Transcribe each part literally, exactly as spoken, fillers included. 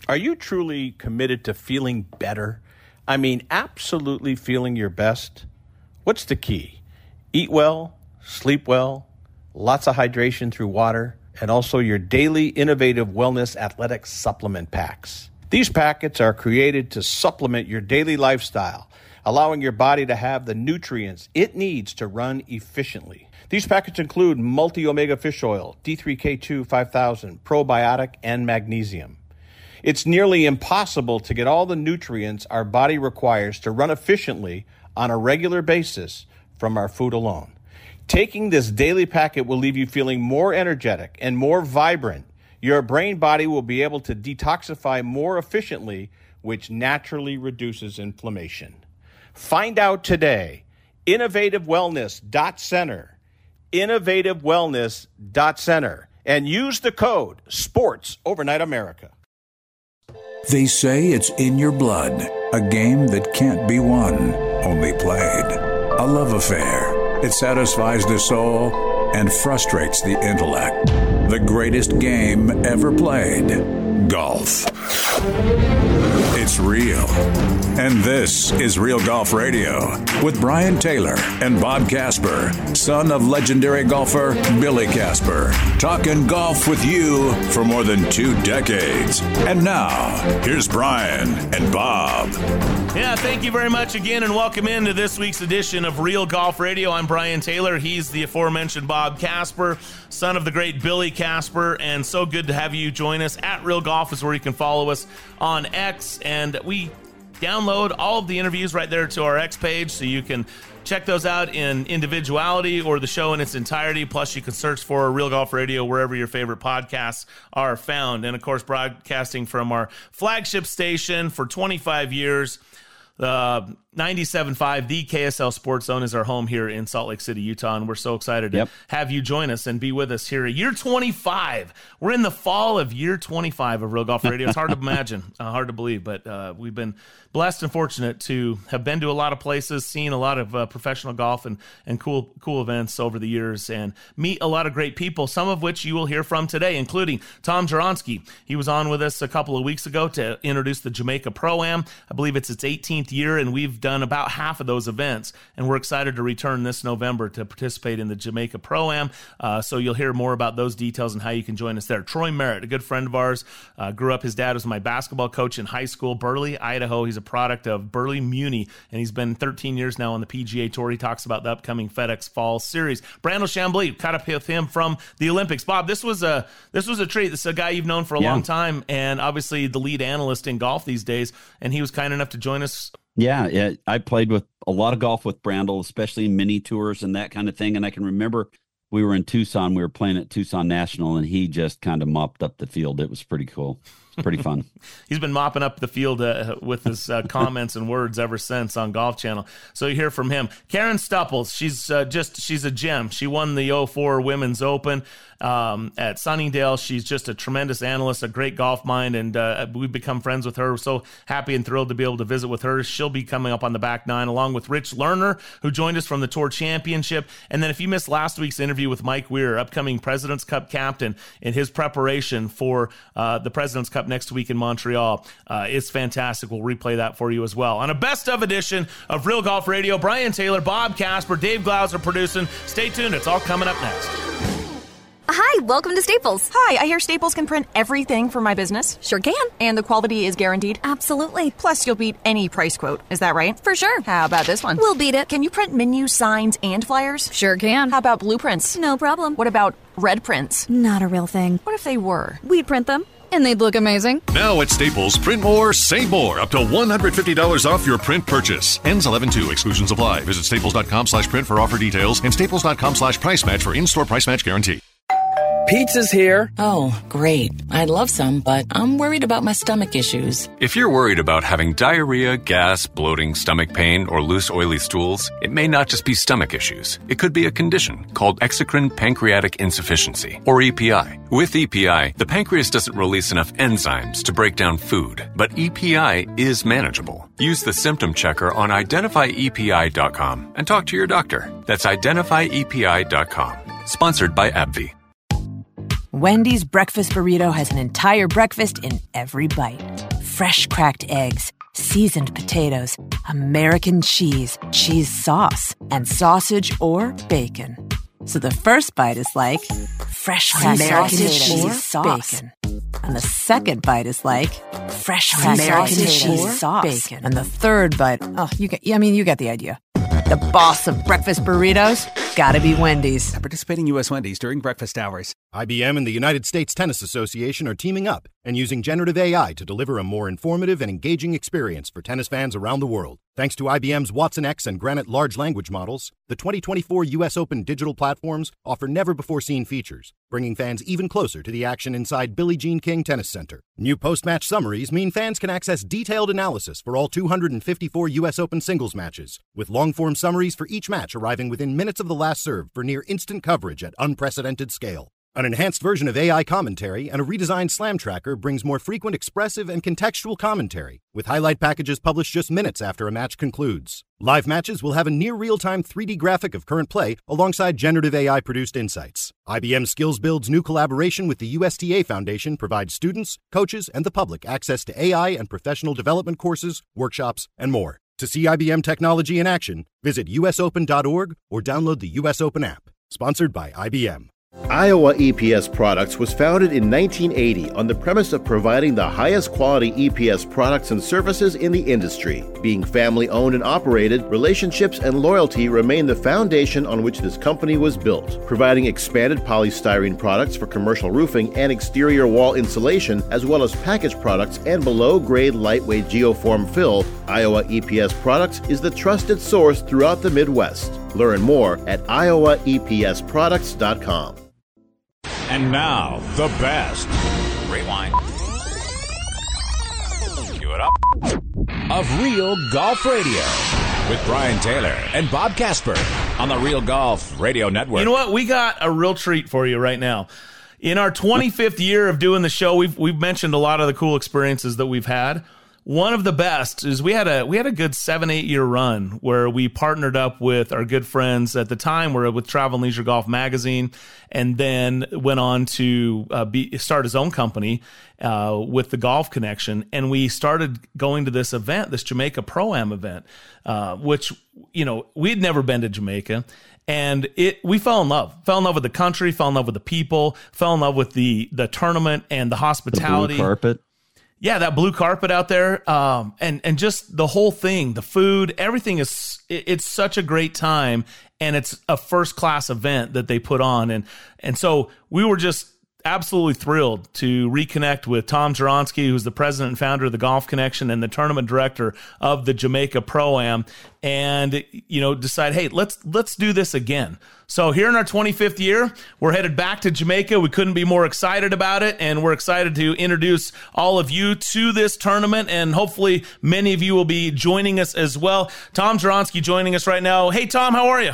Are you truly committed to feeling better? I mean, absolutely feeling your best? What's the key? Eat well, sleep well, lots of hydration through water, and also your daily innovative wellness athletic supplement packs. These packets are created to supplement your daily lifestyle, allowing your body to have the nutrients it needs to run efficiently. These packets include multi-omega fish oil, D three K two five thousand, probiotic, and magnesium. It's nearly impossible to get all the nutrients our body requires to run efficiently on a regular basis from our food alone. Taking this daily packet will leave you feeling more energetic and more vibrant. Your brain body will be able to detoxify more efficiently, which naturally reduces inflammation. Find out today. innovative wellness dot center. innovative wellness dot center. And use the code SPORTS Overnight America. They say it's in your blood, a game that can't be won, only played. A love affair. It satisfies the soul and frustrates the intellect. The greatest game ever played. Golf. It's real. And this is Real Golf Radio with Brian Taylor and Bob Casper, son of legendary golfer Billy Casper. Talking golf with you for more than two decades. And now, here's Brian and Bob. Yeah, thank you very much again, and welcome into this week's edition of Real Golf Radio. I'm Brian Taylor. He's the aforementioned Bob Casper, son of the great Billy Casper, and so good to have you join us. At Real Golf is where you can follow us on X, and we download all of the interviews right there to our X page, so you can check those out in individuality or the show in its entirety. Plus, you can search for Real Golf Radio wherever your favorite podcasts are found. And, of course, broadcasting from our flagship station for twenty-five years, uh, ninety-seven point five, the K S L Sports Zone is our home here in Salt Lake City, Utah, and we're so excited to yep. have you join us and be with us here. Year twenty-five. We're in the fall of year twenty-five of Real Golf Radio. It's hard to imagine, uh, hard to believe, but uh, we've been blessed and fortunate to have been to a lot of places, seen a lot of uh, professional golf and, and cool cool events over the years, and meet a lot of great people, some of which you will hear from today, including Tom Juronsky. He was on with us a couple of weeks ago to introduce the Jamaica Pro-Am. I believe it's its eighteenth year, and we've done about half of those events, and we're excited to return this November to participate in the Jamaica Pro-Am. Uh, so you'll hear more about those details and how you can join us there. Troy Merritt, a good friend of ours, uh, grew up, his dad was my basketball coach in high school, Burley, Idaho. He's a product of Burley Muni, and he's been thirteen years now on the P G A Tour. He talks about the upcoming FedEx Fall Series. Brandel Chambly, caught up with him from the Olympics. Bob, this was a this was a treat. This is a guy you've known for a yeah. long time, and obviously the lead analyst in golf these days, and he was kind enough to join us. Yeah, yeah, I played with a lot of golf with Brandel, especially mini tours and that kind of thing. And I can remember we were in Tucson, we were playing at Tucson National, and he just kind of mopped up the field. It was pretty cool. It's pretty fun. He's been mopping up the field uh, with his uh, comments and words ever since on Golf Channel. So you hear from him. Karen Stupples, she's uh, just, she's a gem. She won the oh four Women's Open um, at Sunningdale. She's just a tremendous analyst, a great golf mind, and uh, we've become friends with her. We're so happy and thrilled to be able to visit with her. She'll be coming up on the back nine, along with Rich Lerner, who joined us from the Tour Championship. And then if you missed last week's interview with Mike Weir, upcoming President's Cup captain, in his preparation for uh, the President's Cup next week in Montreal, uh, it's fantastic. We'll replay that for you as well. On a best of edition of Real Golf Radio, Brian Taylor, Bob Casper, Dave Glauser producing. Stay tuned. It's all coming up next. Hi, welcome to Staples. Hi, I hear Staples can print everything for my business. Sure can. And the quality is guaranteed? Absolutely. Plus, you'll beat any price quote. Is that right? For sure. How about this one? We'll beat it. Can you print menus, signs, and flyers? Sure can. How about blueprints? No problem. What about red prints? Not a real thing. What if they were? We'd print them, and they'd look amazing. Now at Staples, print more, save more. Up to one hundred fifty dollars off your print purchase. Ends eleven two. Exclusions apply. Visit staples.com slash print for offer details and staples.com slash price match for in-store price match guarantee. Pizza's here. Oh, great. I'd love some, but I'm worried about my stomach issues. If you're worried about having diarrhea, gas, bloating, stomach pain, or loose, oily stools, it may not just be stomach issues. It could be a condition called exocrine pancreatic insufficiency, or E P I. With E P I, the pancreas doesn't release enough enzymes to break down food, but E P I is manageable. Use the symptom checker on identify E P I dot com and talk to your doctor. That's identify E P I dot com. Sponsored by AbbVie. Wendy's breakfast burrito has an entire breakfast in every bite. Fresh cracked eggs, seasoned potatoes, American cheese, cheese sauce, and sausage or bacon. So the first bite is like fresh cracked American cheese or sauce. Bacon. And the second bite is like fresh cracked American cheese sauce. Bacon. And the third bite, oh, you get, I mean, you get the idea. The boss of breakfast burritos, gotta be Wendy's. At participating U S Wendy's during breakfast hours. I B M and the United States Tennis Association are teaming up and using generative A I to deliver a more informative and engaging experience for tennis fans around the world. Thanks to I B M's Watson X and Granite large language models, the twenty twenty-four U S Open digital platforms offer never-before-seen features, bringing fans even closer to the action inside Billie Jean King Tennis Center. New post-match summaries mean fans can access detailed analysis for all two hundred fifty-four U S Open singles matches, with long-form summaries for each match arriving within minutes of the last serve for near-instant coverage at unprecedented scale. An enhanced version of A I commentary and a redesigned Slam Tracker brings more frequent expressive and contextual commentary, with highlight packages published just minutes after a match concludes. Live matches will have a near real-time three D graphic of current play alongside generative A I-produced insights. I B M Skills Build's new collaboration with the U S T A Foundation provides students, coaches, and the public access to A I and professional development courses, workshops, and more. To see I B M technology in action, visit U S open dot org or download the U S Open app. Sponsored by I B M. Iowa E P S Products was founded in nineteen eighty on the premise of providing the highest quality E P S products and services in the industry. Being family-owned and operated, relationships and loyalty remain the foundation on which this company was built. Providing expanded polystyrene products for commercial roofing and exterior wall insulation, as well as packaged products and below-grade lightweight geoform fill, Iowa E P S Products is the trusted source throughout the Midwest. Learn more at iowa e p s products dot com. And now, the best. Rewind. Cue it up. Of Real Golf Radio with Brian Taylor and Bob Casper on the Real Golf Radio Network. You know what? We got a real treat for you right now. In our twenty-fifth year of doing the show, we've we've mentioned a lot of the cool experiences that we've had. One of the best is we had a we had a good seven, eight year run where we partnered up with our good friends at the time were with Travel and Leisure Golf Magazine, and then went on to uh, be, start his own company uh, with the Golf Connection. And we started going to this event, this Jamaica Pro-Am event, uh, which, you know, we'd never been to Jamaica. And it, we fell in love, fell in love with the country, fell in love with the people, fell in love with the the tournament and the hospitality. The blue carpet. Yeah, that blue carpet out there, um, and and just the whole thing, the food, everything is, it's such a great time, and it's a first class event that they put on, and and so we were just absolutely thrilled to reconnect with Tom Jaronsky, who's the president and founder of the Golf Connection and the tournament director of the Jamaica Pro-Am, and you know decide, hey, let's let's do this again. So here in our twenty-fifth year, we're headed back to Jamaica. We couldn't be more excited about it, and we're excited to introduce all of you to this tournament, and hopefully many of you will be joining us as well. Tom Jaronsky joining us right now. Hey, Tom, how are you?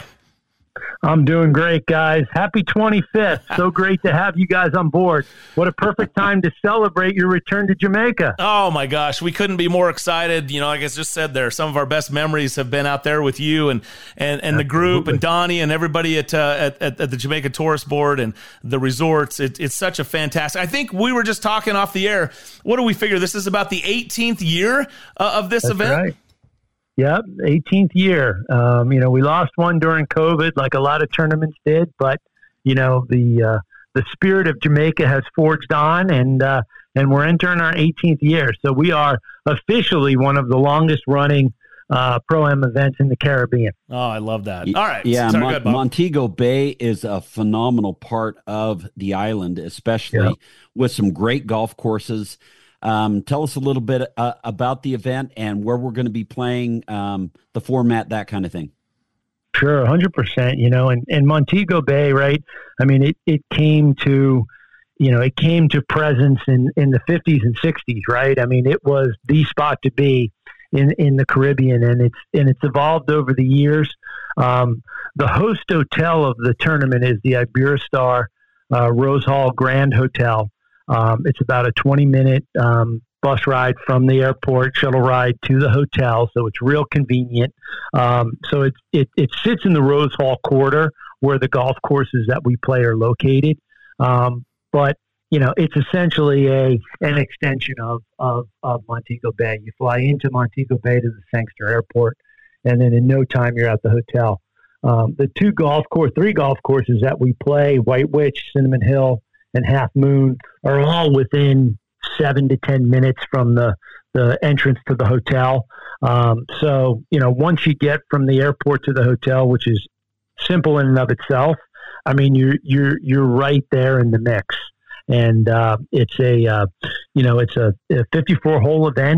I'm doing great, guys. Happy twenty-fifth. So great to have you guys on board. What a perfect time to celebrate your return to Jamaica. Oh, my gosh. We couldn't be more excited. You know, like I just said there, some of our best memories have been out there with you and and, and the group and Donnie and everybody at, uh, at, at at the Jamaica Tourist Board and the resorts. It, it's such a fantastic. I think we were just talking off the air. What do we figure? This is about the eighteenth year uh, of this That's event? Right. Yep, eighteenth year. Um, you know, we lost one during COVID, like a lot of tournaments did, but you know, the uh, the spirit of Jamaica has forged on, and uh, and we're entering our eighteenth year. So we are officially one of the longest running uh, Pro-Am events in the Caribbean. Oh, I love that. All right, yeah, Sorry, Mon- go ahead, Bob. Montego Bay is a phenomenal part of the island, especially Yep. with some great golf courses. Um, tell us a little bit uh, about the event and where we're going to be playing, um, the format, that kind of thing. Sure, one hundred percent. You know, and, and Montego Bay, right? I mean, it, it came to, you know, it came to presence in, in the fifties and sixties, right? I mean, it was the spot to be in, in the Caribbean, and it's and it's evolved over the years. Um, the host hotel of the tournament is the Iberostar uh, Rose Hall Grand Hotel. Um, it's about a twenty minute um, bus ride from the airport, shuttle ride to the hotel. So it's real convenient. Um, so it, it, it sits in the Rose Hall quarter where the golf courses that we play are located. Um, but you know, it's essentially a an extension of, of, of Montego Bay. You fly into Montego Bay to the Sangster Airport, and then in no time you're at the hotel. Um, the two golf course, three golf courses that we play, White Witch, Cinnamon Hill, and Half Moon, are all within seven to ten minutes from the, the entrance to the hotel. Um, so, you know, once you get from the airport to the hotel, which is simple in and of itself, I mean, you're you're you're right there in the mix. And uh, it's a, uh, you know, it's a, a fifty-four hole event.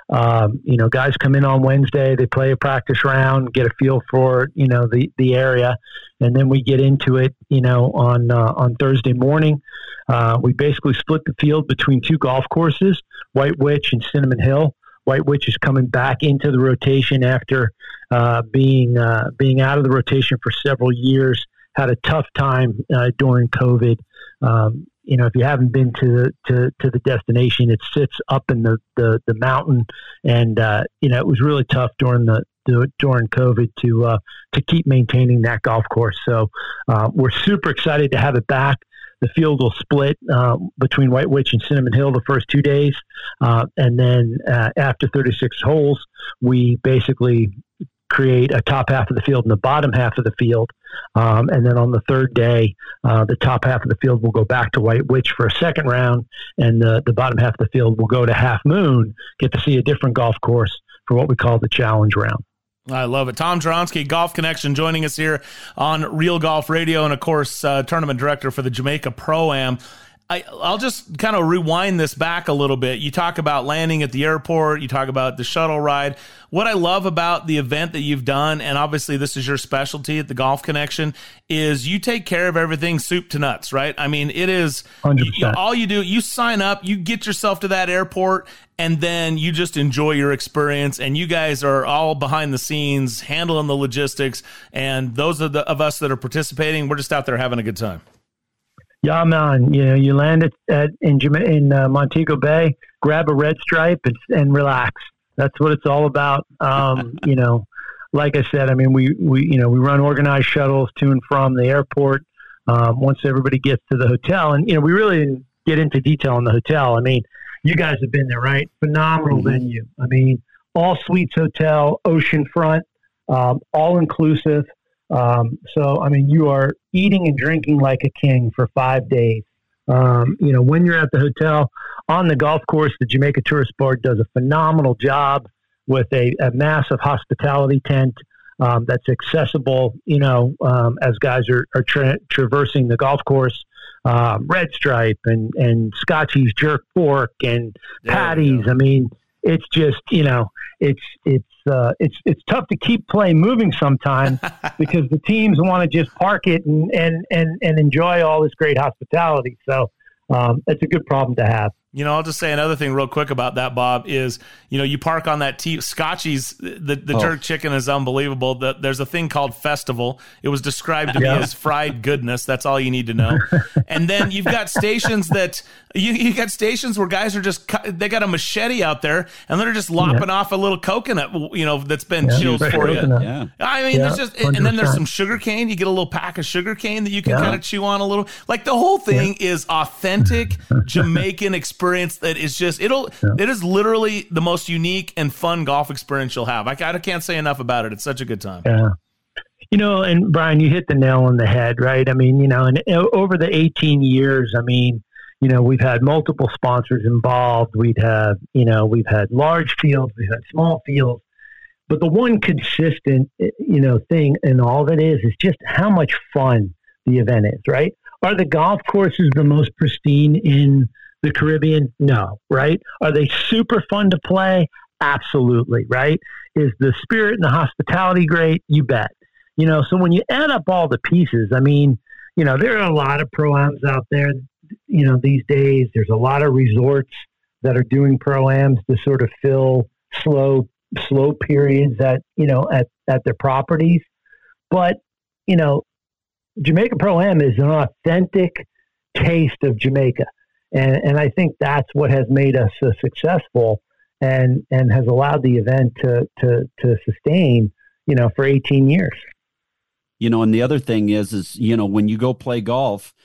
Um, you know, guys come in on Wednesday, they play a practice round, get a feel for, you know, the, the area. And then we get into it, you know, on, uh, on Thursday morning. Uh, we basically split the field between two golf courses, White Witch and Cinnamon Hill. White Witch is coming back into the rotation after uh, being, uh, being out of the rotation for several years, had a tough time uh, during COVID. Um, You know, if you haven't been to the, to, to the destination, it sits up in the, the, the mountain. And, uh, you know, it was really tough during the, the during COVID to, uh, to keep maintaining that golf course. So, uh, we're super excited to have it back. The field will split, uh, between White Witch and Cinnamon Hill the first two days. Uh, and then, uh, after thirty-six holes, we basically create a top half of the field and the bottom half of the field. Um, and then on the third day, uh, the top half of the field will go back to White Witch for a second round, and the, the bottom half of the field will go to Half Moon, get to see a different golf course for what we call the challenge round. I love it. Tom Juronsky, Golf Connection, joining us here on Real Golf Radio, and of course, uh, tournament director for the Jamaica Pro-Am. I, I'll just kind of rewind this back a little bit. You talk about landing at the airport. You talk about the shuttle ride. What I love about the event that you've done, and obviously this is your specialty at the Golf Connection, is you take care of everything soup to nuts, right? I mean, it is you, all you do. You sign up, you get yourself to that airport, and then you just enjoy your experience. And you guys are all behind the scenes, handling the logistics. And those of, the, of us that are participating, we're just out there having a good time. Yeah, man. You know, you land at, at in in uh, Montego Bay, grab a red stripe, and, and relax. That's what it's all about. Um, you know, like I said, I mean, we, we you know we run organized shuttles to and from the airport. Um, once everybody gets to the hotel, and you know, we really didn't get into detail on the hotel. I mean, you guys have been there, right? Phenomenal mm-hmm. venue. I mean, all suites hotel, oceanfront, um, all inclusive. Um, so, I mean, you are eating and drinking like a king for five days. Um, you know, when you're at the hotel on the golf course, the Jamaica Tourist Board does a phenomenal job with a, a massive hospitality tent, um, that's accessible, you know, um, as guys are, are tra- traversing the golf course, um, red stripe and, and Scotchy's jerk pork and there patties. I mean, it's just, you know, it's, it's, uh, it's, it's tough to keep play moving sometimes because the teams want to just park it and, and, and, and enjoy all this great hospitality. So, um, it's a good problem to have. You know, I'll just say another thing real quick about that, Bob, is, you know, you park on that T Scotchy's, the, the oh. jerk chicken is unbelievable. The, there's a thing called Festival. It was described to yeah. me as fried goodness. That's all you need to know. And then you've got stations that, you, you got stations where guys are just, they got a machete out there and they're just lopping yeah. off a little coconut, you know, that's been yeah, chilled for coconut. you. Yeah. I mean, yeah, there's just, one hundred percent. And then there's some sugar cane. You get a little pack of sugar cane that you can yeah. kind of chew on a little. Like the whole thing yeah. is authentic Jamaican experience. Experience that is just it'll yeah. it is literally the most unique and fun golf experience you'll have. I, I can't say enough about it. It's such a good time. Yeah, you know, and Brian, you hit the nail on the head, right? I mean, you know, and over the eighteen years, I mean, you know, we've had multiple sponsors involved. We'd have, you know, we've had large fields, we've had small fields, but the one consistent, you know, thing in all of it is is just how much fun the event is, right? Are the golf courses the most pristine in the Caribbean? No, right? Are they super fun to play? Absolutely, right? Is the spirit and the hospitality great? You bet. You know, so when you add up all the pieces, I mean, you know, there are a lot of pro-ams out there, you know, these days. There's a lot of resorts that are doing pro-ams to sort of fill slow, slow periods at, you know, at, at their properties. But, you know, Jamaica Pro-Am is an authentic taste of Jamaica. And and I think that's what has made us so successful and, and has allowed the event to, to, to sustain, you know, for eighteen years. You know, and the other thing is, is, you know, when you go play golf,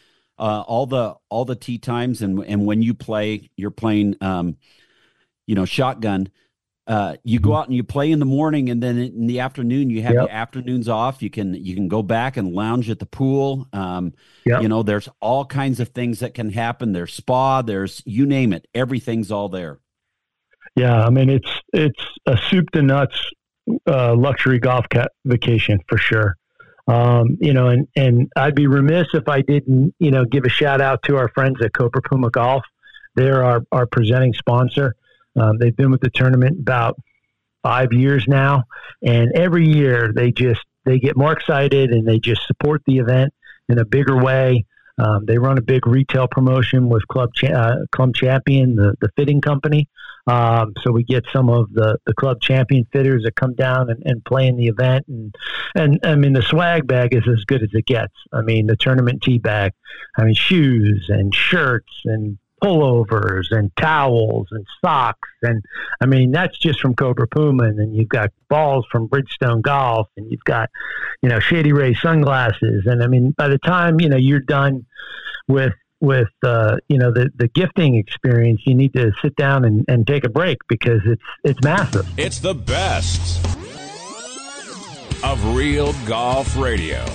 uh, all the all the tee times, and and when you play, you're playing, um, you know, shotgun. Uh, you go out and you play in the morning, and then in the afternoon you have Yep. the afternoons off. You can you can go back and lounge at the pool. Um, Yep. You know, there's all kinds of things that can happen. There's spa. There's you name it. Everything's all there. Yeah, I mean it's it's a soup to nuts uh, luxury golf ca- vacation for sure. Um, you know, and and I'd be remiss if I didn't you know give a shout out to our friends at Cobra Puma Golf. They're our our presenting sponsor. Um, they've been with the tournament about five years now, and every year they just they get more excited and they just support the event in a bigger way. Um, they run a big retail promotion with Club Cha- uh, Club Champion, the, the fitting company. Um, so we get some of the, the Club Champion fitters that come down and, and play in the event. And, and I mean, the swag bag is as good as it gets. I mean, the tournament tee bag, I mean, shoes and shirts and pullovers and towels and socks. And I mean, that's just from Cobra Puma. And then you've got balls from Bridgestone Golf, and you've got, you know, Shady Ray sunglasses. And I mean, by the time, you know, you're done with, with, uh, you know, the, the gifting experience, you need to sit down and, and take a break because it's, it's massive. It's the best of Real Golf Radio.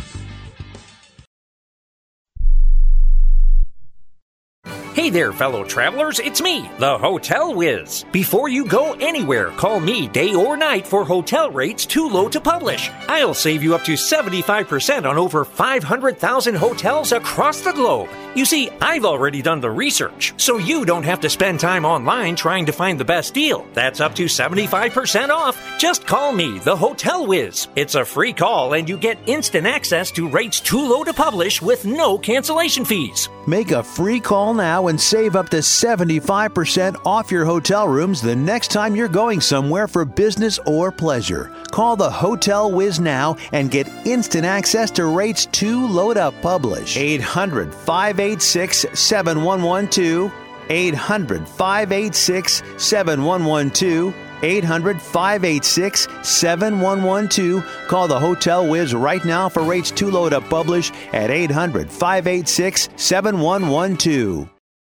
Hey there, fellow travelers, it's me, the Hotel Whiz. Before you go anywhere, call me day or night for hotel rates too low to publish. I'll save you up to seventy-five percent on over five hundred thousand hotels across the globe. You see, I've already done the research, so you don't have to spend time online trying to find the best deal. That's up to seventy-five percent off. Just call me, the Hotel Whiz. It's a free call, and you get instant access to rates too low to publish with no cancellation fees. Make a free call now and save up to seventy-five percent off your hotel rooms the next time you're going somewhere for business or pleasure. Call the Hotel Whiz now and get instant access to rates too low to publish. eight hundred, five eight six, seven one one two. eight hundred, five eight six, seven one one two. eight hundred, five eight six, seven one one two. Call the Hotel Whiz right now for rates too low to publish at eight hundred, five eight six, seven one one two.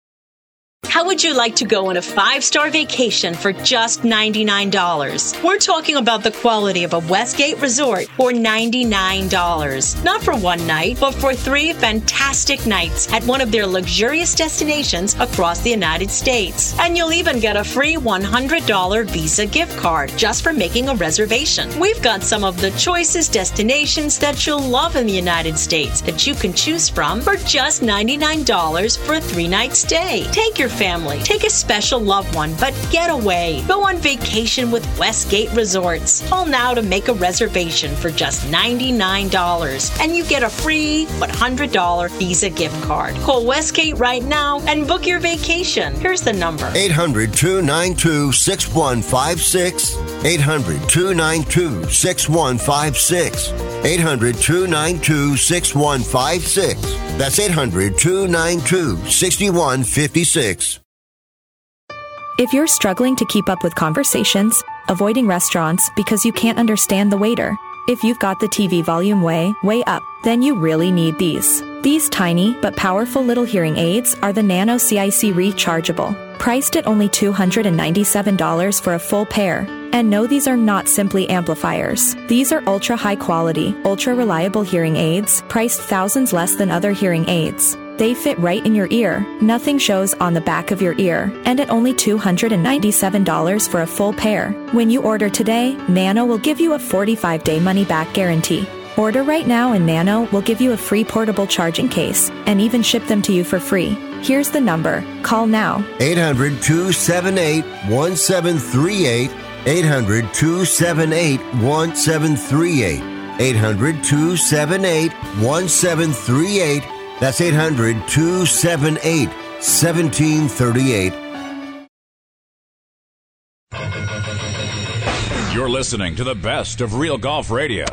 How would you like to go on a five-star vacation for just ninety-nine dollars? We're talking about the quality of a Westgate resort for ninety-nine dollars. Not for one night, but for three fantastic nights at one of their luxurious destinations across the United States. And you'll even get a free one hundred dollars Visa gift card just for making a reservation. We've got some of the choicest destinations that you'll love in the United States that you can choose from for just ninety-nine dollars for a three-night stay. Take your family, take a special loved one, but get away. Go on vacation with Westgate Resorts. Call now to make a reservation for just ninety-nine dollars, and you get a free one hundred dollars Visa gift card. Call Westgate right now and book your vacation. Here's the number. eight hundred, two nine two, six one five six. eight hundred, two nine two, six one five six. eight hundred, two nine two, six one five six. That's eight hundred, two nine two, six one five six. If you're struggling to keep up with conversations, avoiding restaurants because you can't understand the waiter, if you've got the T V volume way, way up, then you really need these. These tiny but powerful little hearing aids are the Nano C I C Rechargeable, priced at only two hundred ninety-seven dollars for a full pair. And no, these are not simply amplifiers. These are ultra high quality, ultra reliable hearing aids, priced thousands less than other hearing aids. They fit right in your ear, nothing shows on the back of your ear, and at only two hundred ninety-seven dollars for a full pair. When you order today, Nano will give you a forty-five day money-back guarantee. Order right now and Nano will give you a free portable charging case and even ship them to you for free. Here's the number. Call now. eight hundred, two seven eight, one seven three eight. eight hundred, two seven eight, one seven three eight. eight hundred, two seven eight, one seven three eight. That's eight hundred, two seven eight, one seven three eight. You're listening to the best of Real Golf Radio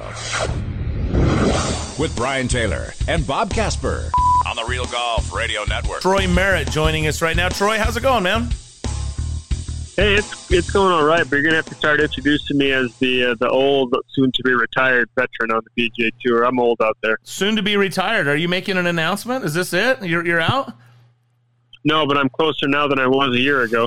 with Brian Taylor and Bob Casper on the Real Golf Radio Network. Troy Merritt joining us right now. Troy, how's it going, man? Hey, it's it's going all right, but you're gonna have to start introducing me as the uh, the old, soon to be retired veteran on the P G A Tour. I'm old out there. Soon to be retired. Are you making an announcement? Is this it? You're you're out? No, but I'm closer now than I was a year ago.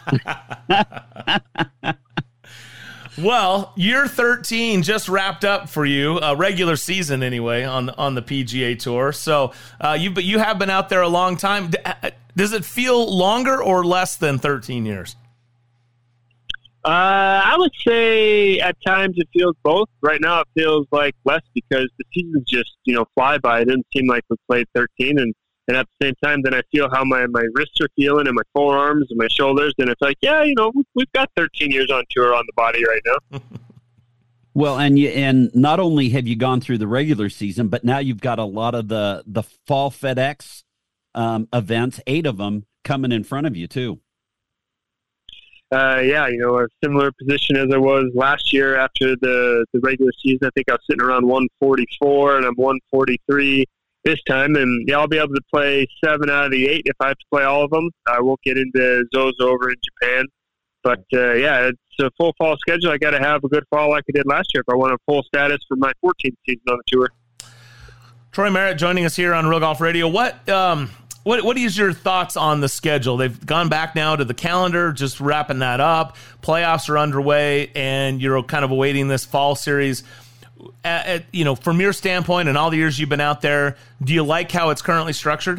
Well, year thirteen just wrapped up for you, a regular season anyway, on on the P G A Tour. So uh, you but you have been out there a long time. Does it feel longer or less than thirteen years? Uh, I would say at times it feels both. Right now it feels like less because the seasons just, you know, fly by. It didn't seem like we played thirteen, and, and at the same time, then I feel how my, my wrists are feeling and my forearms and my shoulders, and it's like, yeah, you know, we've got thirteen years on tour on the body right now. Well, and you, and not only have you gone through the regular season, but now you've got a lot of the, the fall FedEx um, events, eight of them, coming in front of you, too. Uh, yeah, you know, a similar position as I was last year after the, the regular season. I think I was sitting around one forty-four, and I'm one forty-three this time. And yeah, I'll be able to play seven out of the eight if I have to play all of them. I won't get into Zozo over in Japan. But, uh, yeah, it's a full fall schedule. I got to have a good fall like I did last year if I want a full status for my fourteenth season on the tour. Troy Merritt joining us here on Real Golf Radio. What... Um What what is your thoughts on the schedule? They've gone back now to the calendar, just wrapping that up. Playoffs are underway, and you're kind of awaiting this fall series. At, at, you know, from your standpoint and all the years you've been out there, do you like how it's currently structured?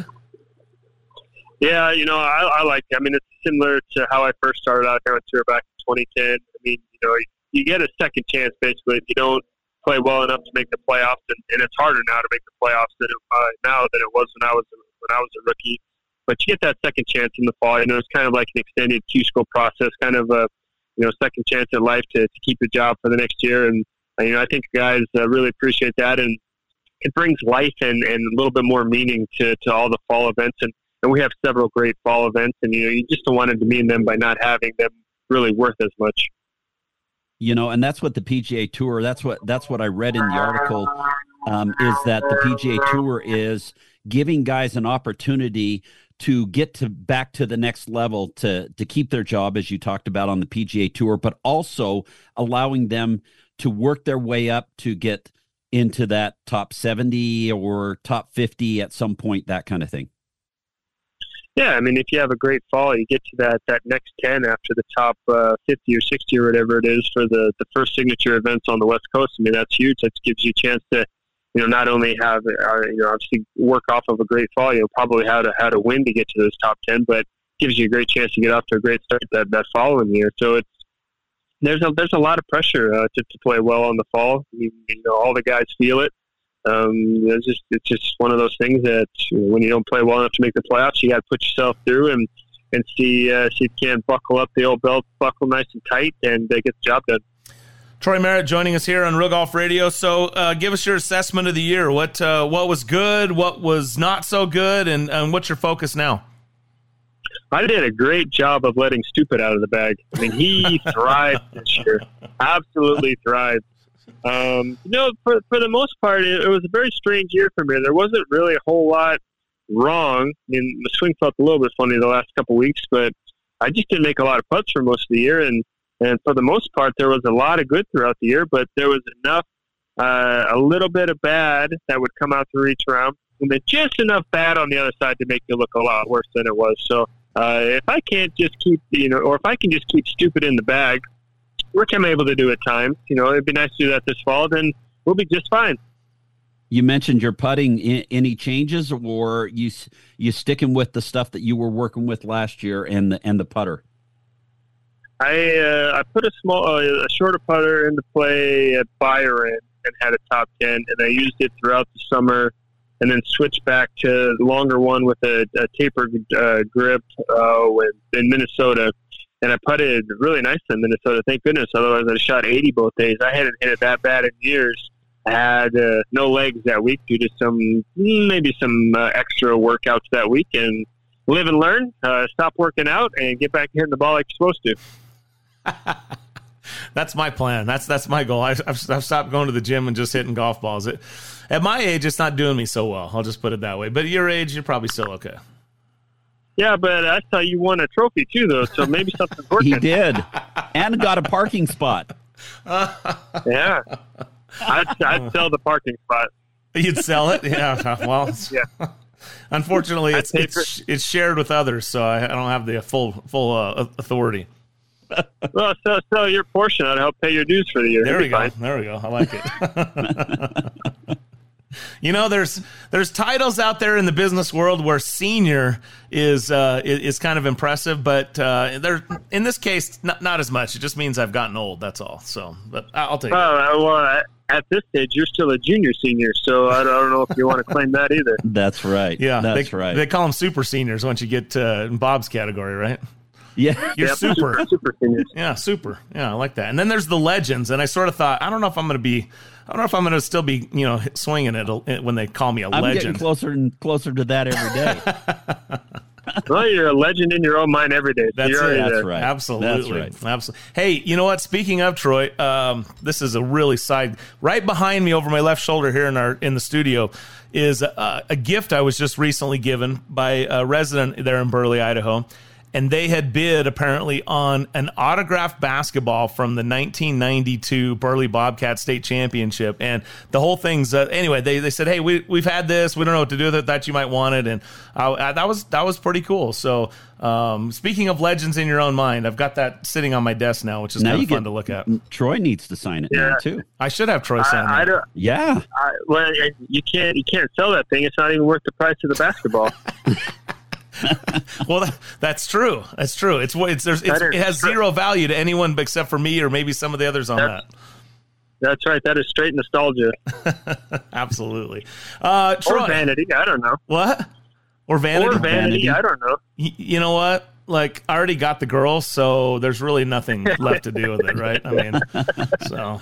Yeah, you know, I, I like it. I mean, it's similar to how I first started out here on tour back in twenty ten. I mean, you know, you get a second chance basically if you don't play well enough to make the playoffs, and, and it's harder now to make the playoffs than it, uh, now than it was when I was when I was a rookie. But you get that second chance in the fall. You know, it's kind of like an extended Q school process, kind of a, you know, second chance at life to, to keep your job for the next year. And, uh, you know, I think guys uh, really appreciate that. And it brings life and, and a little bit more meaning to, to all the fall events. And, and we have several great fall events. And, you know, you just don't want to demean them by not having them really worth as much. You know, and that's what the P G A Tour, that's what, that's what I read in the article, um, is that the P G A Tour is giving guys an opportunity to get to back to the next level, to to keep their job, as you talked about on the P G A Tour, but also allowing them to work their way up to get into that top seventy or top fifty at some point, that kind of thing. Yeah, I mean, if you have a great fall, you get to that, that next ten after the top uh, fifty or sixty or whatever it is for the, the first signature events on the West Coast. I mean, that's huge. That gives you a chance to, you know, not only have, uh, you know, obviously work off of a great fall, you know, probably how to how to win to get to those top ten, but gives you a great chance to get off to a great start that, that following year. So it's there's a there's a lot of pressure uh, to to play well on the fall. I mean, you know, all the guys feel it. Um, it's just it's just one of those things that, you know, when you don't play well enough to make the playoffs, you got to put yourself through and and see uh, see if you can buckle up the old belt, buckle nice and tight, and uh, get the job done. Troy Merritt joining us here on Real Golf Radio. So uh, give us your assessment of the year. What uh, what was good, what was not so good, and, and what's your focus now? I did a great job of letting Stupid out of the bag. I mean, he thrived this year. Absolutely thrived. Um, you know, for, for the most part, it, it was a very strange year for me. There wasn't really a whole lot wrong. I mean, the swing felt a little bit funny the last couple of weeks, but I just didn't make a lot of putts for most of the year. And, and for the most part, there was a lot of good throughout the year, but there was enough, uh, a little bit of bad that would come out through each round, and then just enough bad on the other side to make it look a lot worse than it was. So uh, if I can't just keep, you know, or if I can just keep Stupid in the bag, which I'm able to do at times, you know, it'd be nice to do that this fall, then we'll be just fine. You mentioned your putting. Any changes, or you you sticking with the stuff that you were working with last year and the and the putter? I uh, I put a small uh, a shorter putter into play at Byron and had a top ten, and I used it throughout the summer, and then switched back to the longer one with a, a tapered uh, grip uh, with, in Minnesota. And I putted really nice in Minnesota, thank goodness. Otherwise, I shot eighty both days. I hadn't hit it that bad in years. I had uh, no legs that week due to some, maybe some uh, extra workouts that week. And live and learn, uh, stop working out, and get back hitting the ball like you're supposed to. That's my plan. That's that's my goal. I've, I've stopped going to the gym and just hitting golf balls. It, at my age, it's not doing me so well. I'll just put it that way. But at your age, you're probably still okay. Yeah, but I saw you won a trophy too, though. So maybe something's working. He did, and got a parking spot. Yeah, I'd, I'd sell the parking spot. You'd sell it? Yeah. Well, yeah. Unfortunately, it's it's, it's shared with others, so I, I don't have the full full uh, authority. Well, so sell your portion. I'd help pay your dues for the year. There we go. Fine. There we go. I like it. You know, there's there's titles out there in the business world where senior is uh, is, is kind of impressive, but uh, there in this case, not not as much. It just means I've gotten old. That's all. So, but I'll take it. Oh, well, at this stage, you're still a junior senior, so I don't, I don't know if you want to claim that either. That's right. Yeah, that's they, right. They call them super seniors once you get uh, in Bob's category, right? Yeah, you're yep, super. super, super seniors. Yeah, super. Yeah, I like that. And then there's the legends, and I sort of thought, I don't know if I'm going to be. I don't know if I'm going to still be, you know, swinging it when they call me a I'm legend. I'm getting closer and closer to that every day. Well, you're a legend in your own mind every day. So That's you're it. That's That's right. Absolutely. That's right. Absolutely. Hey, you know what? Speaking of Troy, um, this is a really side. Right behind me, over my left shoulder here in our in the studio, is a, a gift I was just recently given by a resident there in Burley, Idaho. And they had bid, apparently, on an autographed basketball from the nineteen ninety-two Burley Bobcat State Championship. And the whole thing's, uh, anyway, they, they said, hey, we, we've had this. We don't know what to do with it. That you might want it. And I, I, that was that was pretty cool. So um, speaking of legends in your own mind, I've got that sitting on my desk now, which is now kind you of fun get, to look at. Troy needs to sign it Yeah. now, too. I should have Troy sign I, I that. don't, Yeah. I, well, you can't you can't sell that thing. It's not even worth the price of the basketball. Well, that, that's true. That's true. It's it's, there's, it's it has zero value to anyone except for me or maybe some of the others on that's, that. That's right. That is straight nostalgia. Absolutely. Uh, Troy, or vanity. I don't know. What? Or vanity? Or vanity. vanity. I don't know. Y- you know what? Like, I already got the girl, so there's really nothing left to do with it, right? I mean, so.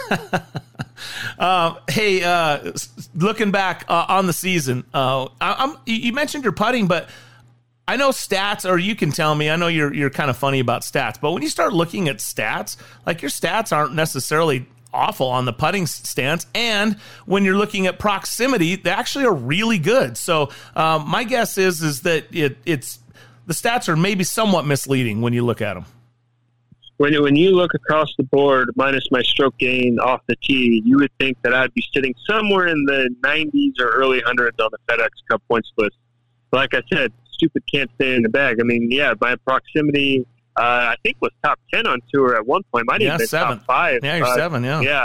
uh, hey, uh, looking back uh, on the season, uh, I, I'm, you mentioned your putting, but I know stats, or you can tell me, I know you're you're kind of funny about stats, but when you start looking at stats, like your stats aren't necessarily awful on the putting stance, and when you're looking at proximity, they actually are really good. So um, my guess is is that it, it's the stats are maybe somewhat misleading when you look at them. When when you look across the board, minus my stroke gain off the tee, you would think that I'd be sitting somewhere in the nineties or early hundreds on the FedEx Cup points list. Like I said, stupid can't stay in the bag. I mean, yeah, my proximity, uh, I think was top ten on tour at one point. Might Yeah, even been seven. top five. Yeah, you're uh, seven, yeah. Yeah.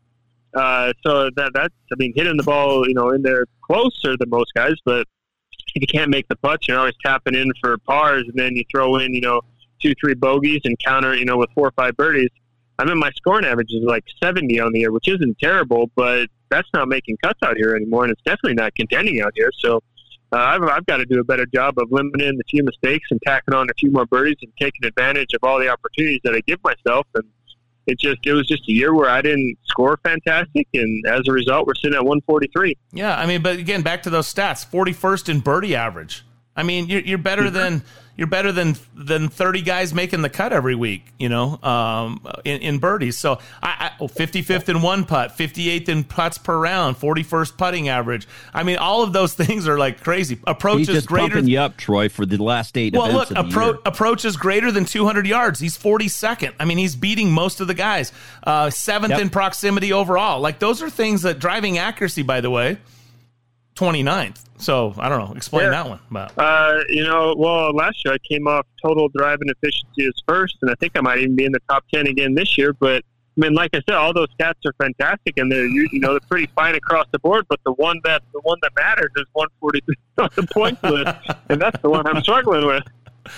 Uh, so that that's, I mean, hitting the ball, you know, in there closer than most guys, but if you can't make the putts, you're always tapping in for pars, and then you throw in, you know, two, three bogeys and counter, you know, with four or five birdies. I mean, my scoring average is like seventy on the year, which isn't terrible, but that's not making cuts out here anymore, and it's definitely not contending out here. So uh, I've, I've got to do a better job of limiting the few mistakes and tacking on a few more birdies and taking advantage of all the opportunities that I give myself. And it just it was just a year where I didn't score fantastic, and as a result, we're sitting at one forty-three. Yeah, I mean, but again, back to those stats: forty-first in birdie average. I mean, you're, you're better than you're better than than thirty guys making the cut every week, you know, um, in, in birdies. So I, I fifty-fifth in one putt, fifty-eighth in putts per round, forty-first putting average. I mean, all of those things are like crazy. Approach He's is just greater. pumping you up, Troy, for the last eight Well, events look, of the appro- year. approach is greater than two hundred yards. He's forty-second. I mean, he's beating most of the guys. Uh, seventh Yep. in proximity overall. Like, those are things that driving accuracy, by the way, twenty-ninth. So I don't know. Explain Yeah. that one. But Uh, you know, well, last year I came off total driving efficiency as first, and I think I might even be in the top ten again this year. But I mean, like I said, all those stats are fantastic, and they're you know they're pretty fine across the board. But the one that the one that matters is one forty-three on the points list, and that's the one I'm struggling with.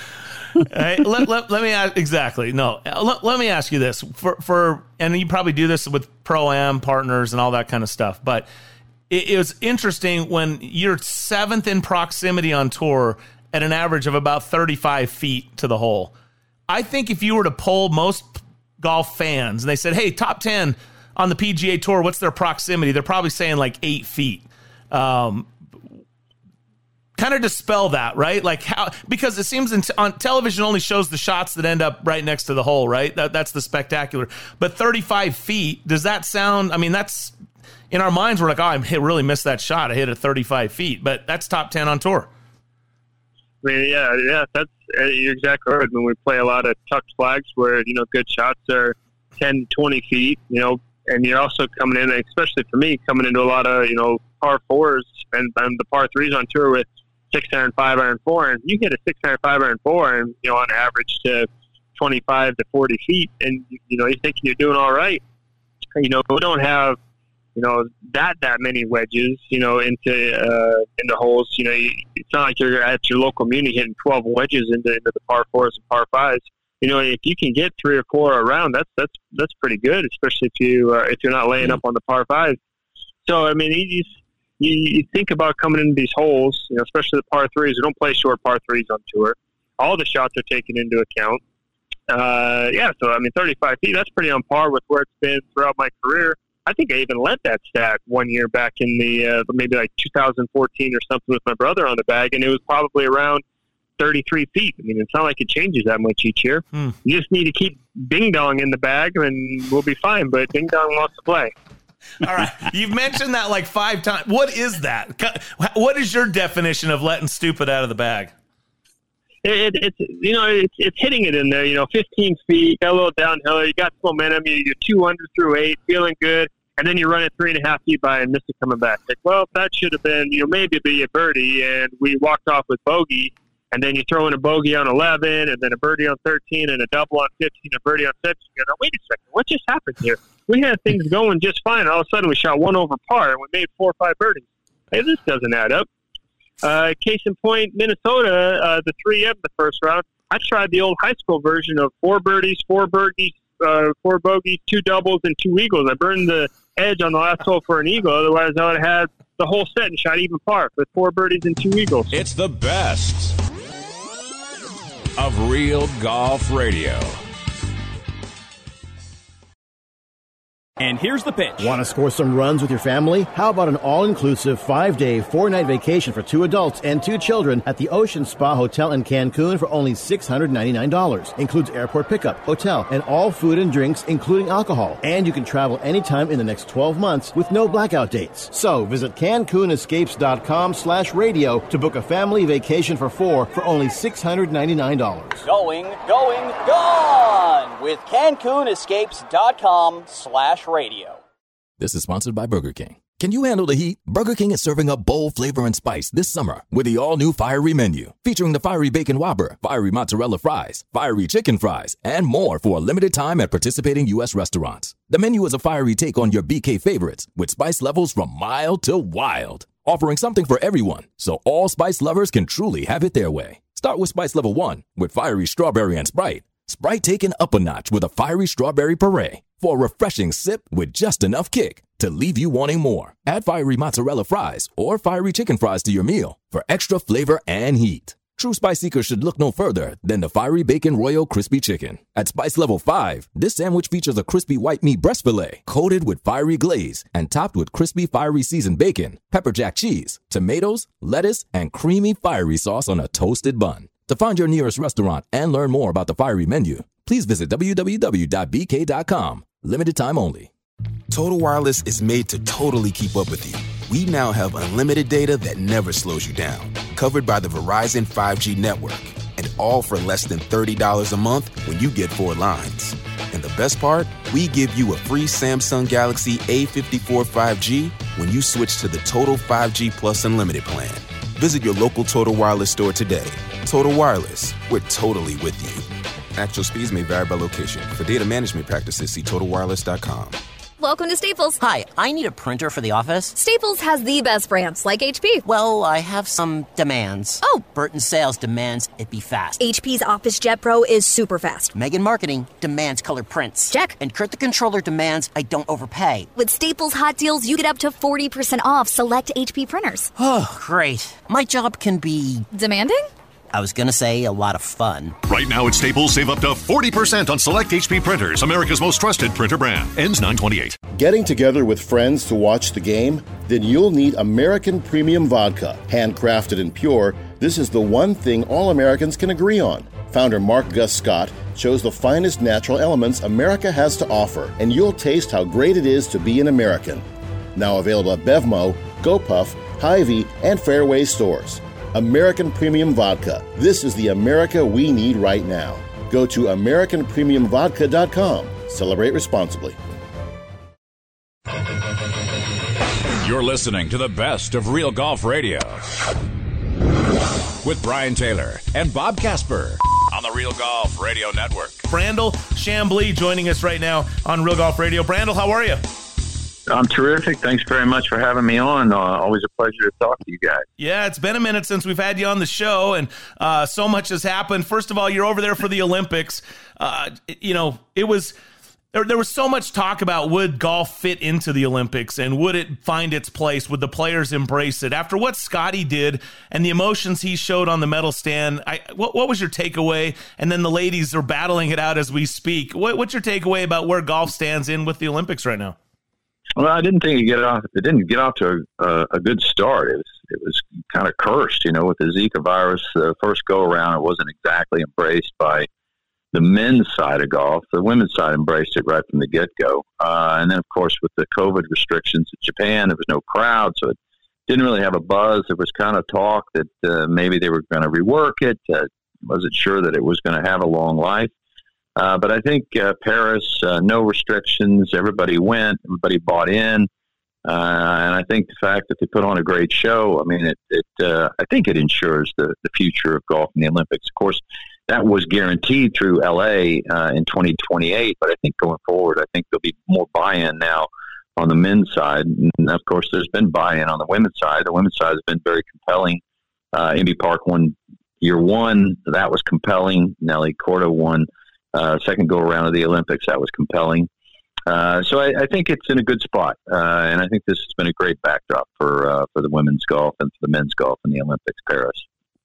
Hey, let, let, let me ask, exactly. No, let, let me ask you this for, for, and you probably do this with Pro-Am partners and all that kind of stuff, but it, it was interesting when you're seventh in proximity on tour at an average of about thirty-five feet to the hole. I think if you were to poll most golf fans and they said, hey, top ten on the P G A Tour, what's their proximity? They're probably saying like eight feet. Um, kind of dispel that, right? Like how, because it seems in t- on television only shows the shots that end up right next to the hole, right? That, that's the spectacular. But thirty-five feet, does that sound, I mean, that's, in our minds, we're like, oh, I hit, really missed that shot. I hit it thirty-five feet, but that's top ten on tour. I mean, yeah, yeah, that's uh, you're exactly right. When we play a lot of tucked flags where, you know, good shots are ten, twenty feet, you know, and you're also coming in, especially for me, coming into a lot of, you know, par fours and, and the par threes on tour with six iron, five iron, four iron. You hit a six iron, five iron, four iron, you know, on average to twenty-five to forty feet, and, you know, you're thinking you're doing all right. You know, we don't have, you know, that that many wedges, you know, into uh, into holes. You know, you, it's not like you're at your local community hitting twelve wedges into, into the par fours and par fives. You know, if you can get three or four around, that's that's that's pretty good, especially if you uh, if you're not laying up on the par fives. So I mean, you, you you think about coming into these holes, you know, especially the par threes. We don't play short par threes on tour. All the shots are taken into account. Uh, yeah, so I mean, thirty-five feet, that's pretty on par with where it's been throughout my career. I think I even led that stat one year back in the uh, maybe like two thousand fourteen or something with my brother on the bag, and it was probably around thirty-three feet. I mean, it's not like it changes that much each year. Hmm. You just need to keep Ding Dong in the bag, and we'll be fine. But Ding Dong wants to play. All right, you've mentioned that like five times. What is that? What is your definition of letting stupid out of the bag? It, it, it's you know it's, it's hitting it in there. You know, fifteen feet, got a little downhill. You got momentum. You, you're two under through eight, feeling good, and then you run it three and a half feet by and miss it coming back. Like, well, that should have been, you know, maybe be a birdie, and we walked off with bogey, and then you throw in a bogey on eleven, and then a birdie on thirteen, and a double on fifteen, a birdie on seventeen. You know, wait a second, what just happened here? We had things going just fine, and all of a sudden we shot one over par, and we made four or five birdies. Hey, this doesn't add up. Uh, case in point, Minnesota, uh, the three M the first round, I tried the old high school version of four birdies, four birdies, uh, four bogeys, two doubles, and two eagles. I burned the edge on the last hole for an eagle. Otherwise, I would have had the whole set and shot even par with four birdies and two eagles. It's the best of Real Golf Radio. And here's the pitch. Want to score some runs with your family? How about an all-inclusive five-day, four-night vacation for two adults and two children at the Ocean Spa Hotel in Cancun for only six hundred ninety-nine dollars. Includes airport pickup, hotel, and all food and drinks, including alcohol. And you can travel anytime in the next twelve months with no blackout dates. So visit CancunEscapes.com slash radio to book a family vacation for four for only six hundred ninety-nine dollars. Going, going, gone with CancunEscapes.com slash radio. This is sponsored by Burger King. Can you handle the heat? Burger King is serving up bold flavor and spice this summer with the all-new Fiery Menu, featuring the Fiery Bacon Whopper, Fiery Mozzarella Fries, Fiery Chicken Fries, and more for a limited time at participating U S restaurants. The menu is a fiery take on your B K favorites with spice levels from mild to wild, offering something for everyone so all spice lovers can truly have it their way. Start with spice level one with Fiery Strawberry and Sprite. Sprite taken up a notch with a Fiery Strawberry Puree for a refreshing sip with just enough kick to leave you wanting more. Add Fiery Mozzarella Fries or Fiery Chicken Fries to your meal for extra flavor and heat. True spice seekers should look no further than the Fiery Bacon Royal Crispy Chicken. At spice level five, this sandwich features a crispy white meat breast fillet coated with fiery glaze and topped with crispy fiery seasoned bacon, pepper jack cheese, tomatoes, lettuce, and creamy fiery sauce on a toasted bun. To find your nearest restaurant and learn more about the Fiery Menu, please visit w w w dot b k dot com. Limited time only. Total Wireless is made to totally keep up with you. We now have unlimited data that never slows you down, covered by the Verizon five G network, and all for less than thirty dollars a month when you get four lines. And the best part? We give you a free Samsung Galaxy A fifty-four five G when you switch to the Total five G Plus Unlimited plan. Visit your local Total Wireless store today. Total Wireless, we're totally with you. Actual speeds may vary by location. For data management practices, see total wireless dot com. Welcome to Staples. Hi, I need a printer for the office. Staples has the best brands, like H P. Well, I have some demands. Oh. Burton Sales demands it be fast. H P's Office Jet Pro is super fast. Megan Marketing demands color prints. Check. And Kurt the Controller demands I don't overpay. With Staples hot deals, you get up to forty percent off select H P printers. Oh, great. My job can be... demanding? I was going to say a lot of fun. Right now at Staples, save up to forty percent on select H P printers, America's most trusted printer brand. Ends nine twenty-eight. Getting together with friends to watch the game? Then you'll need American Premium Vodka. Handcrafted and pure, this is the one thing all Americans can agree on. Founder Mark Gus Scott chose the finest natural elements America has to offer, and you'll taste how great it is to be an American. Now available at Bevmo, GoPuff, Hy-Vee, and Fairway stores. American Premium Vodka. This is the America we need right now. Go to American Premium Vodka dot com. Celebrate responsibly. You're listening to the best of Real Golf Radio with Brian Taylor and Bob Casper on the Real Golf Radio Network. Brandel Chamblee joining us right now on Real Golf Radio. Brandel, how are you? I'm terrific. Thanks very much for having me on. Uh, always a pleasure to talk to you guys. Yeah, it's been a minute since we've had you on the show, and uh, so much has happened. First of all, you're over there for the Olympics. Uh, you know, it was there, there was so much talk about would golf fit into the Olympics and would it find its place? Would the players embrace it? After what Scotty did and the emotions he showed on the medal stand, I, what, what was your takeaway? And then the ladies are battling it out as we speak. What, what's your takeaway about where golf stands in with the Olympics right now? Well, I didn't think it get off. It didn't get off to a, a good start. It was it was kind of cursed, you know, with the Zika virus. The first go around, it wasn't exactly embraced by the men's side of golf. The women's side embraced it right from the get go, uh, and then of course with the COVID restrictions in Japan, there was no crowd, so it didn't really have a buzz. There was kind of talk that uh, maybe they were going to rework it. Uh, wasn't sure that it was going to have a long life. Uh, but I think uh, Paris, uh, no restrictions, everybody went, everybody bought in. Uh, and I think the fact that they put on a great show, I mean, it, it uh, I think it ensures the, the future of golf in the Olympics. Of course, that was guaranteed through L A uh, in twenty twenty-eight. But I think going forward, I think there'll be more buy-in now on the men's side. And of course, there's been buy-in on the women's side. The women's side has been very compelling. Uh, Indy Park won year one. That was compelling. Nelly Corda won. Uh, second go around of the Olympics, that was compelling. Uh, so I, I think it's in a good spot, uh, and I think this has been a great backdrop for uh, for the women's golf and for the men's golf in the Olympics, Paris.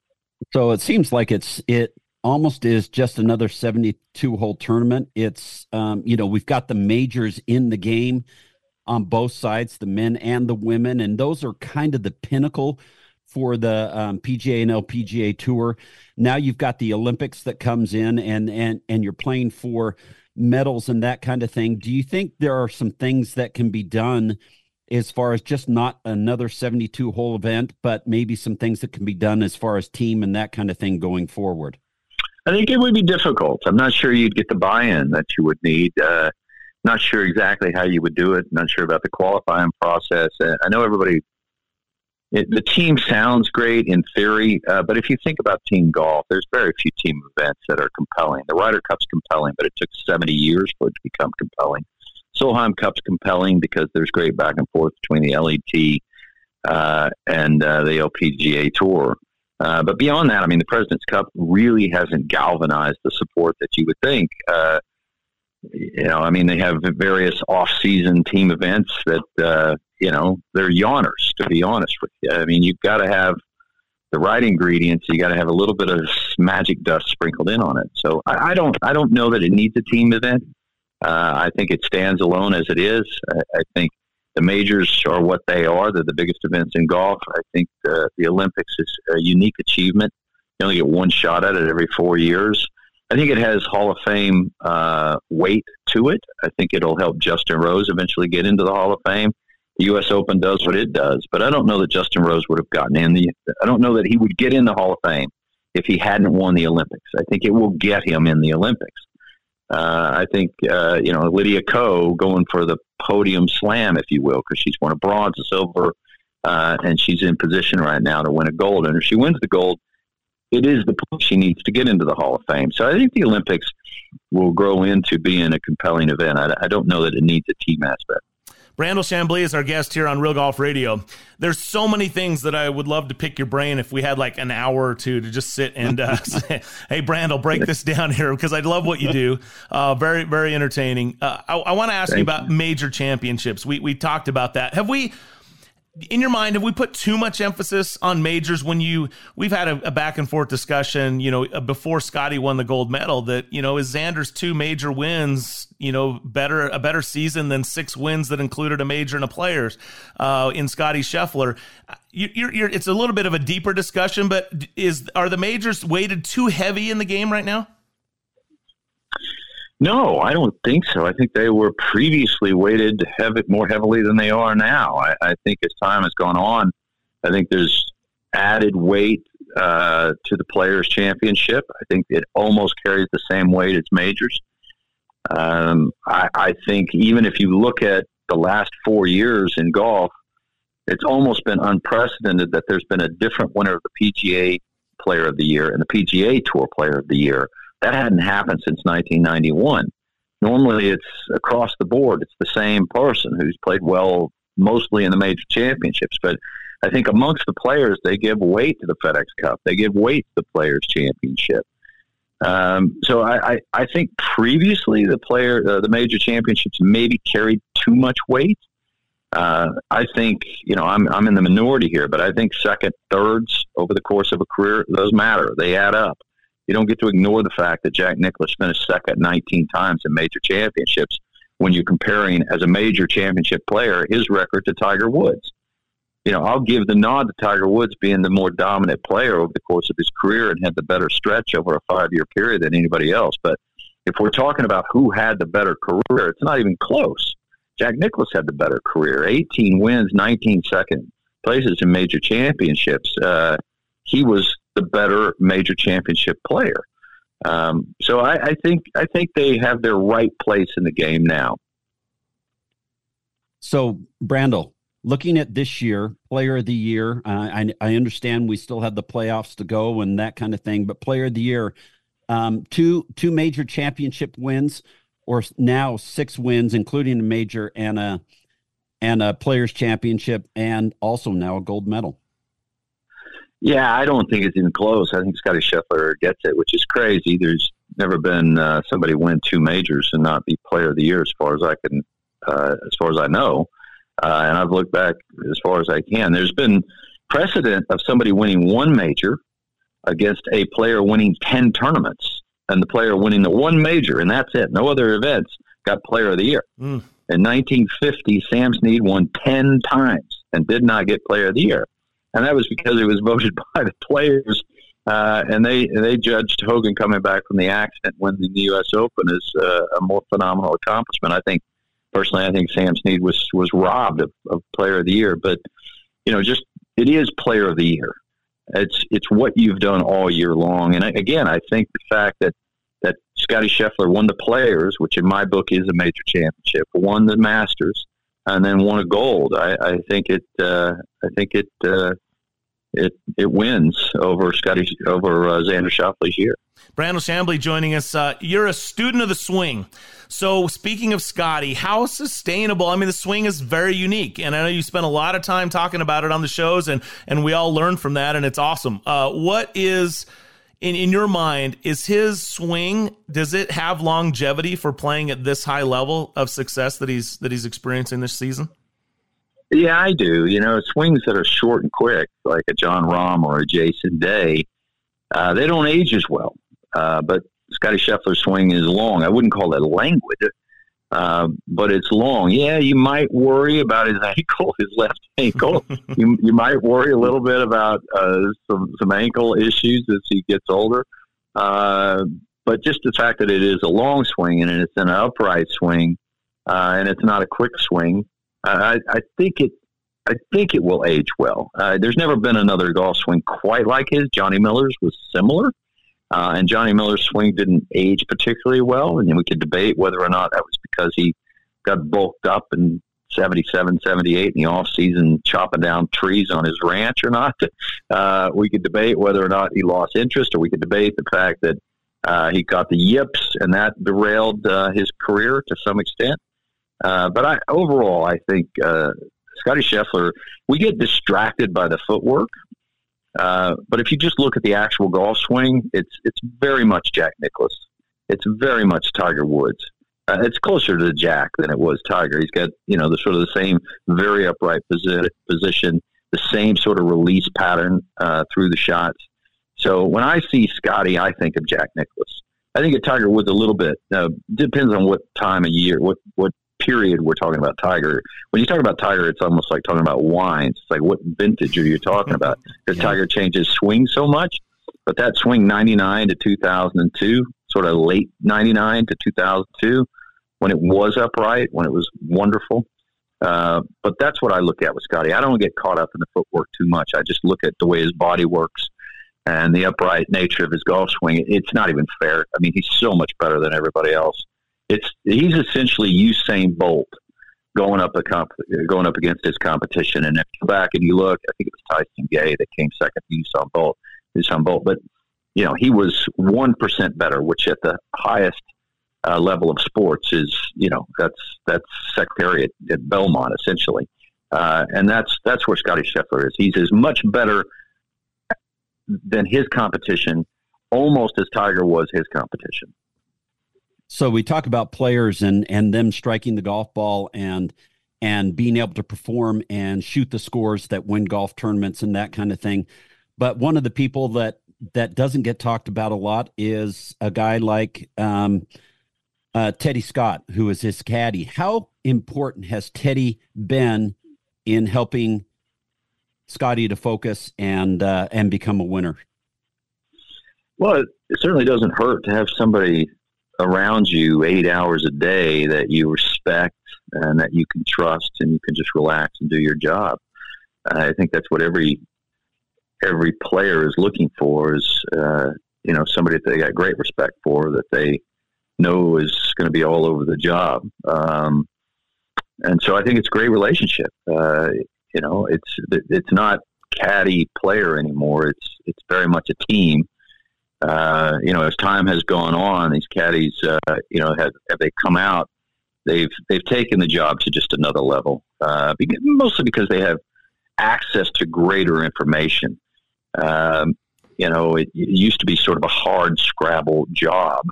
So it seems like it's it almost is just another seventy-two hole tournament. It's um, you know, we've got the majors in the game on both sides, the men and the women, and those are kind of the pinnacle for the um, P G A and L P G A Tour. Now you've got the Olympics that comes in, and and and you're playing for medals and that kind of thing. Do you think there are some things that can be done as far as just not another seventy-two hole event, but maybe some things that can be done as far as team and that kind of thing going forward? I think it would be difficult. I'm not sure you'd get the buy-in that you would need. Uh, not sure exactly how you would do it. Not sure about the qualifying process. Uh, I know everybody It, the team sounds great in theory, uh, but if you think about team golf, there's very few team events that are compelling. The Ryder Cup's compelling, but it took seventy years for it to become compelling. Solheim Cup's compelling because there's great back and forth between the L E T uh, and uh, the L P G A Tour. Uh, but beyond that, I mean, the President's Cup really hasn't galvanized the support that you would think. Uh, you know, I mean, they have various off-season team events that, uh, you know, they're yawners, to be honest with you. I mean, you've got to have the right ingredients. You got to have a little bit of magic dust sprinkled in on it. So I, I don't, I don't know that it needs a team event. Uh, I think it stands alone as it is. I, I think the majors are what they are. They're the biggest events in golf. I think uh, the Olympics is a unique achievement. You only get one shot at it every four years. I think it has Hall of Fame uh, weight to it. I think it'll help Justin Rose eventually get into the Hall of Fame. The U S Open does what it does, but I don't know that Justin Rose would have gotten in. The, I don't know that he would get in the Hall of Fame if he hadn't won the Olympics. I think it will get him in the Olympics. Uh, I think, uh, you know, Lydia Ko going for the podium slam, if you will, because she's won a bronze, a silver, uh, and she's in position right now to win a gold. And if she wins the gold, it is the place she needs to get into the Hall of Fame. So I think the Olympics will grow into being a compelling event. I, I don't know that it needs a team aspect. Brandel Chamblee is our guest here on Real Golf Radio. There's so many things that I would love to pick your brain if we had like an hour or two to just sit and uh, say, hey, Brandel, break this down here, because I love what you do. Uh, very, very entertaining. Uh, I, I want to ask Thank you about you. major championships. We we talked about that. Have we... In your mind, have we put too much emphasis on majors when you, we've had a, a back and forth discussion, you know, before Scotty won the gold medal that, you know, is Xander's two major wins, you know, better, a better season than six wins that included a major and a players uh, in Scotty Scheffler. You, you're, you're, it's a little bit of a deeper discussion, but is, are the majors weighted too heavy in the game right now? No, I don't think so. I think they were previously weighted heavy, more heavily than they are now. I, I think as time has gone on, I think there's added weight uh, to the Players Championship. I think it almost carries the same weight as majors. Um, I, I think even if you look at the last four years in golf, it's almost been unprecedented that there's been a different winner of the P G A Player of the Year and the P G A Tour Player of the Year. That hadn't happened since nineteen ninety-one. Normally it's across the board. It's the same person who's played well mostly in the major championships. But I think amongst the players, they give weight to the FedEx Cup. They give weight to the Players Championship. Um, so I, I, I think previously the player, uh, the major championships maybe carried too much weight. Uh, I think, you know, I'm, I'm in the minority here, but I think second, thirds over the course of a career, those matter. They add up. You don't get to ignore the fact that Jack Nicklaus finished second nineteen times in major championships when you're comparing as a major championship player, his record to Tiger Woods. You know, I'll give the nod to Tiger Woods being the more dominant player over the course of his career and had the better stretch over a five-year period than anybody else. But if we're talking about who had the better career, it's not even close. Jack Nicklaus had the better career, eighteen wins, nineteen second places in major championships. Uh, he was the better major championship player. Um, so I, I think I think they have their right place in the game now. So, Brandel, looking at this year, Player of the Year, uh, I, I understand we still have the playoffs to go and that kind of thing, but Player of the Year, um, two two major championship wins, or now six wins, including a major and a and a Players Championship, and also now a gold medal. Yeah, I don't think it's even close. I think Scotty Scheffler gets it, which is crazy. There's never been uh, somebody win two majors and not be Player of the Year, as far as I can, uh, as far as I know. Uh, and I've looked back as far as I can. There's been precedent of somebody winning one major against a player winning ten tournaments, and the player winning the one major, and that's it. No other events got Player of the Year. Mm. In nineteen fifty, Sam Snead won ten times and did not get Player of the Year. And that was because it was voted by the players, uh, and they they judged Hogan coming back from the accident winning the U S Open as uh, a more phenomenal accomplishment. I think, personally, I think Sam Snead was was robbed of, of Player of the Year. But, you know, just it is Player of the Year. It's it's what you've done all year long. And, I, again, I think the fact that, that Scotty Scheffler won the Players, which in my book is a major championship, won the Masters, and then won a gold. I, I think it. Uh, I think it. Uh, it it wins over Scotty over uh, Xander Schauffele's year. Brandel Chambly joining us. Uh, you're a student of the swing. So speaking of Scotty, how sustainable? I mean, the swing is very unique, and I know you spent a lot of time talking about it on the shows, and and we all learned from that, and it's awesome. Uh, what is in in your mind is his swing? Does it have longevity for playing at this high level of success that he's that he's experiencing this season? Yeah, I do. You know, swings that are short and quick, like a John Rahm or a Jason Day, uh, they don't age as well. Uh, but Scotty Scheffler's swing is long. I wouldn't call it languid, uh, but it's long. Yeah, you might worry about his ankle, his left ankle. you you might worry a little bit about uh, some some ankle issues as he gets older. Uh, but just the fact that it is a long swing and it's an upright swing, uh, and it's not a quick swing. I, I think it. I think it will age well. Uh, there's never been another golf swing quite like his. Johnny Miller's was similar, uh, and Johnny Miller's swing didn't age particularly well. And then we could debate whether or not that was because he got bulked up in seventy-seven, seventy-eight in the off season, chopping down trees on his ranch or not. Uh, we could debate whether or not he lost interest, or we could debate the fact that uh, he got the yips and that derailed uh, his career to some extent. Uh, but I, overall, I think uh, Scotty Scheffler, we get distracted by the footwork. Uh, but if you just look at the actual golf swing, it's it's very much Jack Nicklaus. It's very much Tiger Woods. Uh, it's closer to Jack than it was Tiger. He's got, you know, the sort of the same very upright posi- position, the same sort of release pattern uh, through the shots. So when I see Scotty, I think of Jack Nicklaus. I think of Tiger Woods a little bit. Uh, depends on what time of year, what what period we're talking about Tiger. When you talk about Tiger, it's almost like talking about wines. It's like, what vintage are you talking about? Because yeah. Tiger changes swing so much. But that swing ninety-nine to two thousand two, sort of late ninety-nine to two thousand two, when it was upright, when it was wonderful. Uh, but that's what I look at with Scotty. I don't get caught up in the footwork too much. I just look at the way his body works. and the upright nature of his golf swing, it's not even fair. I mean, he's so much better than everybody else. It's he's essentially Usain Bolt going up a comp, going up against his competition. And if you go back and you look, I think it was Tyson Gay that came second to Usain Bolt. Usain Bolt, but you know he was one percent better, which at the highest uh, level of sports is you know that's that's secretariat at Belmont essentially, uh, and that's that's where Scotty Scheffler is. He's as much better than his competition, almost as Tiger was his competition. So we talk about players and, and them striking the golf ball and and being able to perform and shoot the scores that win golf tournaments and that kind of thing. But one of the people that, that doesn't get talked about a lot is a guy like um, uh, Teddy Scott, who is his caddy. How important has Teddy been in helping Scotty to focus and uh, and become a winner? Well, it, it certainly doesn't hurt to have somebody around you eight hours a day that you respect and that you can trust and you can just relax and do your job. Uh, I think that's what every every player is looking for is, uh, you know, somebody that they got great respect for, that they know is going to be all over the job. Um, and so I think it's a great relationship. Uh, you know, it's it's not caddy player anymore. It's it's very much a team. Uh, you know, as time has gone on, these caddies, uh, you know, have, have they come out, they've they've taken the job to just another level, uh, because, mostly because they have access to greater information. Um, you know, it, it used to be sort of a hard scrabble job,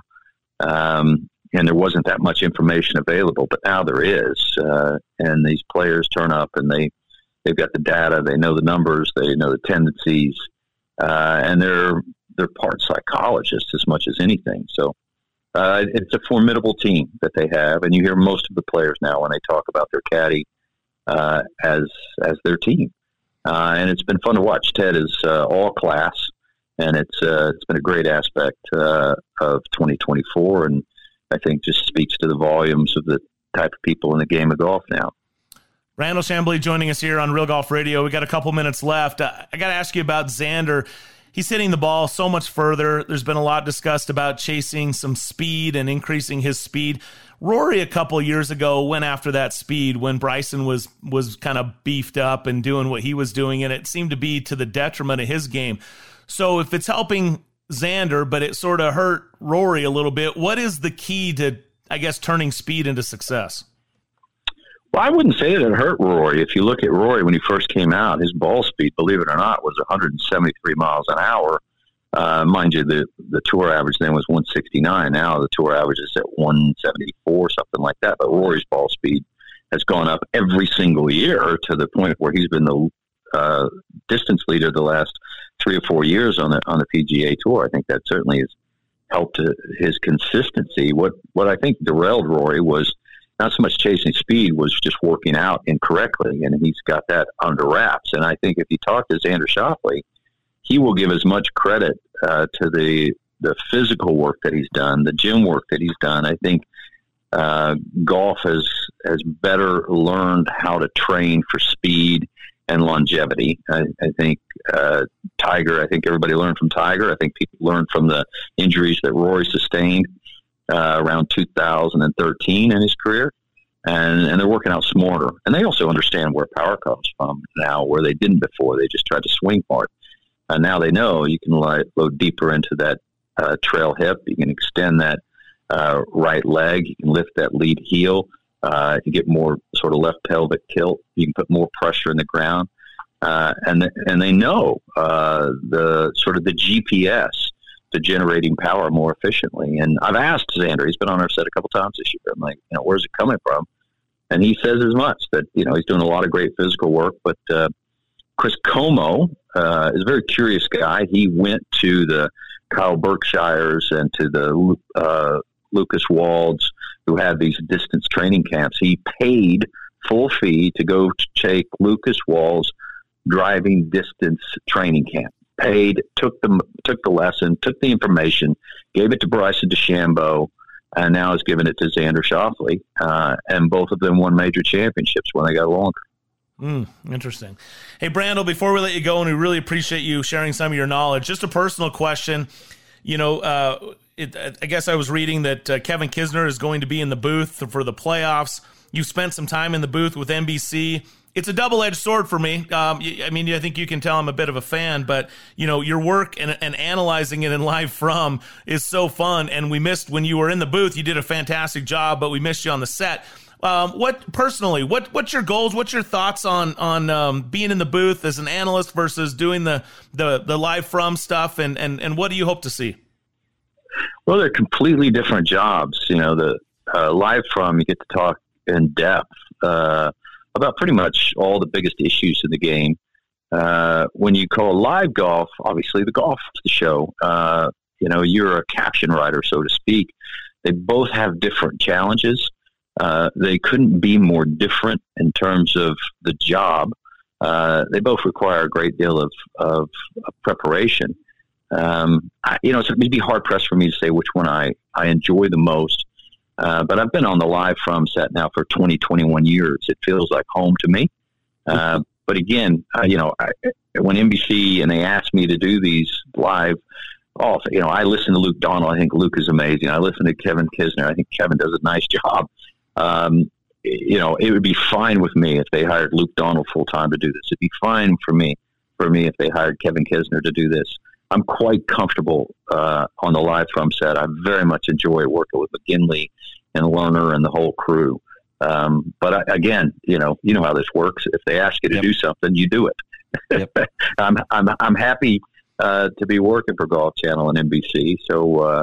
um, and there wasn't that much information available, but now there is. Uh, and these players turn up and they, they've got the data, they know the numbers, they know the tendencies, uh, and they're they're part psychologists as much as anything. So uh, it's a formidable team that they have, and you hear most of the players now when they talk about their caddy uh, as as their team. Uh, and it's been fun to watch. Ted is uh, all class, and it's uh, it's been a great aspect uh, of twenty twenty-four, and I think just speaks to the volumes of the type of people in the game of golf now. Randall Chambly joining us here on Real Golf Radio. We got a couple minutes left. Uh, I got to ask you about Xander. He's hitting the ball so much further. There's been a lot discussed about chasing some speed and increasing his speed. Rory a couple years ago went after that speed when Bryson was was kind of beefed up and doing what he was doing, and it seemed to be to the detriment of his game. So if it's helping Xander, but it sort of hurt Rory a little bit, what is the key to, I guess, turning speed into success? Well, I wouldn't say that it hurt Rory. If you look at Rory when he first came out, his ball speed, believe it or not, was one hundred seventy-three miles an hour. Uh, mind you, the, the tour average then was one sixty-nine. Now the tour average is at one seventy-four, something like that. But Rory's ball speed has gone up every single year to the point where he's been the uh, distance leader the last three or four years on the on the P G A Tour. I think that certainly has helped uh, his consistency. What what I think derailed Rory was not so much chasing speed, was just working out incorrectly, and he's got that under wraps. And I think if you talk to Xander Schauffele, he will give as much credit uh, to the the physical work that he's done, the gym work that he's done. I think uh, golf has has better learned how to train for speed and longevity. I, I think uh, Tiger, I think everybody learned from Tiger. I think people learned from the injuries that Rory sustained Uh, around two thousand thirteen in his career, and, and they're working out smarter. And they also understand where power comes from now, where they didn't before. They just tried to swing hard. And now they know you can load deeper into that uh, trail hip. You can extend that uh, right leg. You can lift that lead heel. Uh, you get more sort of left pelvic tilt. You can put more pressure in the ground. Uh, and, th- and they know uh, the sort of the G P S to generating power more efficiently. And I've asked Xander, he's been on our set a couple times this year. I'm like, you know, where's it coming from? And he says as much, that, you know, he's doing a lot of great physical work. But uh, Chris Como uh, is a very curious guy. He went to the Kyle Berkshires and to the uh, Lucas Walds, who had these distance training camps. He paid full fee to go to take Lucas Walds' driving distance training camp. Paid, took the took the lesson, took the information, gave it to Bryson DeChambeau, and now has given it to Xander Schauffele. Uh, and both of them won major championships when they got longer. Mm, interesting. Hey, Brandel, before we let you go, and we really appreciate you sharing some of your knowledge, just a personal question. You know, uh, it, I guess I was reading that uh, Kevin Kisner is going to be in the booth for the playoffs. You spent some time in the booth with N B C. It's a double-edged sword for me. Um, I mean, I think you can tell I'm a bit of a fan, but, you know, your work and, and analyzing it in live from is so fun. And we missed when you were in the booth. You did a fantastic job, but we missed you on the set. Um, what personally, what what's your goals? What's your thoughts on on um, being in the booth as an analyst versus doing the the, the live from stuff? And, and, and what do you hope to see? Well, they're completely different jobs. You know, the uh, live from, you get to talk in depth uh, about pretty much all the biggest issues in the game. Uh, when you call live golf, obviously the golf is the show. Uh, you know, you're a caption writer, so to speak. They both have different challenges. Uh, they couldn't be more different in terms of the job. Uh, they both require a great deal of, of, of preparation. Um, I, you know, so it'd be hard pressed for me to say which one I, I enjoy the most. Uh, but I've been on the live from set now for twenty, twenty-one years. It feels like home to me. Uh, but again, uh, you know, I, when N B C and they asked me to do these live, oh, you know, I listen to Luke Donald. I think Luke is amazing. I listen to Kevin Kisner. I think Kevin does a nice job. Um, you know, it would be fine with me if they hired Luke Donald full time to do this. It'd be fine for me, for me if they hired Kevin Kisner to do this. I'm quite comfortable uh, on the live from set. I very much enjoy working with McGinley and Lerner and the whole crew. Um, but I, again, you know, you know how this works. If they ask you to yep. do something, you do it. Yep. I'm I'm I'm happy uh, to be working for Golf Channel and N B C. So. Uh,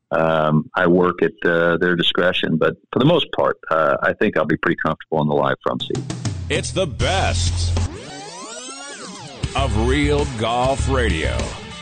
Um, I work at uh, their discretion, but for the most part, uh, I think I'll be pretty comfortable in the live from seat. It's the best of Real Golf Radio.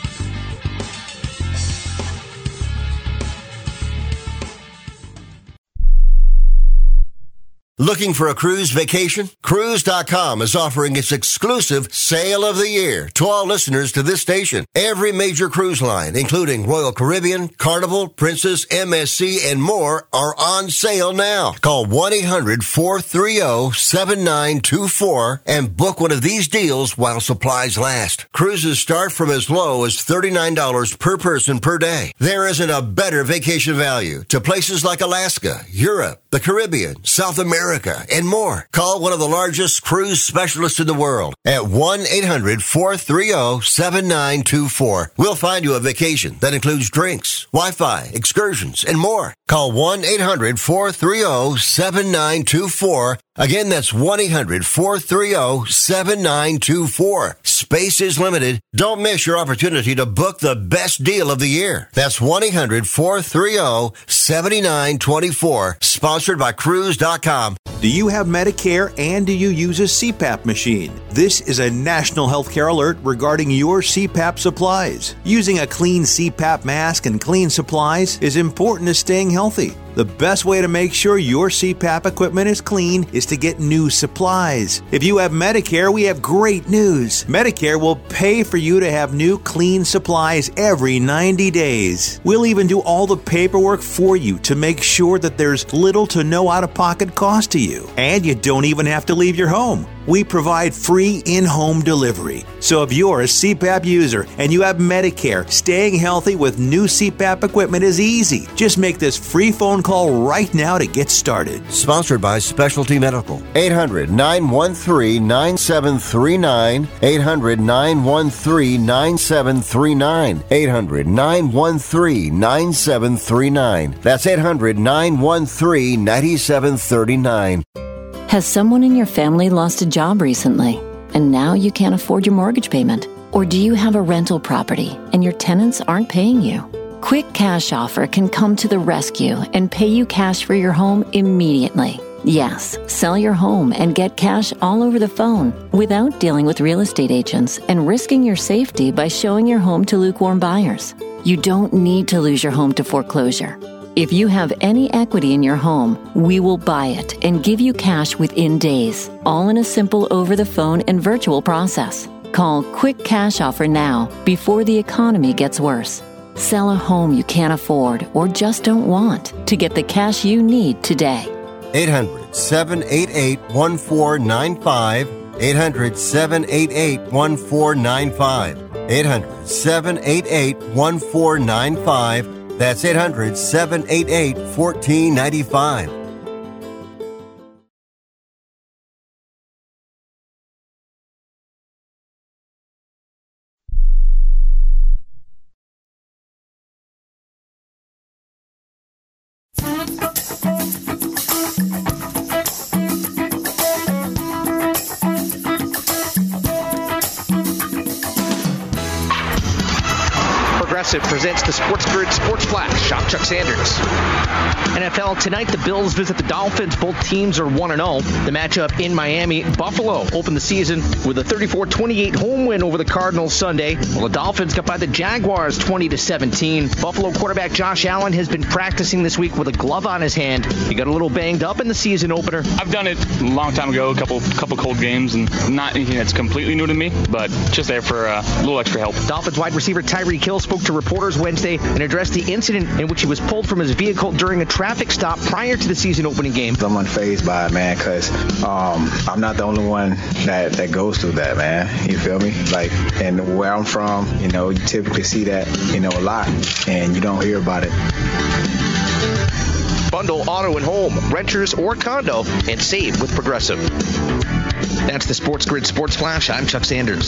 Looking for a cruise vacation? Cruise dot com is offering its exclusive sale of the year to all listeners to this station. Every major cruise line, including Royal Caribbean, Carnival, Princess, M S C, and more, are on sale now. Call one eight hundred, four three zero, seven nine two four and book one of these deals while supplies last. Cruises start from as low as thirty-nine dollars per person per day. There isn't a better vacation value to places like Alaska, Europe, the Caribbean, South America, and more. Call one of the largest cruise specialists in the world at one eight hundred, four three zero, seven nine two four. We'll find you a vacation that includes drinks, Wi-Fi, excursions, and more. Call one eight hundred, four three zero, seven nine two four. Again, that's one eight hundred, four three zero, seven nine two four. Space is limited. Don't miss your opportunity to book the best deal of the year. That's one eight hundred, four three zero, seven nine two four. Sponsored by Cruise dot com. Do you have Medicare and do you use a C PAP machine? This is a national healthcare alert regarding your C PAP supplies. Using a clean C PAP mask and clean supplies is important to staying healthy. The best way to make sure your C PAP equipment is clean is to get new supplies. If you have Medicare, we have great news. Medicare will pay for you to have new clean supplies every ninety days. We'll even do all the paperwork for you to make sure that there's little to no out-of-pocket cost to you. And you don't even have to leave your home. We provide free in-home delivery. So if you're a C PAP user and you have Medicare, staying healthy with new C PAP equipment is easy. Just make this free phone call right now to get started. Sponsored by Specialty Medical. eight hundred, nine one three, nine seven three nine. eight hundred, nine one three, nine seven three nine. eight hundred, nine one three, nine seven three nine. That's eight hundred, nine one three, nine seven three nine. Has someone in your family lost a job recently, and now you can't afford your mortgage payment? Or do you have a rental property and your tenants aren't paying you? Quick Cash Offer can come to the rescue and pay you cash for your home immediately. Yes, sell your home and get cash all over the phone without dealing with real estate agents and risking your safety by showing your home to lukewarm buyers. You don't need to lose your home to foreclosure. If you have any equity in your home, we will buy it and give you cash within days, all in a simple over-the-phone and virtual process. Call Quick Cash Offer now before the economy gets worse. Sell a home you can't afford or just don't want to get the cash you need today. eight hundred, seven eight eight, one four nine five. eight hundred, seven eight eight, one four nine five. eight hundred, seven eight eight, one four nine five. That's eight hundred, seven eight eight, one four nine five. Presents the Sports Grid Sports Flash. I'm Chuck Sanders. N F L tonight, the Bills visit the Dolphins. Both teams are one and oh. The matchup in Miami. Buffalo opened the season with a thirty-four twenty-eight home win over the Cardinals Sunday. Well, the Dolphins got by the Jaguars twenty to seventeen. Buffalo quarterback Josh Allen has been practicing this week with a glove on his hand. He got a little banged up in the season opener. I've done it a long time ago, a couple couple cold games, and not anything that's completely new to me, but just there for a little extra help. Dolphins wide receiver Tyreek Hill spoke to reporters Wednesday and addressed the incident in which he was pulled from his vehicle during a traffic stop prior to the season opening game. I'm unfazed by it, man, because um, I'm not the only one that, that goes through that, man. You feel me? Like, and where I'm from, you know, you typically see that, you know, a lot, and you don't hear about it. Bundle auto and home, renters or condo, and save with Progressive. That's the Sports Grid Sports Flash. I'm Chuck Sanders.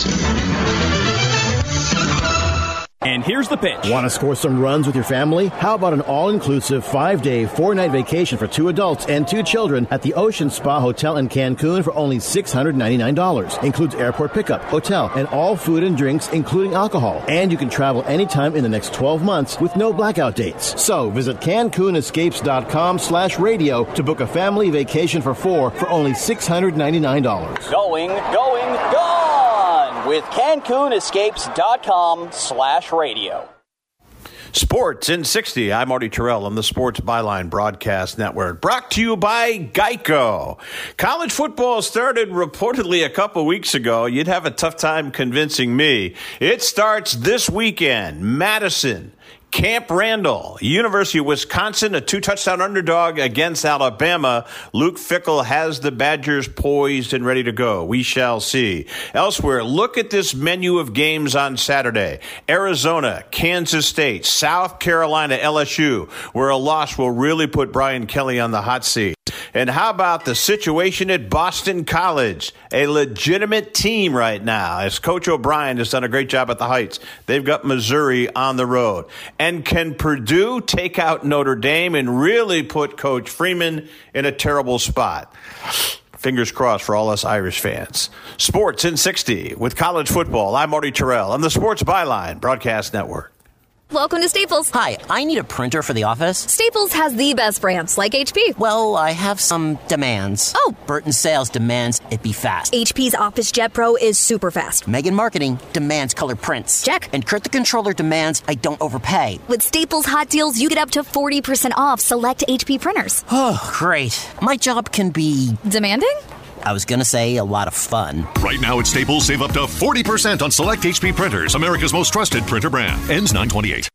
And here's the pitch. Want to score some runs with your family? How about an all-inclusive five-day, four-night vacation for two adults and two children at the Ocean Spa Hotel in Cancun for only six hundred ninety-nine dollars. Includes airport pickup, hotel, and all food and drinks, including alcohol. And you can travel anytime in the next twelve months with no blackout dates. So visit CancunEscapes.com slash radio to book a family vacation for four for only six hundred ninety-nine dollars. Going, going, gone! With CancunEscapes.com slash radio. Sports in sixty. I'm Marty Terrell on the Sports Byline Broadcast Network. Brought to you by Geico. College football started reportedly a couple weeks ago. You'd have a tough time convincing me. It starts this weekend. Madison, Camp Randall, University of Wisconsin, a two-touchdown underdog against Alabama. Luke Fickell has the Badgers poised and ready to go. We shall see. Elsewhere, look at this menu of games on Saturday. Arizona, Kansas State, South Carolina, L S U, where a loss will really put Brian Kelly on the hot seat. And how about the situation at Boston College? A legitimate team right now, as Coach O'Brien has done a great job at the Heights. They've got Missouri on the road. And can Purdue take out Notre Dame and really put Coach Freeman in a terrible spot? Fingers crossed for all us Irish fans. Sports in sixty with college football. I'm Marty Terrell on the Sports Byline Broadcast Network. Welcome to Staples. Hi, I need a printer for the office. Staples has the best brands, like H P. Well, I have some demands. Oh. Burton Sales demands it be fast. H P's Office Jet Pro is super fast. Megan Marketing demands color prints. Check. And Kurt the Controller demands I don't overpay. With Staples hot deals, you get up to forty percent off select H P printers. Oh, great. My job can be... demanding? I was going to say a lot of fun. Right now at Staples, save up to forty percent on select H P printers, America's most trusted printer brand. Ends nine twenty-eight.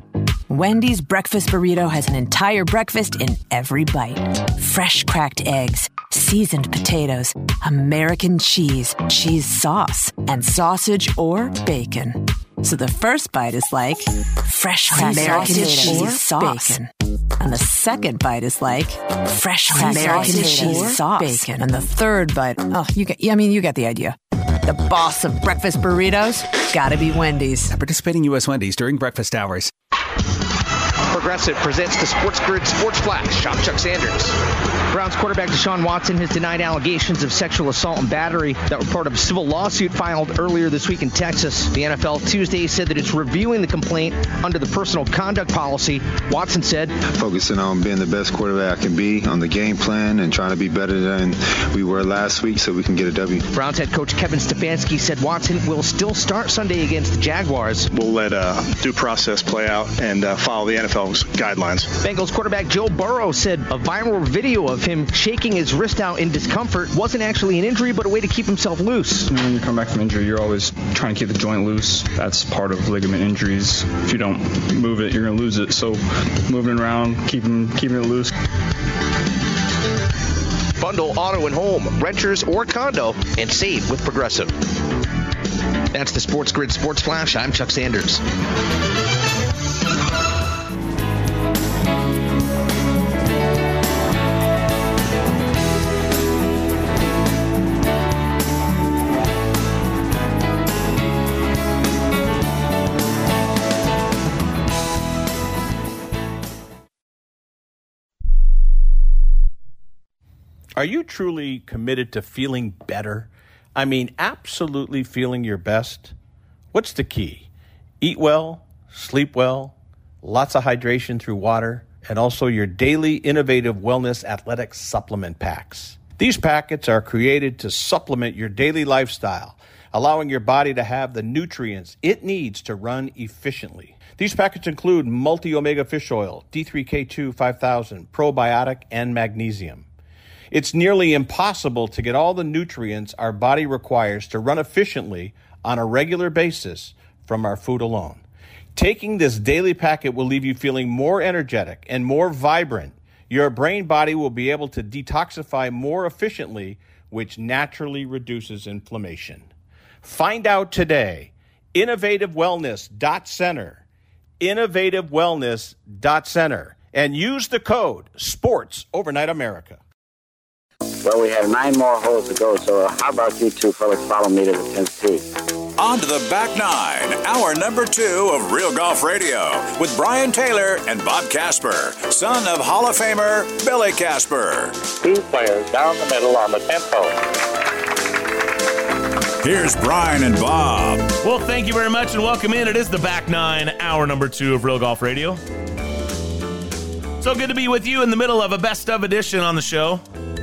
Wendy's breakfast burrito has an entire breakfast in every bite. Fresh cracked eggs, seasoned potatoes, American cheese, cheese sauce, and sausage or bacon. So the first bite is like fresh cracked American cheese or sauce. Bacon. And the second bite is like fresh cracked American cheese sauce. Bacon. And the third bite, oh, you get, I mean, you get the idea. The boss of breakfast burritos, gotta be Wendy's. At participating U S Wendy's during breakfast hours. Progressive presents the Sports Grid Sports Flash. I'm Chuck Sanders. Browns quarterback Deshaun Watson has denied allegations of sexual assault and battery that were part of a civil lawsuit filed earlier this week in Texas. The N F L Tuesday said that it's reviewing the complaint under the personal conduct policy. Watson said, focusing on being the best quarterback I can be on the game plan and trying to be better than we were last week so we can get a W. Browns head coach Kevin Stefanski said Watson will still start Sunday against the Jaguars. We'll let uh, due process play out and uh, follow the N F L's guidelines. Bengals quarterback Joe Burrow said a viral video of him shaking his wrist out in discomfort wasn't actually an injury, but a way to keep himself loose. When you come back from injury, you're always trying to keep the joint loose. That's part of ligament injuries. If you don't move it, you're going to lose it. So moving it around, keeping, keeping it loose. Bundle auto and home, renters or condo, and save with Progressive. That's the Sports Grid Sports Flash. I'm Chuck Sanders. Are you truly committed to feeling better? I mean, absolutely feeling your best? What's the key? Eat well, sleep well, lots of hydration through water, and also your daily innovative wellness athletic supplement packs. These packets are created to supplement your daily lifestyle, allowing your body to have the nutrients it needs to run efficiently. These packets include multi-omega fish oil, D three K two five thousand, probiotic, and magnesium. It's nearly impossible to get all the nutrients our body requires to run efficiently on a regular basis from our food alone. Taking this daily packet will leave you feeling more energetic and more vibrant. Your brain body will be able to detoxify more efficiently, which naturally reduces inflammation. Find out today. innovative wellness dot center. innovative wellness dot center. And use the code SPORTS Overnight America. Well, we have nine more holes to go, so how about you two fellas follow me to the tenth tee? On to the back nine, hour number two of Real Golf Radio with Brian Taylor and Bob Casper, son of Hall of Famer Billy Casper. Two players down the middle on the tenth hole. Here's Brian and Bob. Well, thank you very much and welcome in. It is the back nine, hour number two of Real Golf Radio. So good to be with you in the middle of a best of edition on the show.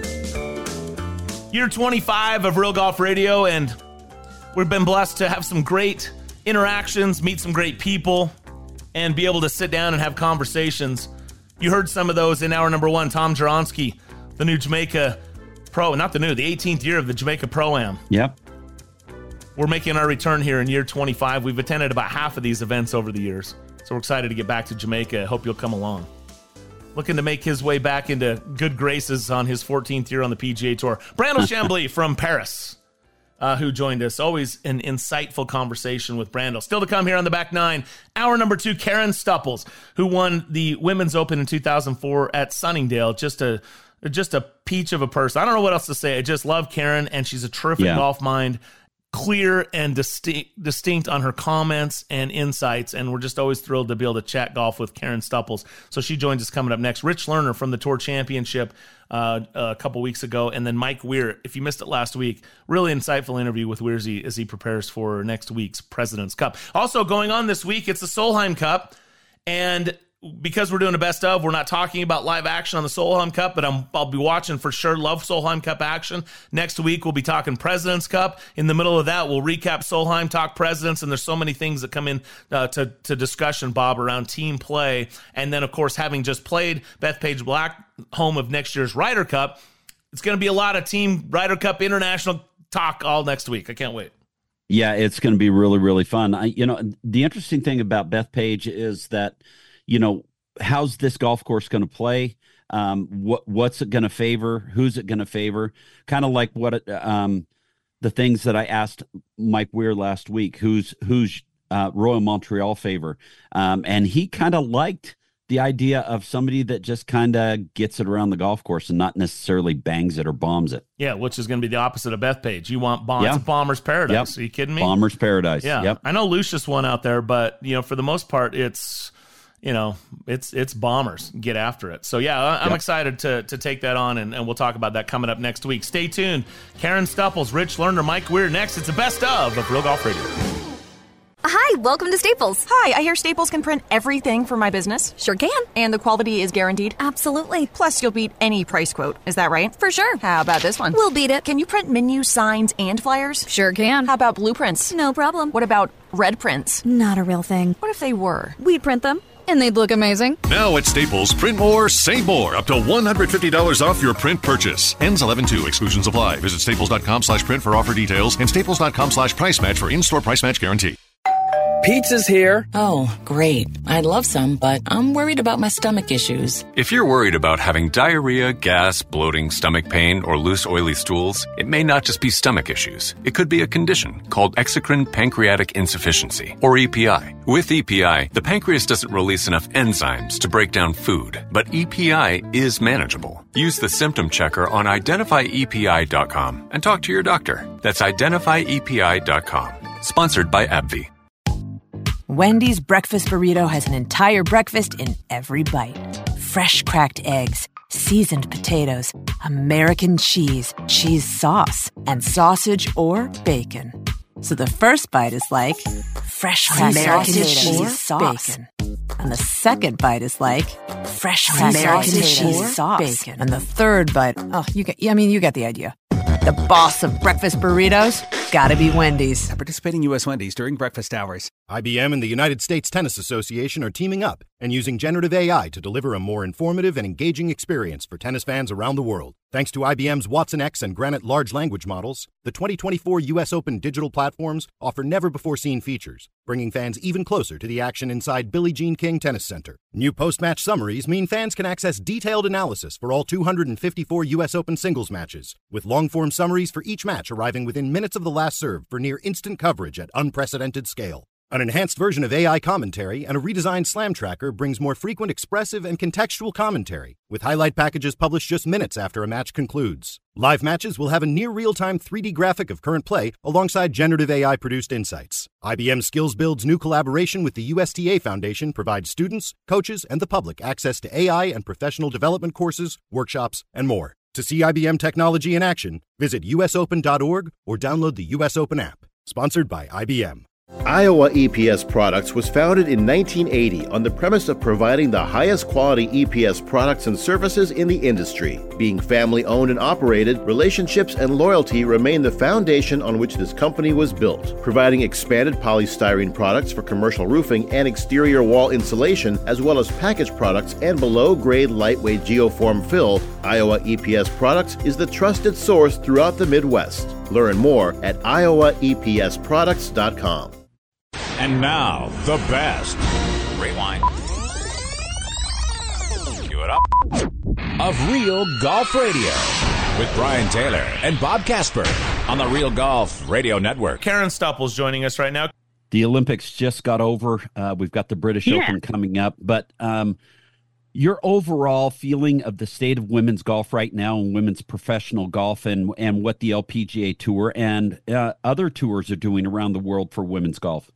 Year twenty-five of Real Golf Radio, and we've been blessed to have some great interactions, meet some great people, and be able to sit down and have conversations. You heard some of those in hour number one. Tom Jaronsky, the new Jamaica Pro, not the new, the eighteenth year of the Jamaica Pro-Am. Yep. We're making our return here in year twenty-five. We've attended about half of these events over the years, so we're excited to get back to Jamaica. Hope you'll come along. Looking to make his way back into good graces on his fourteenth year on the P G A Tour. Brandel Chambly from Paris, uh, who joined us. Always an insightful conversation with Brandel. Still to come here on the back nine. Hour number two, Karen Stupples, who won the Women's Open in two thousand four at Sunningdale. Just a just a peach of a person. I don't know what else to say. I just love Karen, and she's a terrific Yeah. golf mind. Clear and distinct, distinct on her comments and insights, and we're just always thrilled to be able to chat golf with Karen Stupples. So she joins us coming up next. Rich Lerner from the Tour Championship uh, a couple weeks ago, and then Mike Weir. If you missed it last week, really insightful interview with Weirzy as he prepares for next week's President's Cup. Also going on this week, it's the Solheim Cup, and because we're doing a best of, we're not talking about live action on the Solheim Cup, but I'm, I'll be watching for sure. Love Solheim Cup action. Next week, we'll be talking President's Cup. In the middle of that, we'll recap Solheim, talk Presidents, and there's so many things that come in uh, to, to discussion, Bob, around team play. And then, of course, having just played Bethpage Black, home of next year's Ryder Cup, it's going to be a lot of Team Ryder Cup International talk all next week. I can't wait. Yeah, it's going to be really, really fun. I, you know, the interesting thing about Bethpage is that, you know, how's this golf course going to play? Um, what what's it going to favor? Who's it going to favor? Kind of like what it, um, the things that I asked Mike Weir last week. Who's who's uh, Royal Montreal favor? Um, and he kind of liked the idea of somebody that just kind of gets it around the golf course and not necessarily bangs it or bombs it. Yeah, which is going to be the opposite of Bethpage. You want bombs, Yeah. Bomber's Paradise. Yep. Are you kidding me? Bomber's Paradise. Yeah, Yep. I know Lucius won out there, but you know, for the most part, it's you know, it's it's bombers. Get after it. So yeah, I- I'm Yep. excited to to take that on, and, and we'll talk about that coming up next week. Stay tuned. Karen Stupples, Rich Lerner, Mike Weir next. It's the best of of Real Golf Radio. Hi, welcome to Staples. Hi, I hear Staples can print everything for my business. Sure can. And the quality is guaranteed? Absolutely. Plus, you'll beat any price quote. Is that right? For sure. How about this one? We'll beat it. Can you print menus, signs, and flyers? Sure can. How about blueprints? No problem. What about red prints? Not a real thing. What if they were? We'd print them, and they'd look amazing. Now at Staples, print more, save more. Up to one hundred fifty dollars off your print purchase. Ends eleven two. Exclusions apply. Visit staples dot com slash print for offer details and staples dot com slash price match for in-store price match guarantee. Pizza's here. Oh, great. I'd love some, but I'm worried about my stomach issues. If you're worried about having diarrhea, gas, bloating, stomach pain, or loose, oily stools, it may not just be stomach issues. It could be a condition called exocrine pancreatic insufficiency, or E P I. With E P I, the pancreas doesn't release enough enzymes to break down food, but E P I is manageable. Use the symptom checker on identify E P I dot com and talk to your doctor. That's identify E P I dot com. Sponsored by AbbVie. Wendy's breakfast burrito has an entire breakfast in every bite. Fresh cracked eggs, seasoned potatoes, American cheese, cheese sauce, and sausage or bacon. So the first bite is like fresh cracked American cheese sauce. Bacon. And the second bite is like fresh cracked American cheese sauce. Bacon. And the third bite, oh, you get, I mean, you get the idea. The boss of breakfast burritos, gotta be Wendy's. At participating U S Wendy's during breakfast hours. I B M and the United States Tennis Association are teaming up and using generative A I to deliver a more informative and engaging experience for tennis fans around the world. Thanks to I B M's Watson X and Granite large language models, the twenty twenty-four U S Open digital platforms offer never-before-seen features, bringing fans even closer to the action inside Billie Jean King Tennis Center. New post-match summaries mean fans can access detailed analysis for all two hundred fifty-four U S Open singles matches, with long-form summaries for each match arriving within minutes of the last serve for near-instant coverage at unprecedented scale. An enhanced version of A I commentary and a redesigned Slam Tracker brings more frequent expressive and contextual commentary, with highlight packages published just minutes after a match concludes. Live matches will have a near real-time three D graphic of current play alongside generative A I-produced insights. I B M Skills Build's new collaboration with the U S T A Foundation provides students, coaches, and the public access to A I and professional development courses, workshops, and more. To see I B M technology in action, visit U S open dot org or download the U S Open app. Sponsored by I B M. Iowa E P S Products was founded in nineteen eighty on the premise of providing the highest quality E P S products and services in the industry. Being family-owned and operated, relationships and loyalty remain the foundation on which this company was built. Providing expanded polystyrene products for commercial roofing and exterior wall insulation, as well as packaged products and below-grade lightweight geoform fill, Iowa E P S Products is the trusted source throughout the Midwest. Learn more at iowa e p s products dot com. And now, the best. Rewind. Cue it up. Of Real Golf Radio with Brian Taylor and Bob Casper on the Real Golf Radio Network. Karen Stoppel's joining us right now. The Olympics just got over. Uh, we've got the British Yeah. Open coming up. But um, your overall feeling of the state of women's golf right now and women's professional golf and, and what the L P G A Tour and uh, other tours are doing around the world for women's golf?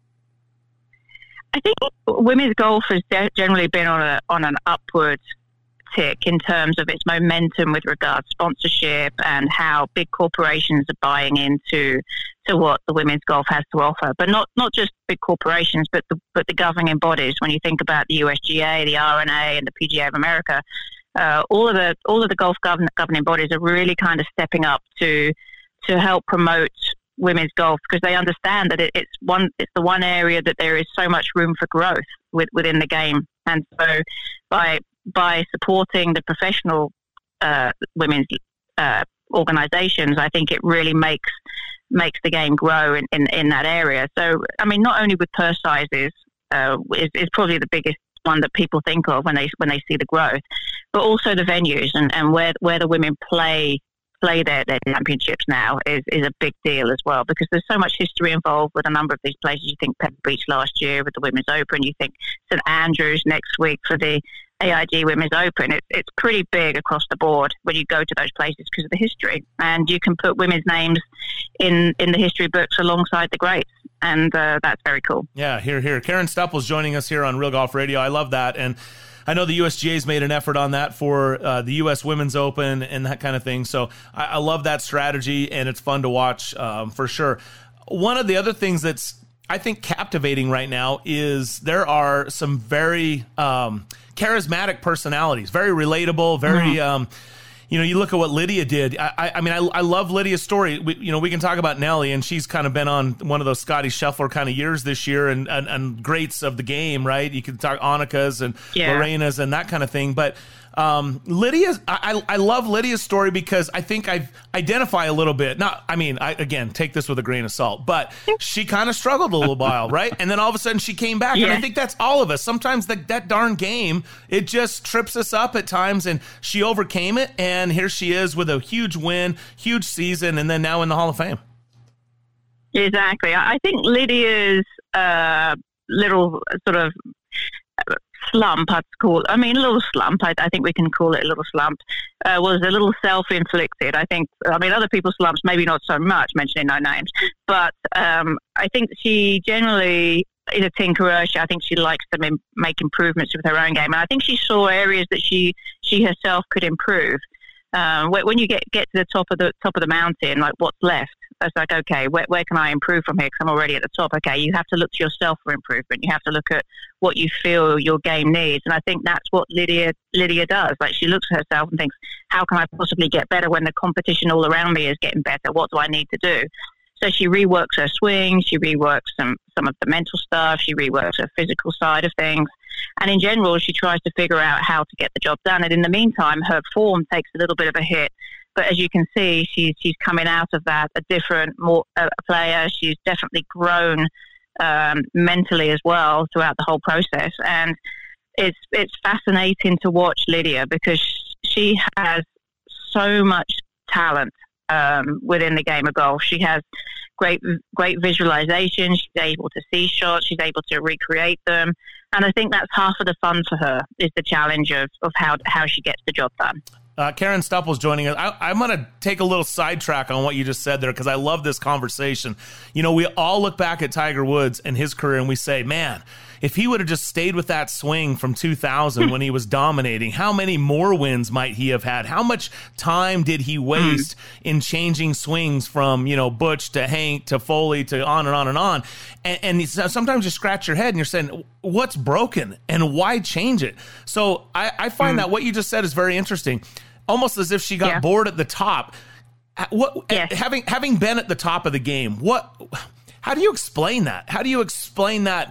I think women's golf has generally been on a on an upward tick in terms of its momentum with regards to sponsorship and how big corporations are buying into to what the women's golf has to offer. But not, not just big corporations, but the but the governing bodies. When you think about the U S G A, the R N A, and the P G A of America, uh, all of the all of the golf govern, governing bodies are really kind of stepping up to to help promote women's golf, because they understand that it, it's one it's the one area that there is so much room for growth with, within the game. And so by by supporting the professional uh, women's uh, organizations, I think it really makes makes the game grow in, in, in that area. So, I mean, not only with purse sizes uh, is, is probably the biggest one that people think of when they when they see the growth, but also the venues and, and where where the women play play their, their championships now is, is a big deal as well, because there's so much history involved with a number of these places. You think Pebble Beach last year with the Women's Open, you think Saint Andrews next week for the A I G Women's Open. It's, it's pretty big across the board when you go to those places because of the history. And you can put women's names in, in the history books alongside the greats. And uh, that's very cool. Yeah, here, here. Karen Stoppel's joining us here on Real Golf Radio. I love that. And I know the U S G A's made an effort on that for uh, the U S Women's Open and that kind of thing. So I, I love that strategy, and it's fun to watch um, for sure. One of the other things that's, I think, captivating right now is there are some very um, charismatic personalities, very relatable, very... Mm-hmm. Um, You know, you look at what Lydia did. I, I, I mean, I, I love Lydia's story. We, you know, we can talk about Nelly, and she's kind of been on one of those Scotty Scheffler kind of years this year, and, and, and greats of the game, right? You can talk Annika's and Yeah. Lorena's and that kind of thing. But Um, Lydia's, I, I love Lydia's story because I think I identify a little bit. Not, I mean, I, again, take this with a grain of salt, but she kind of struggled a little while, right? And then all of a sudden she came back. Yeah. And I think that's all of us. Sometimes the, that darn game, it just trips us up at times, and she overcame it. And here she is with a huge win, huge season, and then now in the Hall of Fame. Exactly. I think Lydia's uh, little sort of slump, I'd call it. I mean, a little slump. I, I think we can call it a little slump. Uh, was a little self-inflicted. I think. I mean, other people's slumps, maybe not so much. Mentioning no names, but um, I think she generally is a tinkerer. She, I think she likes to m- make improvements with her own game, and I think she saw areas that she she herself could improve. Um, when you get, get to the top of the top of the mountain, like what's left? It's like, okay, where, where can I improve from here? Because I'm already at the top. Okay, you have to look to yourself for improvement. You have to look at what you feel your game needs, and I think that's what Lydia Lydia does. Like, she looks at herself and thinks, how can I possibly get better when the competition all around me is getting better? What do I need to do? So she reworks her swing. She reworks some some of the mental stuff. She reworks her physical side of things. And in general, she tries to figure out how to get the job done. And in the meantime, her form takes a little bit of a hit. But as you can see, she's she's coming out of that a different, more uh, player. She's definitely grown um, mentally as well throughout the whole process. And it's it's fascinating to watch Lydia because she has so much talent um, within the game of golf. She has great great visualization. She's able to see shots. She's able to recreate them. And I think that's half of the fun for her, is the challenge of, of how how she gets the job done. Uh, Karen Stupple's joining us. I, I'm going to take a little sidetrack on what you just said there because I love this conversation. You know, we all look back at Tiger Woods and his career and we say, man, if he would have just stayed with that swing from two thousand when he was dominating, how many more wins might he have had? How much time did he waste mm. in changing swings from, you know, Butch to Hank to Foley to on and on and on? And, and sometimes you scratch your head and you're saying, what's broken and why change it? So I, I find mm. that what you just said is very interesting. Almost as if she got yeah. bored at the top. What yes. having having been at the top of the game, what? How do you explain that? How do you explain that?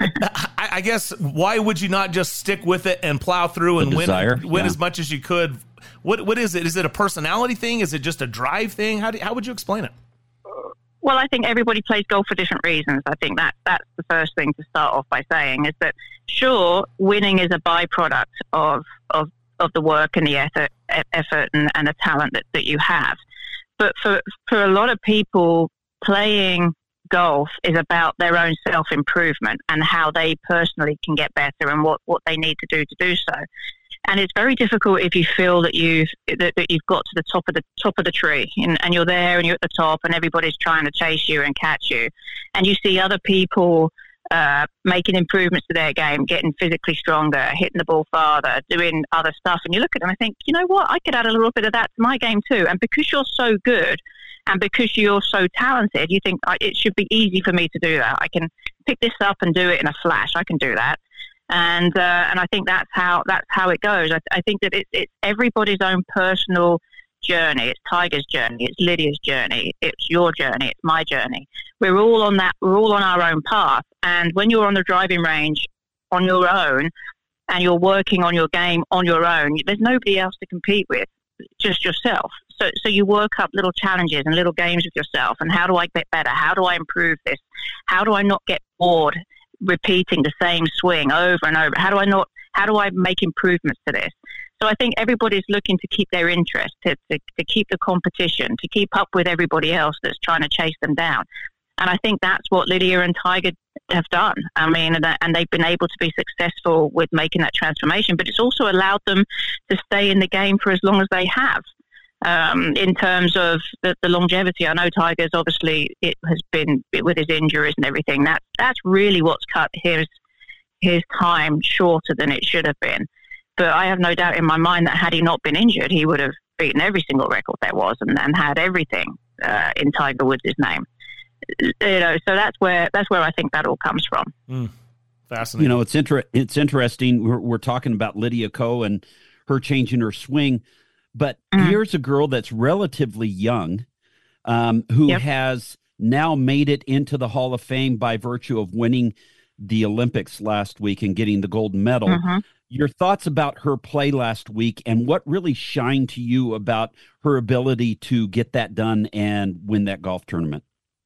I, I guess why would you not just stick with it and plow through and the win desire. win yeah. as much as you could? What what is it? Is it a personality thing? Is it just a drive thing? How do, how would you explain it? Well, I think everybody plays golf for different reasons. I think that that's the first thing to start off by saying is that sure, winning is a byproduct of of of the work and the effort, effort and, and the talent that, that you have. But for for a lot of people, playing golf is about their own self-improvement and how they personally can get better and what, what they need to do to do so. And it's very difficult if you feel that you've that, that you've got to the top of the top of the tree and, and you're there and you're at the top and everybody's trying to chase you and catch you, and you see other people Uh, making improvements to their game, getting physically stronger, hitting the ball farther, doing other stuff. And you look at them and think, you know what, I could add a little bit of that to my game too. And because you're so good and because you're so talented, you think it should be easy for me to do that. I can pick this up and do it in a flash. I can do that. And uh, and I think that's how that's how it goes. I, I think that it's, it's everybody's own personal journey. It's Tiger's journey. It's Lydia's journey. It's your journey. It's my journey. We're all on that. We're all on our own path. And when you're on the driving range on your own and you're working on your game on your own, there's nobody else to compete with, just yourself. So, so you work up little challenges and little games with yourself. And how do I get better? How do I improve this? How do I not get bored repeating the same swing over and over? How do I not? How do I make improvements to this? So I think everybody's looking to keep their interest, to, to, to keep the competition, to keep up with everybody else that's trying to chase them down. And I think that's what Lydia and Tiger have done. I mean, and, and they've been able to be successful with making that transformation, but it's also allowed them to stay in the game for as long as they have. Um, in terms of the, the longevity, I know Tiger's obviously, it has been with his injuries and everything. That's, that's really what's cut his, his time shorter than it should have been. But I have no doubt in my mind that had he not been injured, he would have beaten every single record there was and, and had everything uh, in Tiger Woods' name. You know, so that's where that's where I think that all comes from. Mm, fascinating. You know, it's inter- it's interesting. We're, we're talking about Lydia Ko and her changing her swing, but mm. here's a girl that's relatively young, um, who yep. has now made it into the Hall of Fame by virtue of winning the Olympics last week and getting the gold medal. Mm-hmm. Your thoughts about her play last week and what really shined to you about her ability to get that done and win that golf tournament?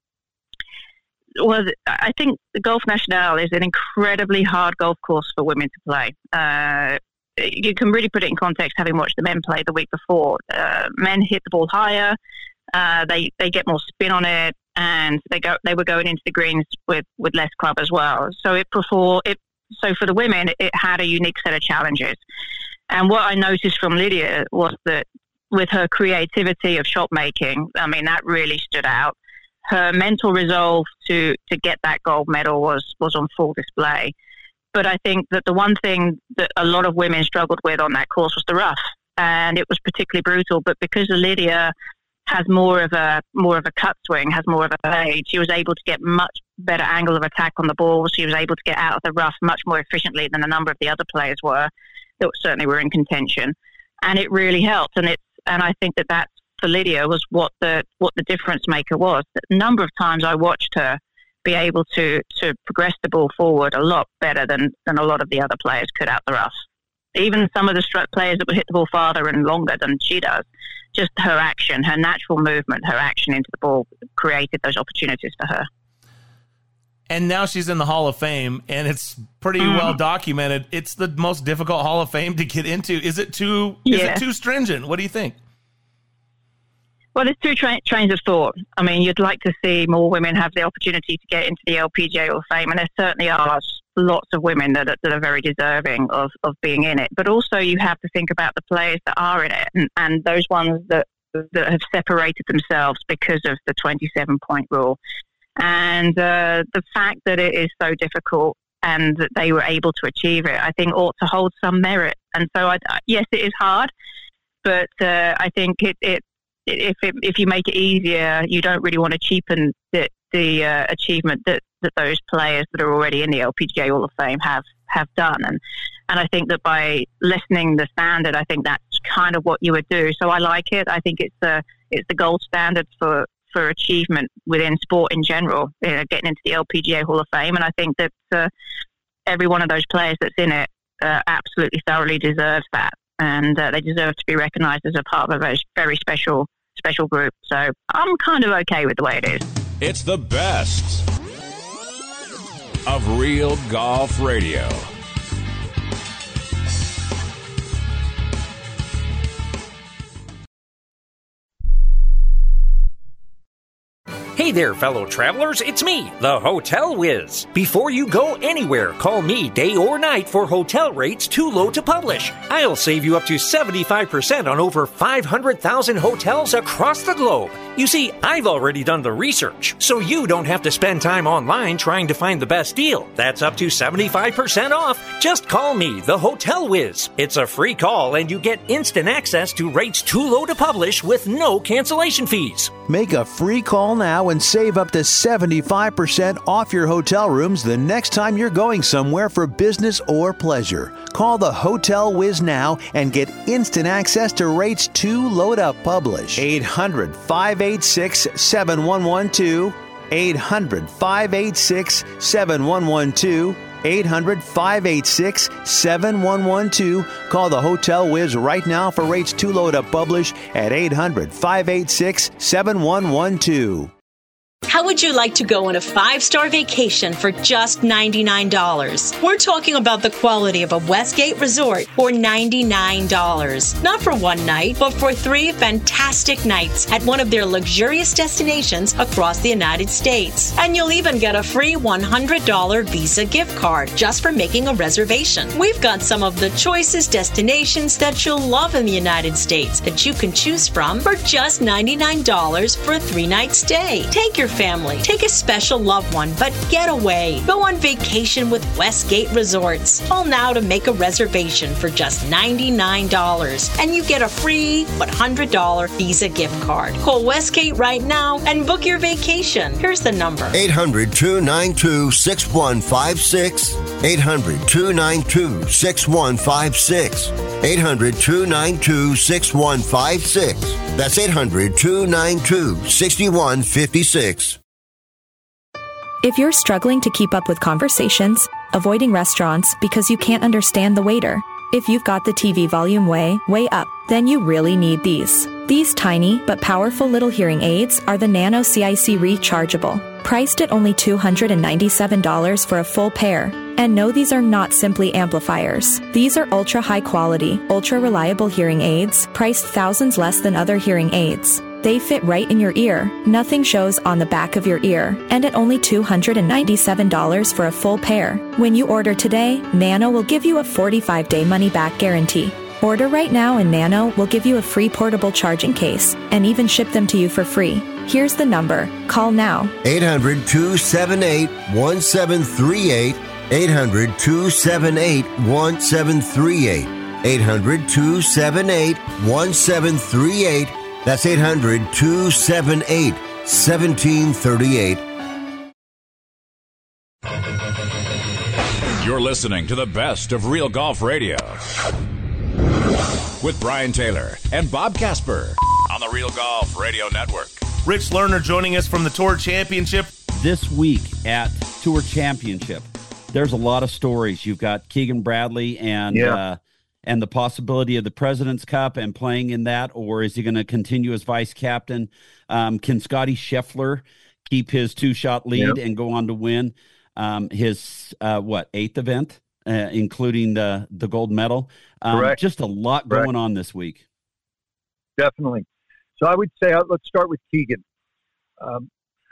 Well, I think the Golf National is an incredibly hard golf course for women to play. Uh, you can really put it in context having watched the men play the week before. Uh, men hit the ball higher, uh, they they get more spin on it, and they go they were going into the greens with, with less club as well. So it before it so for the women, it had a unique set of challenges. And what I noticed from Lydia was that with her creativity of shot making, I mean, that really stood out. Her mental resolve to, to get that gold medal was, was on full display. But I think that the one thing that a lot of women struggled with on that course was the rough. And it was particularly brutal. But because Lydia has more of a more of a cut swing, has more of a fade, she was able to get much better angle of attack on the ball. She was able to get out of the rough much more efficiently than a number of the other players were that certainly were in contention. And it really helped. And it's and I think that that for Lydia was what the what the difference maker was. A number of times I watched her be able to to progress the ball forward a lot better than than a lot of the other players could out the rough. Even some of the stroke players that would hit the ball farther and longer than she does, just her action, her natural movement, her action into the ball created those opportunities for her. And now she's in the Hall of Fame, and it's pretty mm. well documented. It's the most difficult Hall of Fame to get into. Is it too? Yeah. Is it too stringent? What do you think? Well, there's two tra- trains of thought. I mean, you'd like to see more women have the opportunity to get into the L P G A Hall of Fame, and there certainly are lots of women that are, that are very deserving of, of being in it. But also you have to think about the players that are in it and, and those ones that, that have separated themselves because of the twenty-seven point rule. And uh, the fact that it is so difficult and that they were able to achieve it, I think ought to hold some merit. And so, I, yes, it is hard, but uh, I think it, it if it, if you make it easier, you don't really want to cheapen the, the uh, achievement that, that those players that are already in the L P G A Hall of Fame have, have done. And and I think that by lessening the standard, I think that's kind of what you would do. So I like it. I think it's the it's the gold standard for, for achievement within sport in general, you know, getting into the L P G A Hall of Fame. And I think that uh, every one of those players that's in it uh, absolutely thoroughly deserves that. And uh, they deserve to be recognised as a part of a very, very special special group. So I'm kind of okay with the way it is. It's the best of Real Golf Radio. Hey there, fellow travelers, it's me, the Hotel Whiz. Before you go anywhere, call me day or night for hotel rates too low to publish. I'll save you up to seventy-five percent on over five hundred thousand hotels across the globe. You see, I've already done the research, so you don't have to spend time online trying to find the best deal. That's up to seventy-five percent off. Just call me, the Hotel Whiz. It's a free call, and you get instant access to rates too low to publish with no cancellation fees. Make a free call now and save up to seventy-five percent off your hotel rooms the next time you're going somewhere for business or pleasure. Call the Hotel Whiz now and get instant access to rates too low to publish. eight hundred, five eight six, seven one one two. eight hundred, five eight six, seven one one two. eight hundred, five eight six, seven one one two. Call the Hotel Whiz right now for rates too low to publish at eight hundred, five eight six, seven one one two. How would you like to go on a five-star vacation for just ninety-nine dollars? We're talking about the quality of a Westgate resort for ninety-nine dollars. Not for one night, but for three fantastic nights at one of their luxurious destinations across the United States. And you'll even get a free one hundred dollars Visa gift card just for making a reservation. We've got some of the choicest destinations that you'll love in the United States that you can choose from for just ninety-nine dollars for a three-night stay. Take your family, take a special loved one, but get away. Go on vacation with Westgate Resorts. Call now to make a reservation for just ninety-nine dollars, and you get a free one hundred dollars Visa gift card. Call Westgate right now and book your vacation. Here's the number. eight hundred, two nine two, six one five six. eight hundred, two nine two, six one five six. eight hundred, two nine two, six one five six. That's eight hundred, two nine two, six one five six. If you're struggling to keep up with conversations, avoiding restaurants because you can't understand the waiter, If you've got the T V volume way, way up, then you really need these. These tiny but powerful little hearing aids are the Nano C I C Rechargeable, priced at only two hundred ninety-seven dollars for a full pair. And no, these are not simply amplifiers. These are ultra high quality, ultra reliable hearing aids, priced thousands less than other hearing aids. They fit right in your ear, nothing shows on the back of your ear, and at only two hundred ninety-seven dollars for a full pair. When you order today, Nano will give you a forty-five day money-back guarantee. Order right now and Nano will give you a free portable charging case and even ship them to you for free. Here's the number. Call now. eight hundred, two seven eight, one seven three eight. eight hundred, two seven eight, one seven three eight. eight hundred, two seven eight, one seven three eight. That's eight hundred, two seven eight, one seven three eight. You're listening to the best of Real Golf Radio with Brian Taylor and Bob Casper on the Real Golf Radio Network. Rich Lerner joining us from the Tour Championship. This week at Tour Championship, there's a lot of stories. You've got Keegan Bradley and Yeah. uh, and the possibility of the President's Cup and playing in that, or is he going to continue as vice captain? Um, can Scotty Scheffler keep his two-shot lead Yep. and go on to win um, his, uh, what, eighth event, uh, including the, the gold medal? Um, Correct. Just a lot Correct. going on this week. Definitely. So I would say, uh, let's start with Keegan. Um,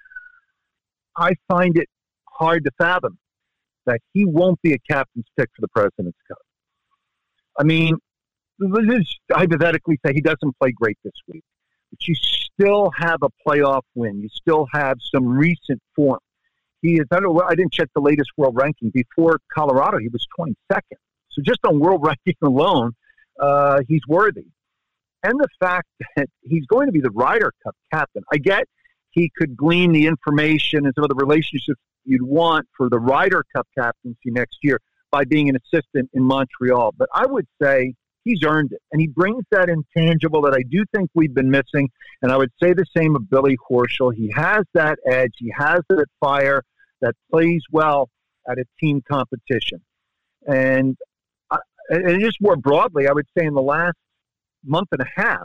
I find it hard to fathom that he won't be a captain's pick for the President's Cup. I mean, let's just hypothetically say he doesn't play great this week, but you still have a playoff win. You still have some recent form. He is, I don't know, I didn't check the latest world ranking. Before Colorado, he was twenty-second. So just on world ranking alone, uh, he's worthy. And the fact that he's going to be the Ryder Cup captain. I get he could glean the information and some of the relationships you'd want for the Ryder Cup captaincy next year by being an assistant in Montreal. But I would say he's earned it. And he brings that intangible that I do think we've been missing. And I would say the same of Billy Horschel. He has that edge. He has that fire that plays well at a team competition. And, I, and just more broadly, I would say in the last month and a half,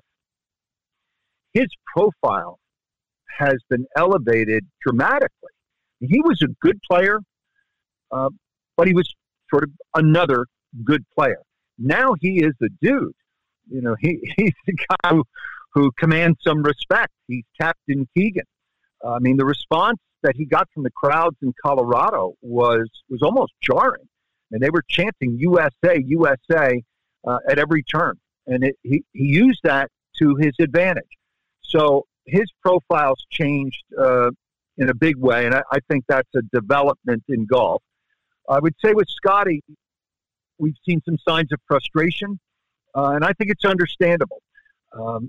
his profile has been elevated dramatically. He was a good player, uh, but he was sort of another good player. Now he is the dude. You know, he, he's the guy who, who commands some respect. He's Captain Keegan. Uh, I mean, the response that he got from the crowds in Colorado was was almost jarring. And they were chanting U S A, U S A uh, at every turn. And it, he, he used that to his advantage. So his profile's changed uh, in a big way, and I, I think that's a development in golf. I would say with Scotty, we've seen some signs of frustration, uh, and I think it's understandable. Um,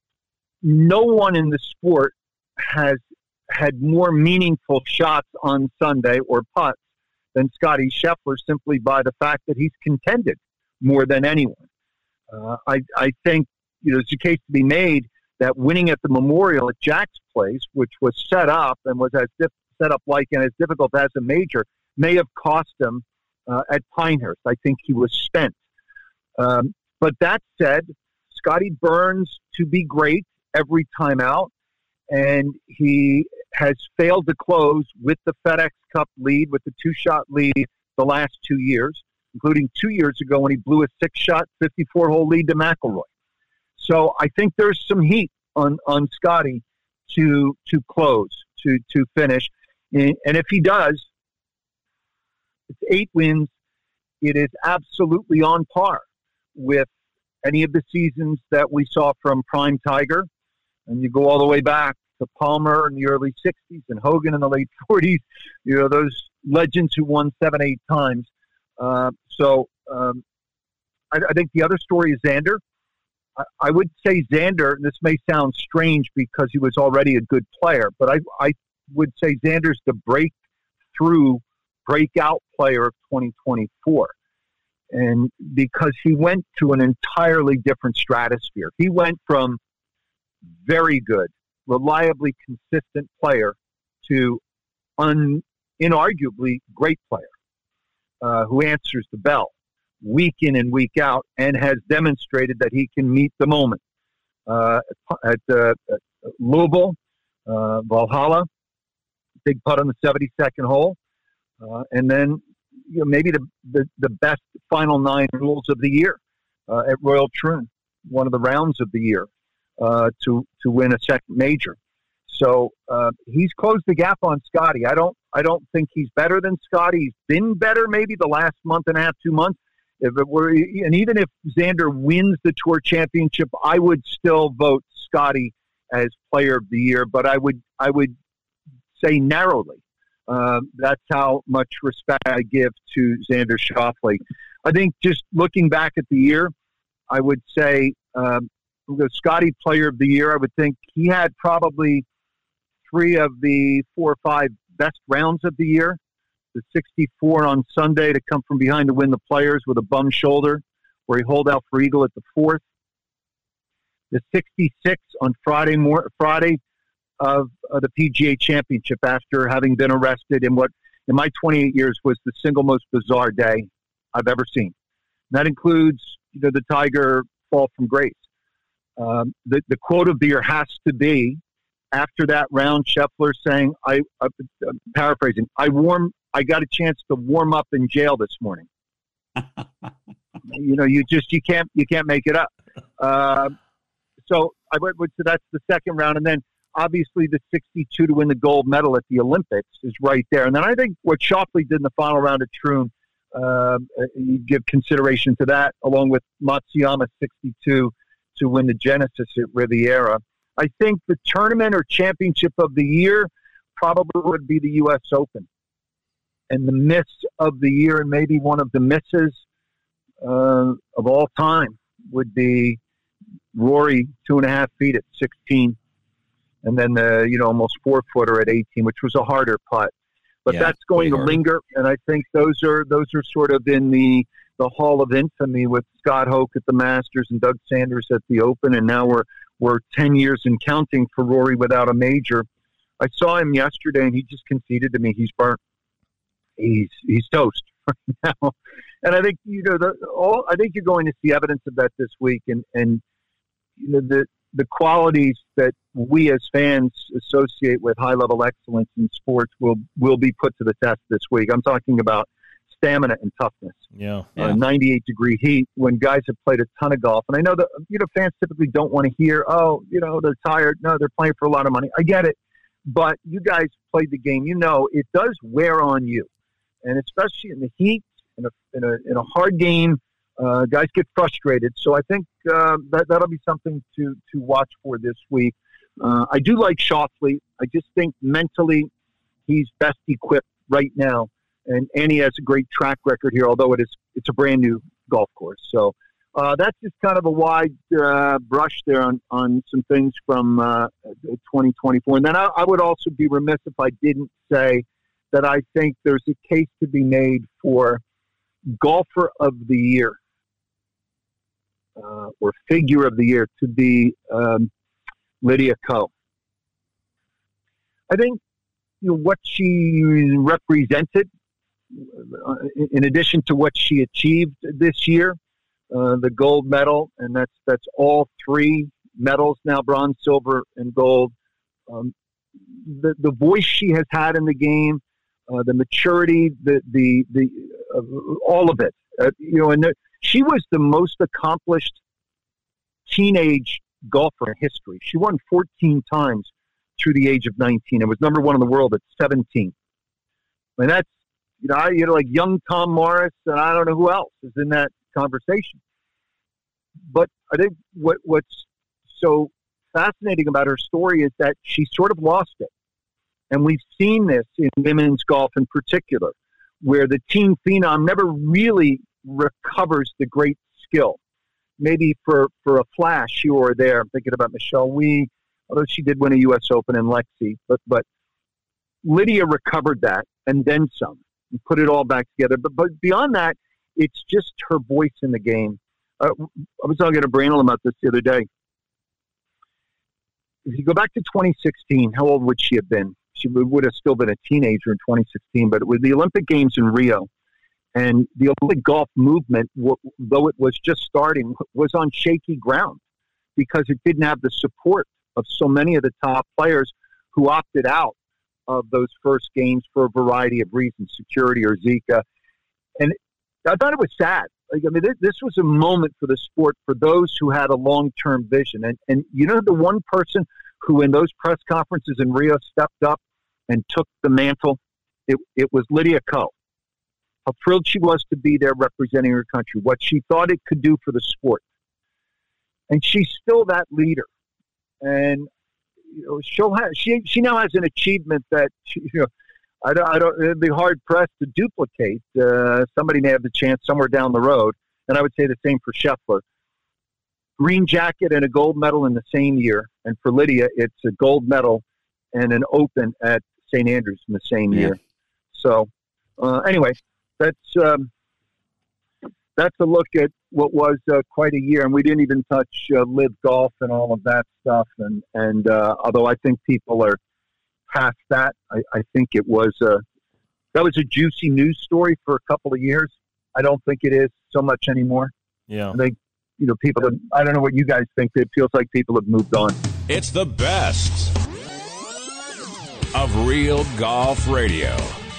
no one in the sport has had more meaningful shots on Sunday or putts than Scotty Scheffler, simply by the fact that he's contended more than anyone. Uh, I, I think, you know, there's a case to be made that winning at the Memorial at Jack's Place, which was set up and was as dif- set up like and as difficult as a major, may have cost him uh, at Pinehurst. I think he was spent. Um, but that said, Scotty burns to be great every time out, and he has failed to close with the FedEx Cup lead, with the two-shot lead the last two years, including two years ago when he blew a six-shot, fifty-four hole lead to McIlroy. So I think there's some heat on, on Scotty to to close, to to finish. And, and if he does, it's eight wins. It is absolutely on par with any of the seasons that we saw from Prime Tiger. And you go all the way back to Palmer in the early sixties and Hogan in the late forties, you know, those legends who won seven, eight times. Uh, so um, I, I think the other story is Xander. I, I would say Xander, and this may sound strange because he was already a good player, but I, I would say Xander's the breakthrough, breakout player of twenty twenty-four. And because he went to an entirely different stratosphere. He went from very good, reliably consistent player to un, inarguably great player uh, who answers the bell. week in and week out, and has demonstrated that he can meet the moment. Uh, at, uh, at Louisville, uh, Valhalla, big putt on the seventy-second hole, uh, and then you know, maybe the, the, the best final nine holes of the year uh, at Royal Troon, one of the rounds of the year, uh, to to win a second major. So uh, he's closed the gap on Scotty. I don't I don't think he's better than Scotty. He's been better maybe the last month and a half, two months. If it were, and even if Xander wins the Tour Championship, I would still vote Scotty as Player of the Year. But I would I would say narrowly. Uh, that's how much respect I give to Xander Schauffele. I think just looking back at the year, I would say um, the Scotty Player of the Year. I would think he had probably three of the four or five best rounds of the year. The sixty-four on Sunday to come from behind to win the Players with a bum shoulder, where he holed out for eagle at the fourth. The sixty-six on Friday mor- Friday of uh, the P G A Championship after having been arrested in what, in my twenty-eight years, was the single most bizarre day I've ever seen. And that includes, you know, the Tiger fall from grace. Um, the, the quote of the year has to be, after that round, Scheffler saying, I, uh, I'm paraphrasing, I warm, I got a chance to warm up in jail this morning. You know, you just, you can't, you can't make it up. Uh, so I would, so that's the second round. And then obviously the sixty-two to win the gold medal at the Olympics is right there. And then I think what Schauffele did in the final round at Troon, uh, you give consideration to that, along with Matsuyama's sixty-two to win the Genesis at Riviera. I think the tournament or championship of the year probably would be the U S Open. And the miss of the year, and maybe one of the misses uh, of all time, would be Rory, two and a half feet at sixteen. And then the, you know, almost four footer at eighteen, which was a harder putt. But yeah, that's going to harder. linger. And I think those are, those are sort of in the, the Hall of Infamy with Scott Hoke at the Masters and Doug Sanders at the Open. And now we're, we're ten years and counting for Rory without a major. I saw him yesterday, and he just conceded to me he's burnt. He's he's toast right now, and I think you know the all. I think you're going to see evidence of that this week, and and you know the the qualities that we as fans associate with high level excellence in sports will will be put to the test this week. I'm talking about stamina and toughness. Yeah, yeah. Uh, ninety-eight degree heat when guys have played a ton of golf, and I know that you know fans typically don't want to hear, oh, you know they're tired. No, they're playing for a lot of money. I get it, but you guys played the game. You know it does wear on you. And especially in the heat, in a in a, in a hard game, uh, guys get frustrated. So I think uh, that that'll be something to to watch for this week. Uh, I do like Schauffele. I just think mentally he's best equipped right now, and and he has a great track record here. Although it is it's a brand new golf course, so uh, that's just kind of a wide uh, brush there on on some things from uh, twenty twenty-four. And then I, I would also be remiss if I didn't say that I think there's a case to be made for golfer of the year uh, or figure of the year to be um, Lydia Ko. I think you know, what she represented, uh, in addition to what she achieved this year, uh, the gold medal, and that's that's all three medals now, bronze, silver, and gold. Um, the the voice she has had in the game. Uh, the maturity, the the the uh, all of it, uh, you know, and the, she was the most accomplished teenage golfer in history. She won fourteen times through the age of nineteen, and was number one in the world at seventeen. I mean, that's you know, I, you know, like young Tom Morris, and I don't know who else is in that conversation. But I think what what's so fascinating about her story is that she sort of lost it. And we've seen this in women's golf in particular, where the team phenom never really recovers the great skill. Maybe for, for a flash here or there. I'm thinking about Michelle Wie, although she did win a U S Open in Lexi. But but Lydia recovered that and then some and put it all back together. But, but beyond that, it's just her voice in the game. Uh, I was talking to Brandel about this the other day. If you go back to twenty sixteen, how old would she have been? She would have still been a teenager in twenty sixteen, but it was the Olympic Games in Rio. And the Olympic golf movement, though it was just starting, was on shaky ground because it didn't have the support of so many of the top players who opted out of those first games for a variety of reasons, security or Zika. And I thought it was sad. Like, I mean, this was a moment for the sport for those who had a long-term vision. And, and you know, the one person who in those press conferences in Rio stepped up and took the mantle, it, it was Lydia Ko. How thrilled she was to be there representing her country, what she thought it could do for the sport. And she's still that leader. And you know, she'll have, she she now has an achievement that she, you know, I don't, I don't, it'd be hard pressed to duplicate. Uh, somebody may have the chance somewhere down the road, and I would say the same for Scheffler. Green jacket and a gold medal in the same year, and for Lydia, it's a gold medal and an Open at Saint Andrews in the same yeah. year. So, uh, anyway, that's um, that's a look at what was uh, quite a year, and we didn't even touch uh, Live Golf and all of that stuff. And and uh, although I think people are past that, I, I think it was a that was a juicy news story for a couple of years. I don't think it is so much anymore. Yeah, I think you know people. Have, I don't know what you guys think. It feels like people have moved on. It's the best of Real Golf Radio.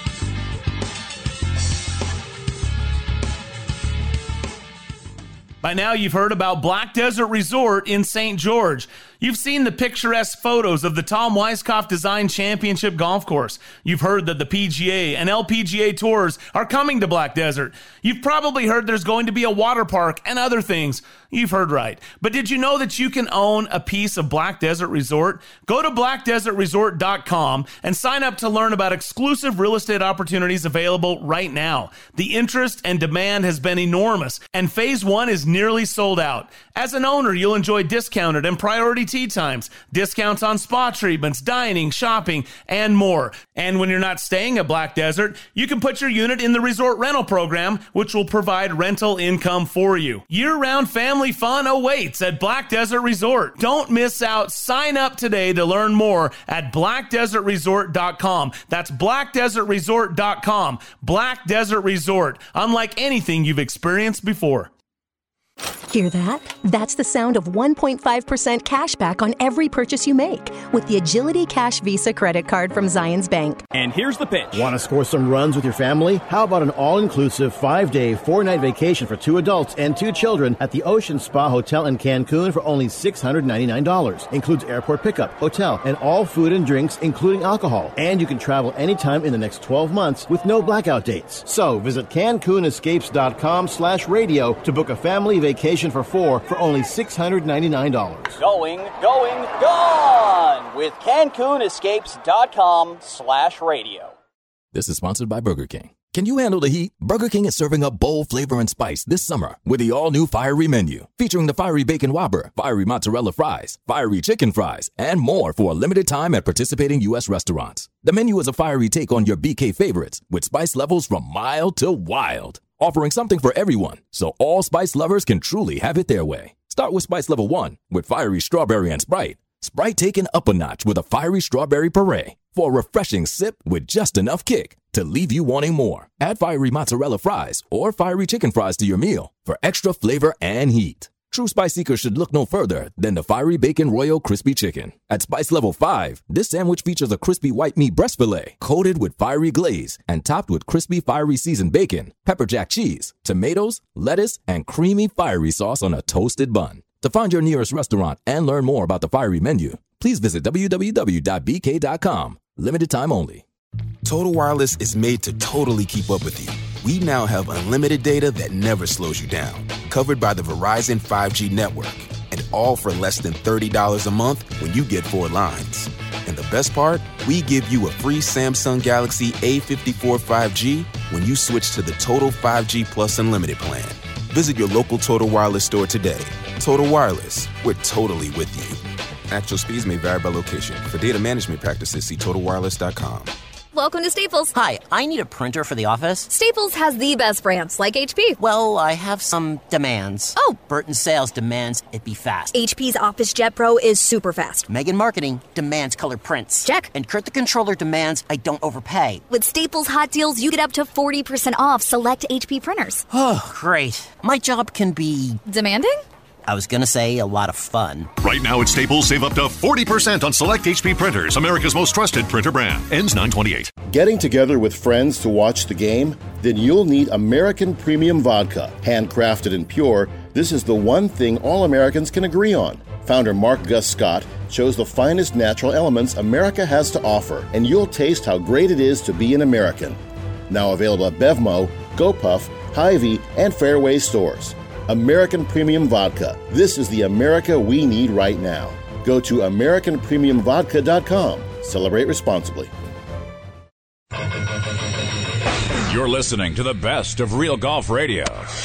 By now, you've heard about Black Desert Resort in Saint George. You've seen the picturesque photos of the Tom Weiskopf Design Championship Golf Course. You've heard that the P G A and L P G A tours are coming to Black Desert. You've probably heard there's going to be a water park and other things. You've heard right. But did you know that you can own a piece of Black Desert Resort? Go to black desert resort dot com and sign up to learn about exclusive real estate opportunities available right now. The interest and demand has been enormous, and phase one is nearly sold out. As an owner, you'll enjoy discounted and priority tee times, discounts on spa treatments, dining, shopping, and more. And when you're not staying at Black Desert, you can put your unit in the resort rental program, which will provide rental income for you. Year-round family fun awaits at Black Desert Resort. Don't miss out. Sign up today to learn more at black desert resort dot com. That's black desert resort dot com. Black Desert Resort, unlike anything you've experienced before. Hear that? That's the sound of one point five percent cash back on every purchase you make with the Agility Cash Visa credit card from Zions Bank. And here's the pitch. Want to score some runs with your family? How about an all-inclusive five-day, four-night vacation for two adults and two children at the Ocean Spa Hotel in Cancun for only six hundred ninety-nine dollars. Includes airport pickup, hotel, and all food and drinks, including alcohol. And you can travel anytime in the next twelve months with no blackout dates. So visit cancun escapes dot com slash radio to book a family vacation for four for only six hundred ninety-nine dollars. Going, going, gone with cancun escapes dot com slash radio. This is sponsored by Burger King. Can you handle the heat? Burger King is serving up bold flavor and spice this summer with the all-new Fiery Menu, featuring the Fiery Bacon Whopper, Fiery Mozzarella Fries, Fiery Chicken Fries, and more for a limited time at participating U S restaurants. The menu is a fiery take on your B K favorites with spice levels from mild to wild, offering something for everyone so all spice lovers can truly have it their way. Start with spice level one with Fiery Strawberry and Sprite. Sprite taken up a notch with a Fiery Strawberry Puree for a refreshing sip with just enough kick to leave you wanting more. Add Fiery Mozzarella Fries or Fiery Chicken Fries to your meal for extra flavor and heat. True spice seekers should look no further than the Fiery Bacon Royal Crispy Chicken. At spice level five, this sandwich features a crispy white meat breast fillet coated with fiery glaze and topped with crispy fiery seasoned bacon, pepper jack cheese, tomatoes, lettuce, and creamy fiery sauce on a toasted bun. To find your nearest restaurant and learn more about the Fiery Menu, please visit w w w dot b k dot com. Limited time only. Total Wireless is made to totally keep up with you. We now have unlimited data that never slows you down, covered by the Verizon five G network, and all for less than thirty dollars a month when you get four lines. And the best part? We give you a free Samsung Galaxy A fifty-four five G when you switch to the Total five G Plus Unlimited plan. Visit your local Total Wireless store today. Total Wireless, we're totally with you. Actual speeds may vary by location. For data management practices, see total wireless dot com. welcome to Staples. Hi, I need a printer for the office. Staples has the best brands, like H P. Well, I have some demands. Oh. Burton Sales demands it be fast. H P's Office Jet Pro is super fast. Megan Marketing demands color prints. Check. And Kurt the Controller demands I don't overpay. With Staples Hot Deals, you get up to forty percent off select H P printers. Oh, great. My job can be... demanding? I was going to say a lot of fun. Right now at Staples, save up to forty percent on select H P printers, America's most trusted printer brand. Ends nine twenty-eight. Getting together with friends to watch the game? Then you'll need American Premium Vodka. Handcrafted and pure, this is the one thing all Americans can agree on. Founder Mark Gus Scott chose the finest natural elements America has to offer, and you'll taste how great it is to be an American. Now available at Bevmo, GoPuff, Hy-Vee, and Fairway stores. American Premium Vodka. This is the America we need right now. Go to American Premium Vodka dot com. Celebrate responsibly. You're listening to the best of Real Golf Radio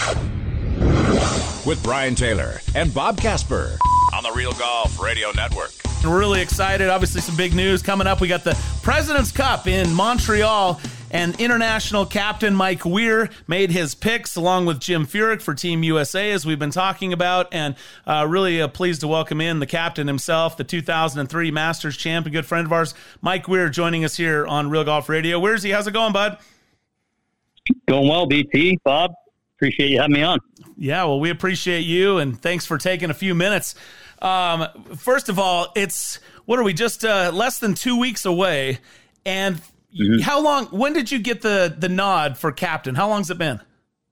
with Brian Taylor and Bob Casper on the Real Golf Radio Network. We're really excited. Obviously, some big news coming up. We got the President's Cup in Montreal, and international captain Mike Weir made his picks along with Jim Furyk for Team U S A, as we've been talking about, and uh, really uh, pleased to welcome in the captain himself, the two thousand three Masters champ, a good friend of ours, Mike Weir, joining us here on Real Golf Radio. Where's he? How's it going, bud? Going well, B T. Bob, appreciate you having me on. Yeah, well, we appreciate you, and thanks for taking a few minutes. Um, first of all, it's, what are we, just uh, less than two weeks away, and mm-hmm. how long, when did you get the, the nod for captain? How long's it been?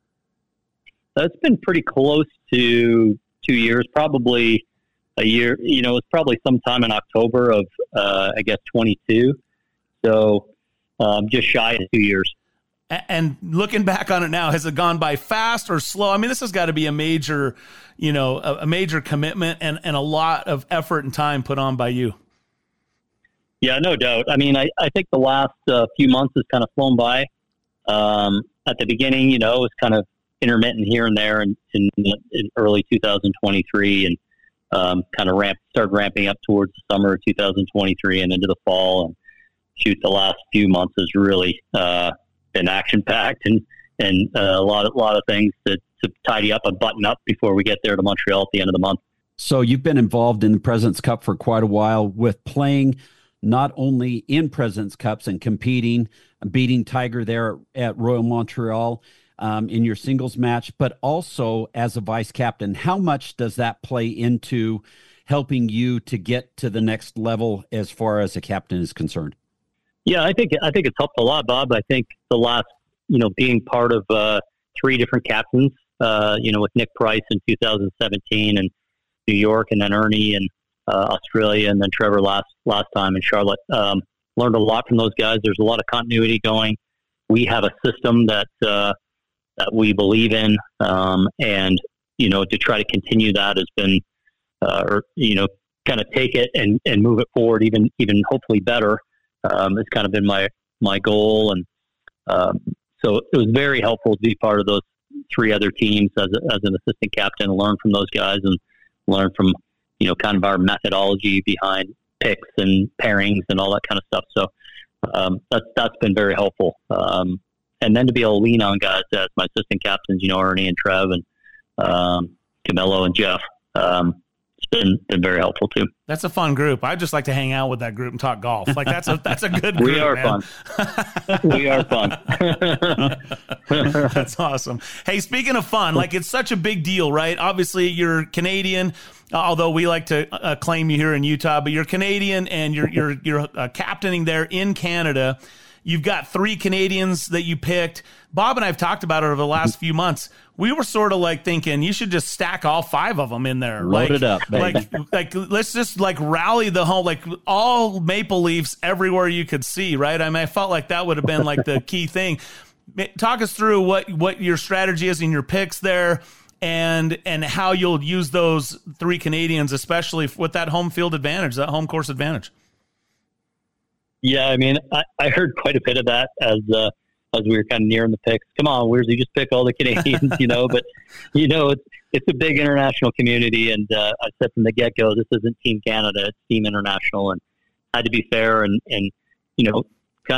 That's been pretty close to two years, probably a year. You know, it's probably sometime in October of, uh, I guess, twenty-two. So um, just shy of two years. And looking back on it now, has it gone by fast or slow? I mean, this has got to be a major, you know, a, a major commitment and, and a lot of effort and time put on by you. Yeah, no doubt. I mean, I, I think the last uh, few months has kind of flown by. Um, at the beginning, you know, it was kind of intermittent here and there in, in, in early two thousand twenty-three, and um, kind of ramp, started ramping up towards the summer of two thousand twenty-three and into the fall. And shoot, the last few months has really uh, been action packed and and uh, a lot of lot of things to, to tidy up and button up before we get there to Montreal at the end of the month. So you've been involved in the President's Cup for quite a while, with playing not only in President's Cups and competing, beating Tiger there at Royal Montreal um, in your singles match, but also as a vice captain. How much does that play into helping you to get to the next level as far as a captain is concerned? Yeah, I think I think it's helped a lot, Bob. I think the last, you know, being part of uh, three different captains, uh, you know, with Nick Price in two thousand seventeen and New York, and then Ernie and uh, Australia, and then Trevor last last time in Charlotte. Um, learned a lot from those guys. There's a lot of continuity going. We have a system that uh, that we believe in, um, and you know, to try to continue that has been, uh, or you know, kind of take it and, and move it forward, even even hopefully better. Um, it's kind of been my, my goal. And um, so it was very helpful to be part of those three other teams as, a, as an assistant captain, and learn from those guys and learn from, you know, kind of our methodology behind picks and pairings and all that kind of stuff. So um, that's, that's been very helpful. Um, and then to be able to lean on guys as my assistant captains, you know, Ernie and Trev and um, Camilo and Jeff. Um, it's been, been very helpful too. That's a fun group. I just like to hang out with that group and talk golf. Like that's a that's a good group. We are man. fun. We are fun. That's awesome. Hey, speaking of fun, like it's such a big deal, right? Obviously, you're Canadian, although we like to uh, claim you here in Utah, but you're Canadian and you're you're you're uh, captaining there in Canada. You've got three Canadians that you picked. Bob and I have talked about it over the last few months. We were sort of like thinking you should just stack all five of them in there. Load like, it up, baby. Like, like, let's just like rally the whole, like all Maple Leafs everywhere you could see, right? I mean, I felt like that would have been like the key thing. Talk us through what, what your strategy is in your picks there, and and how you'll use those three Canadians, especially with that home field advantage, that home course advantage. Yeah, I mean, I, I heard quite a bit of that as uh, as we were kind of nearing the picks. Come on, where's he just pick all the Canadians, you know? But, you know, it's, it's a big international community, and uh, I said from the get-go, this isn't Team Canada, it's Team International, and had to be fair and, and you know, kind of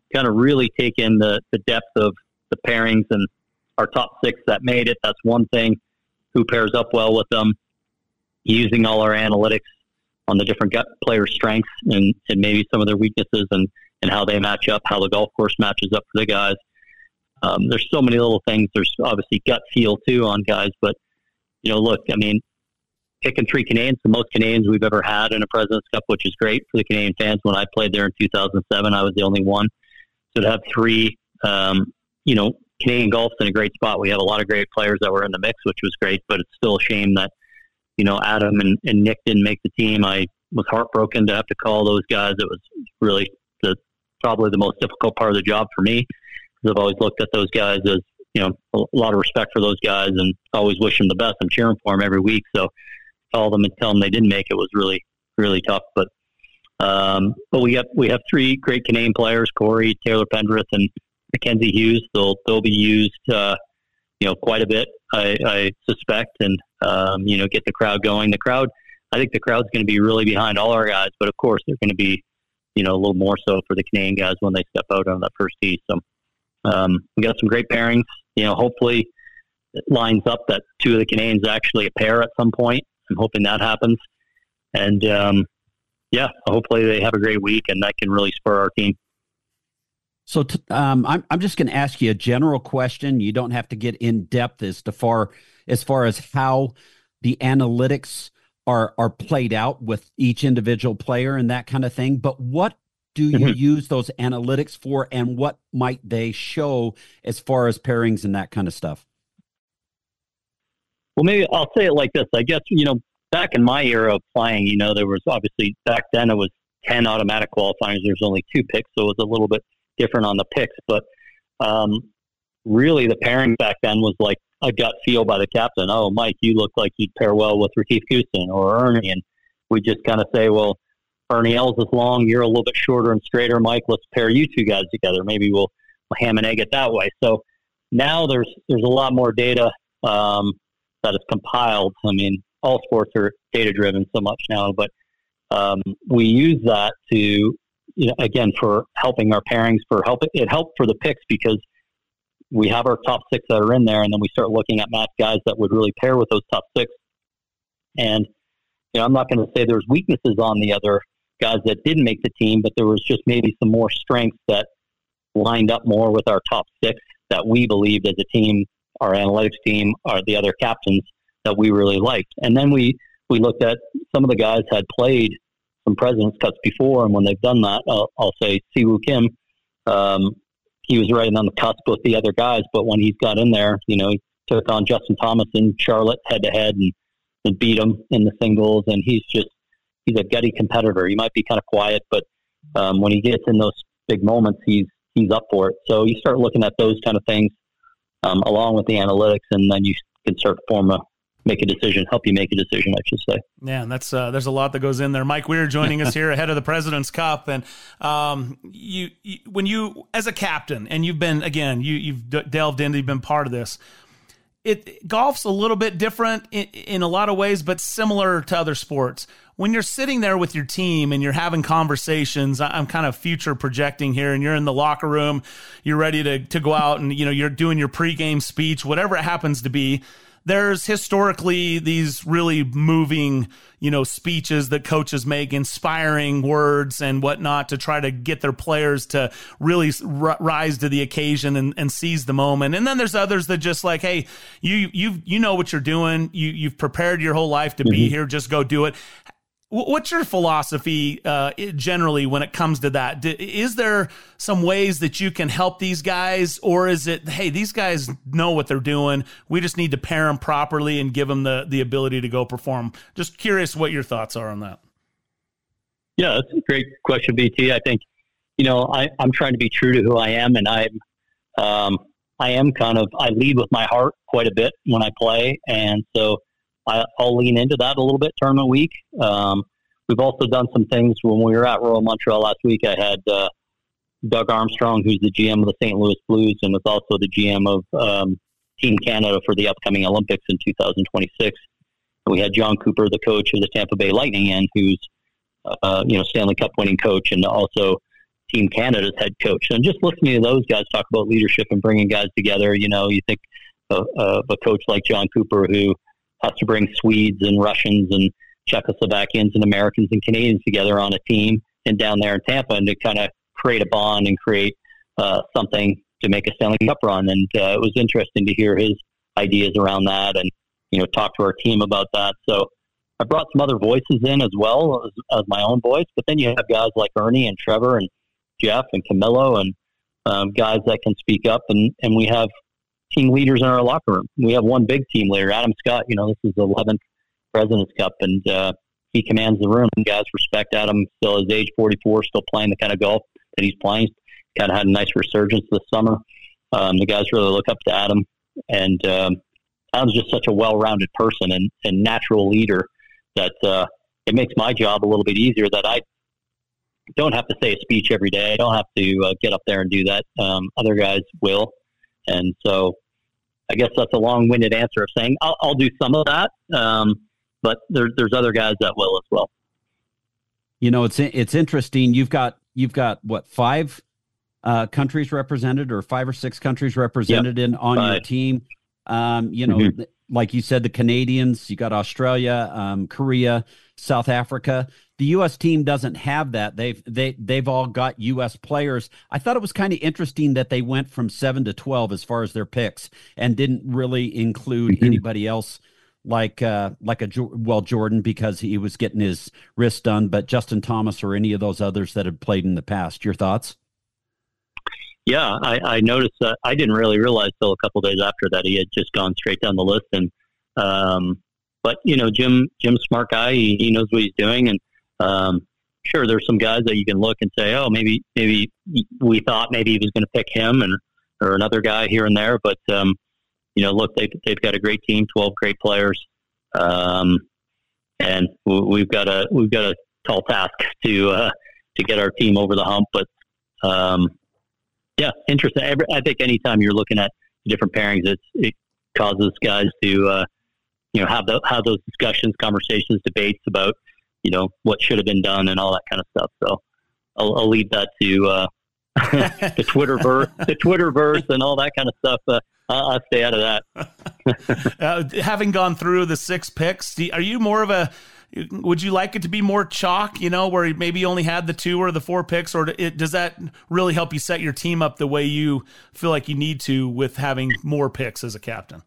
kind of really take in the, the depth of the pairings and our top six that made it. That's one thing. Who pairs up well with them, using all our analytics on the different player strengths and, and maybe some of their weaknesses and, and how they match up, how the golf course matches up for the guys. Um, there's so many little things. There's obviously gut feel too on guys, but you know, look, I mean, picking three Canadians, the most Canadians we've ever had in a President's Cup, which is great for the Canadian fans. When I played there in two thousand seven, I was the only one. So to have three, um, you know, Canadian golf's in a great spot. We have a lot of great players that were in the mix, which was great, but it's still a shame that, you know, Adam and, and Nick didn't make the team. I was heartbroken to have to call those guys. It was really the, probably the most difficult part of the job for me, because I've always looked at those guys as, you know, a lot of respect for those guys and always wish them the best. I'm cheering for them every week. So call them and tell them they didn't make it was really, really tough. But, um, but we have, we have three great Canadian players, Corey, Taylor Pendrith, and Mackenzie Hughes. They'll, they'll be used, uh, you know, quite a bit, I, I suspect, and, um, you know, get the crowd going. The crowd, I think the crowd's going to be really behind all our guys, but of course they're going to be, you know, a little more so for the Canadian guys when they step out on that first tee. So, um, we got some great pairings, you know, hopefully it lines up that two of the Canadians actually a pair at some point. I'm hoping that happens. And, um, yeah, hopefully they have a great week and that can really spur our team. So t- um, I'm I'm just going to ask you a general question. You don't have to get in depth as to far as far as how the analytics are are played out with each individual player and that kind of thing. But what do you mm-hmm. use those analytics for, and what might they show as far as pairings and that kind of stuff? Well, maybe I'll say it like this. I guess, you know, back in my era of playing, you know, there was obviously back then it was ten automatic qualifiers. There's only two picks, so it was a little bit different on the picks, but um, really the pairing back then was like a gut feel by the captain. Oh, Mike, you look like you'd pair well with Retief Goosen or Ernie, and we just kind of say, well, Ernie Els is long, you're a little bit shorter and straighter, Mike. Let's pair you two guys together. Maybe we'll, we'll ham and egg it that way. So now there's there's a lot more data um, that is compiled. I mean, all sports are data driven so much now, but um, we use that to, you know, again, for helping our pairings, for help, it helped for the picks because we have our top six that are in there, and then we start looking at match guys that would really pair with those top six. And, you know, I'm not going to say there's weaknesses on the other guys that didn't make the team, but there was just maybe some more strengths that lined up more with our top six that we believed as a team, our analytics team, or the other captains that we really liked. And then we, we looked at some of the guys had played some President's Cups before, and when they've done that, I'll, I'll say Siwoo Kim, um, he was right on the cusp with the other guys, but when he's got in there, you know, he took on Justin Thomas in Charlotte head-to-head and, and beat him in the singles, and he's just, he's a gutty competitor. He might be kind of quiet, but um, when he gets in those big moments, he's he's up for it. So you start looking at those kind of things um, along with the analytics, and then you can start to form a, make a decision, help you make a decision, I should say. Yeah, and that's uh, there's a lot that goes in there. Mike Weir joining us here ahead of the President's Cup, and um, you, you when you as a captain, and you've been again, you you've d- delved into, you've been part of this. It golf's a little bit different in, in a lot of ways, but similar to other sports. When you're sitting there with your team and you're having conversations, I'm kind of future projecting here, and you're in the locker room, you're ready to to go out, and you know you're doing your pregame speech, whatever it happens to be. There's historically these really moving, you know, speeches that coaches make, inspiring words and whatnot to try to get their players to really r- rise to the occasion and, and seize the moment. And then there's others that just like, hey, you you you know what you're doing. You you've prepared your whole life to mm-hmm. be here. Just go do it. What's your philosophy uh, generally when it comes to that? Is there some ways that you can help these guys, or is it, hey, these guys know what they're doing, we just need to pair them properly and give them the, the ability to go perform? Just curious what your thoughts are on that. Yeah, that's a great question, B T. I think, you know, I, I'm trying to be true to who I am, and I'm, um, I am kind of, I lead with my heart quite a bit when I play, and so I, I'll lean into that a little bit tournament week. Um, we've also done some things when we were at Royal Montreal last week. I had uh, Doug Armstrong, who's the G M of the Saint Louis Blues and was also the G M of um, Team Canada for the upcoming Olympics in two thousand twenty-six. And we had John Cooper, the coach of the Tampa Bay Lightning, in, who's uh, you know Stanley Cup winning coach and also Team Canada's head coach. And just listening to those guys talk about leadership and bringing guys together, you know, you think of, of a coach like John Cooper who has to bring Swedes and Russians and Czechoslovakians and Americans and Canadians together on a team and down there in Tampa, and to kind of create a bond and create uh, something to make a Stanley Cup run. And uh, it was interesting to hear his ideas around that and, you know, talk to our team about that. So I brought some other voices in as well as, as my own voice, but then you have guys like Ernie and Trevor and Jeff and Camillo and um, guys that can speak up, and, and we have team leaders in our locker room. We have one big team leader, Adam Scott. You know, this is the eleventh President's Cup, and uh, he commands the room. And guys respect Adam. Still, his age forty-four, still playing the kind of golf that he's playing. Kind of had a nice resurgence this summer. Um, the guys really look up to Adam, and um, Adam's just such a well-rounded person and, and natural leader that uh, it makes my job a little bit easier. That I don't have to say a speech every day. I don't have to uh, get up there and do that. Um, other guys will. And so I guess that's a long-winded answer of saying I'll, I'll do some of that, um, but there, there's other guys that will as well. You know, it's it's interesting. You've got you've got what five uh, countries represented, or five or six countries represented yep. in on five. your team. Um, you know, mm-hmm. like you said, the Canadians. You got Australia, um, Korea, South Africa. The U S team doesn't have that. They've they they've all got U S players. I thought it was kind of interesting that they went from seven to twelve as far as their picks, and didn't really include mm-hmm. anybody else like uh, like a well Jordan, because he was getting his wrist done, but Justin Thomas or any of those others that had played in the past. Your thoughts? Yeah, I, I noticed that. I didn't really realize till a couple of days after that he had just gone straight down the list. And um, but you know, Jim Jim's a smart guy. He, he knows what he's doing, and Um, sure, there's some guys that you can look and say, oh, maybe maybe we thought maybe he was going to pick him and or another guy here and there. But, um, you know, look, they've, they've got a great team, twelve great players. Um, and we've got a we've got a tall task to uh, to get our team over the hump. But, um, yeah, interesting. Every, I think anytime you're looking at different pairings, it's, it causes guys to, uh, you know, have, the, have those discussions, conversations, debates about, you know, what should have been done and all that kind of stuff. So I'll, I'll leave that to uh, the Twitterverse, the Twitterverse, and all that kind of stuff. Uh, I'll, I'll stay out of that. uh, having gone through the six picks, do, are you more of a? Would you like it to be more chalk? You know, where maybe you only had the two or the four picks, or it, does that really help you set your team up the way you feel like you need to with having more picks as a captain?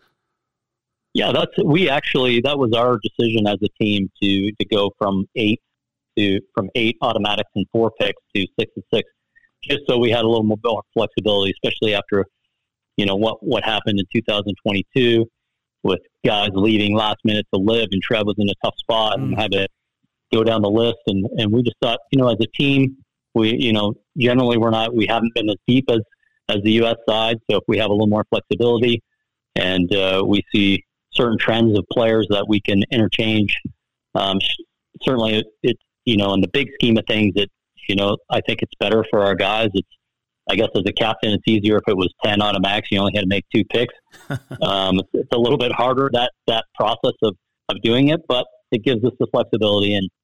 Yeah, that's we actually that was our decision as a team to to go from eight to from eight automatics and four picks to six and six, just so we had a little more flexibility, especially after you know what what happened in two thousand twenty-two with guys leaving last minute to live, and Trev was in a tough spot mm. and had to go down the list, and and we just thought, you know, as a team, we you know generally we're not we haven't been as deep as as the U S side, so if we have a little more flexibility and uh, we see certain trends of players that we can interchange. Um, certainly, it, it you know in the big scheme of things, it you know I think it's better for our guys. It's I guess as a captain, it's easier if it was ten automatics. You only had to make two picks. um, it's, it's a little bit harder that that process of of doing it, but it gives us the flexibility. And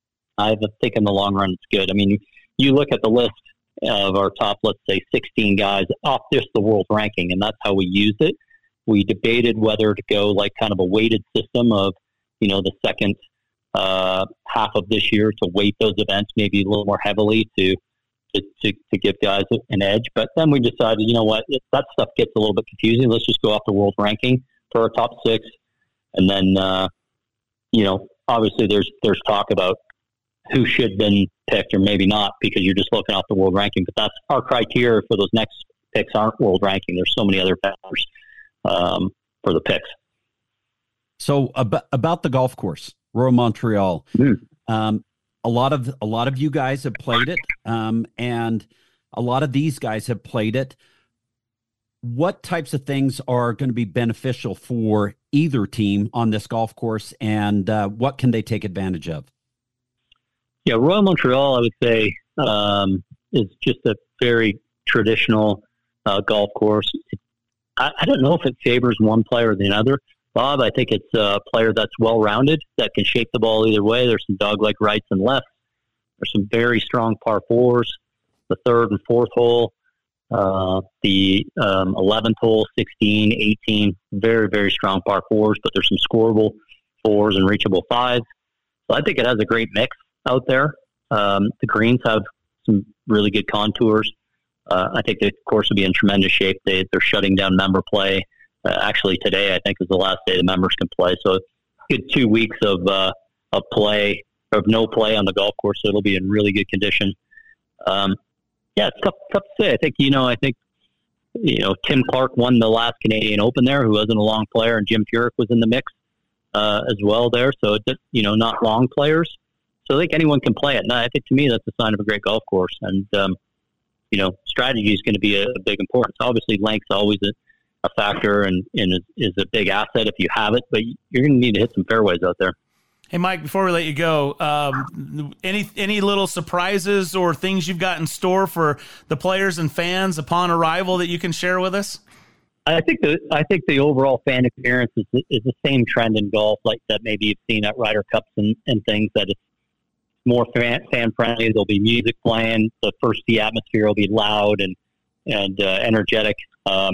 I think in the long run, it's good. I mean, you, you look at the list of our top, let's say, sixteen guys off just the world ranking, and that's how we used it. We debated whether to go like kind of a weighted system of, you know, the second uh, half of this year to weight those events maybe a little more heavily to, to, to, to give guys an edge. But then we decided, you know what, it, that stuff gets a little bit confusing. Let's just go off the world ranking for our top six. And then, uh, you know, obviously there's, there's talk about who should have been picked or maybe not, because you're just looking off the world ranking. But that's our criteria for those next picks aren't world ranking. There's so many other factors. Um, for the picks. So about, about the golf course, Royal Montreal, mm. um, a lot of a lot of you guys have played it, um, and a lot of these guys have played it. What types of things are going to be beneficial for either team on this golf course, and uh, what can they take advantage of? Yeah, Royal Montreal, I would say, um, is just a very traditional uh, golf course. It, I don't know if it favors one player or the other, Bob. I think it's a player that's well-rounded, that can shape the ball either way. There's some dog-like rights and lefts. There's some very strong par fours. the third and fourth hole, uh, the um, eleventh hole, sixteen, eighteen, very, very strong par fours, but there's some scoreable fours and reachable fives. So I think it has a great mix out there. Um, the greens have some really good contours. Uh, I think the course will be in tremendous shape. They, they're shutting down member play. Uh, actually, today, I think, is the last day the members can play. So good two weeks of uh, of play, of no play on the golf course. So it'll be in really good condition. Um, yeah, it's tough, tough to say. I think, you know, I think, you know, Tim Clark won the last Canadian Open there, who wasn't a long player, and Jim Furyk was in the mix uh, as well there. So, it, you know, not long players. So I think anyone can play it. And I think, to me, that's a sign of a great golf course. And, um, you know, strategy is going to be a, a big importance. Obviously, length's always a, a factor and, and is, is a big asset if you have it, but you're going to need to hit some fairways out there. Hey, Mike, before we let you go, um, any any little surprises or things you've got in store for the players and fans upon arrival that you can share with us? I think the I think the overall fan experience is, is the same trend in golf, like that maybe you've seen at Ryder Cups and, and things, that it's more fan, fan friendly. There'll be music playing. The first tee atmosphere will be loud and and uh, energetic. Um,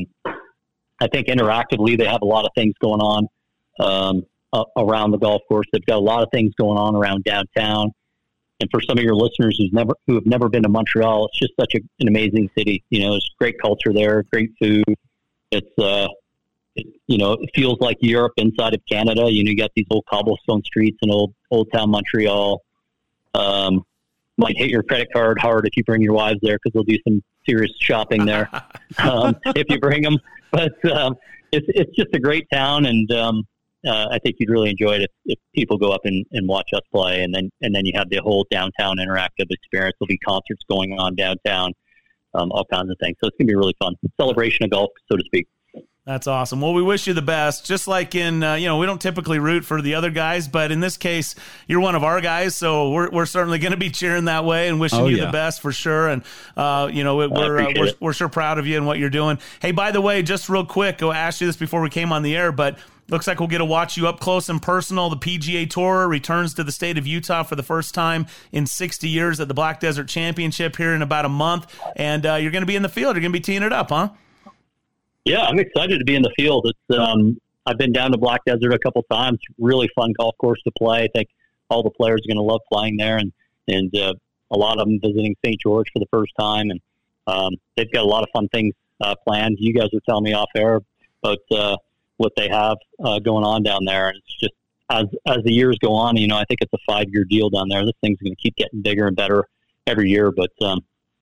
I think interactively they have a lot of things going on um, uh, around the golf course. They've got a lot of things going on around downtown. And for some of your listeners who's never who have never been to Montreal, it's just such a, an amazing city. You know, there's great culture there, great food. It's uh, it, you know, it feels like Europe inside of Canada. You know, you got these old cobblestone streets in old old town Montreal. Um, might hit your credit card hard if you bring your wives there, because they'll do some serious shopping there um, if you bring them. But um, it's it's just a great town, and um, uh, I think you'd really enjoy it if, if people go up and, and watch us play, and then and then you have the whole downtown interactive experience. There'll be concerts going on downtown, um, all kinds of things. So it's gonna be really fun. Celebration of golf, so to speak. That's awesome. Well, we wish you the best. Just like in, uh, you know, we don't typically root for the other guys, but in this case, you're one of our guys, so we're we're certainly going to be cheering that way and wishing oh, you yeah. the best for sure. And uh, you know, we're uh, we're, we're sure proud of you and what you're doing. Hey, by the way, just real quick, I asked you this before we came on the air, but looks like we'll get to watch you up close and personal. The P G A Tour returns to the state of Utah for the first time in sixty years at the Black Desert Championship here in about a month, and uh, you're going to be in the field. You're going to be teeing it up, huh? Yeah, I'm excited to be in the field. It's um, I've been down to Black Desert a couple times. Really fun golf course to play. I think all the players are going to love playing there, and and uh, a lot of them visiting Saint George for the first time. And um, they've got a lot of fun things uh, planned. You guys were telling me off air about uh, what they have uh, going on down there. And it's just as as the years go on, you know, I think it's a five year deal down there. This thing's going to keep getting bigger and better every year. But um,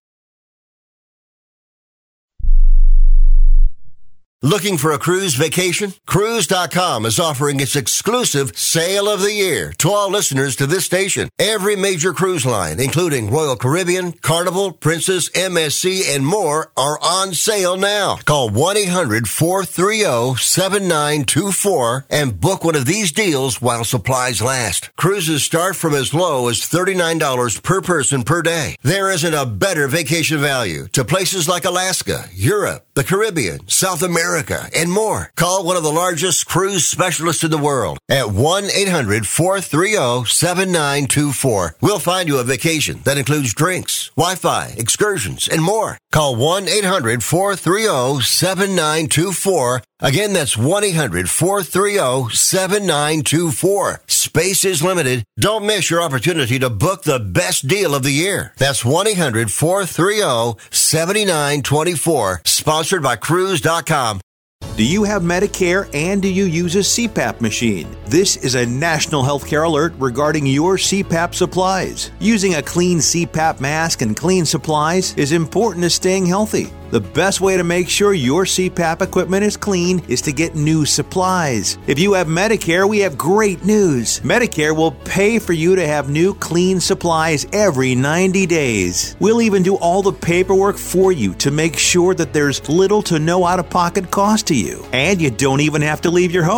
Looking for a cruise vacation? Cruise dot com is offering its exclusive Sale of the Year to all listeners to this station. Every major cruise line, including Royal Caribbean, Carnival, Princess, M S C, and more, are on sale now. Call one eight hundred four three zero seven nine two four and book one of these deals while supplies last. Cruises start from as low as thirty-nine dollars per person per day. There isn't a better vacation value to places like Alaska, Europe, the Caribbean, South America, and more. Call one of the largest cruise specialists in the world at one eight hundred four three zero seven nine two four. We'll find you a vacation that includes drinks, Wi-Fi, excursions, and more. Call one eight hundred four three zero seven nine two four. Again, that's one eight hundred four three zero seven nine two four. Space is limited. Don't miss your opportunity to book the best deal of the year. That's one eight hundred four three zero seven nine two four. Sponsored by Cruise dot com. Do you have Medicare and do you use a C PAP machine? This is a national healthcare alert regarding your C PAP supplies. Using a clean C PAP mask and clean supplies is important to staying healthy. The best way to make sure your C PAP equipment is clean is to get new supplies. If you have Medicare, we have great news. Medicare will pay for you to have new clean supplies every ninety days. We'll even do all the paperwork for you to make sure that there's little to no out-of-pocket cost to you. And you don't even have to leave your home.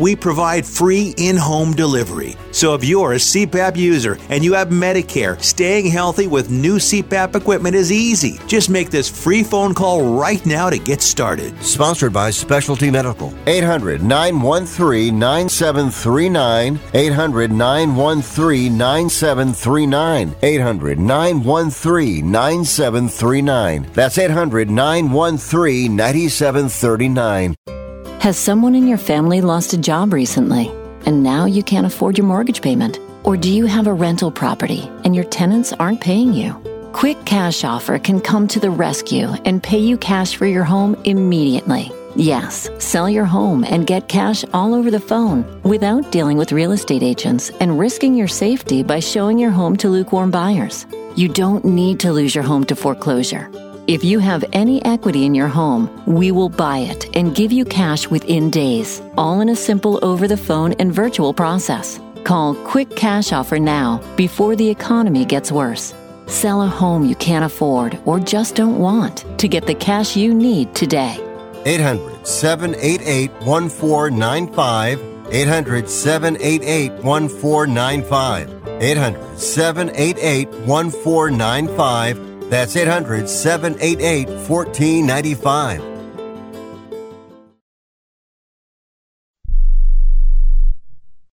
we provide free in-home delivery. So if you're a C PAP user and you have Medicare, staying healthy with new C PAP equipment is easy. Just make this free phone call right now to get started. Sponsored by Specialty Medical. eight hundred, nine one three, nine seven three nine. eight hundred, nine one three, nine seven three nine. eight hundred, nine one three, nine seven three nine. That's eight hundred, nine one three, nine seven three nine. Has someone in your family lost a job recently, and now you can't afford your mortgage payment? Or do you have a rental property and your tenants aren't paying you? Quick Cash Offer can come to the rescue and pay you cash for your home immediately. Yes, sell your home and get cash all over the phone without dealing with real estate agents and risking your safety by showing your home to lukewarm buyers. You don't need to lose your home to foreclosure. If you have any equity in your home, we will buy it and give you cash within days, all in a simple over-the-phone and virtual process. Call Quick Cash Offer now before the economy gets worse. Sell a home you can't afford or just don't want to get the cash you need today. eight hundred, seven eight eight, one four nine five. eight hundred, seven eight eight, one four nine five. eight hundred, seven eight eight, one four nine five. That's eight hundred, seven eight eight, one four nine five.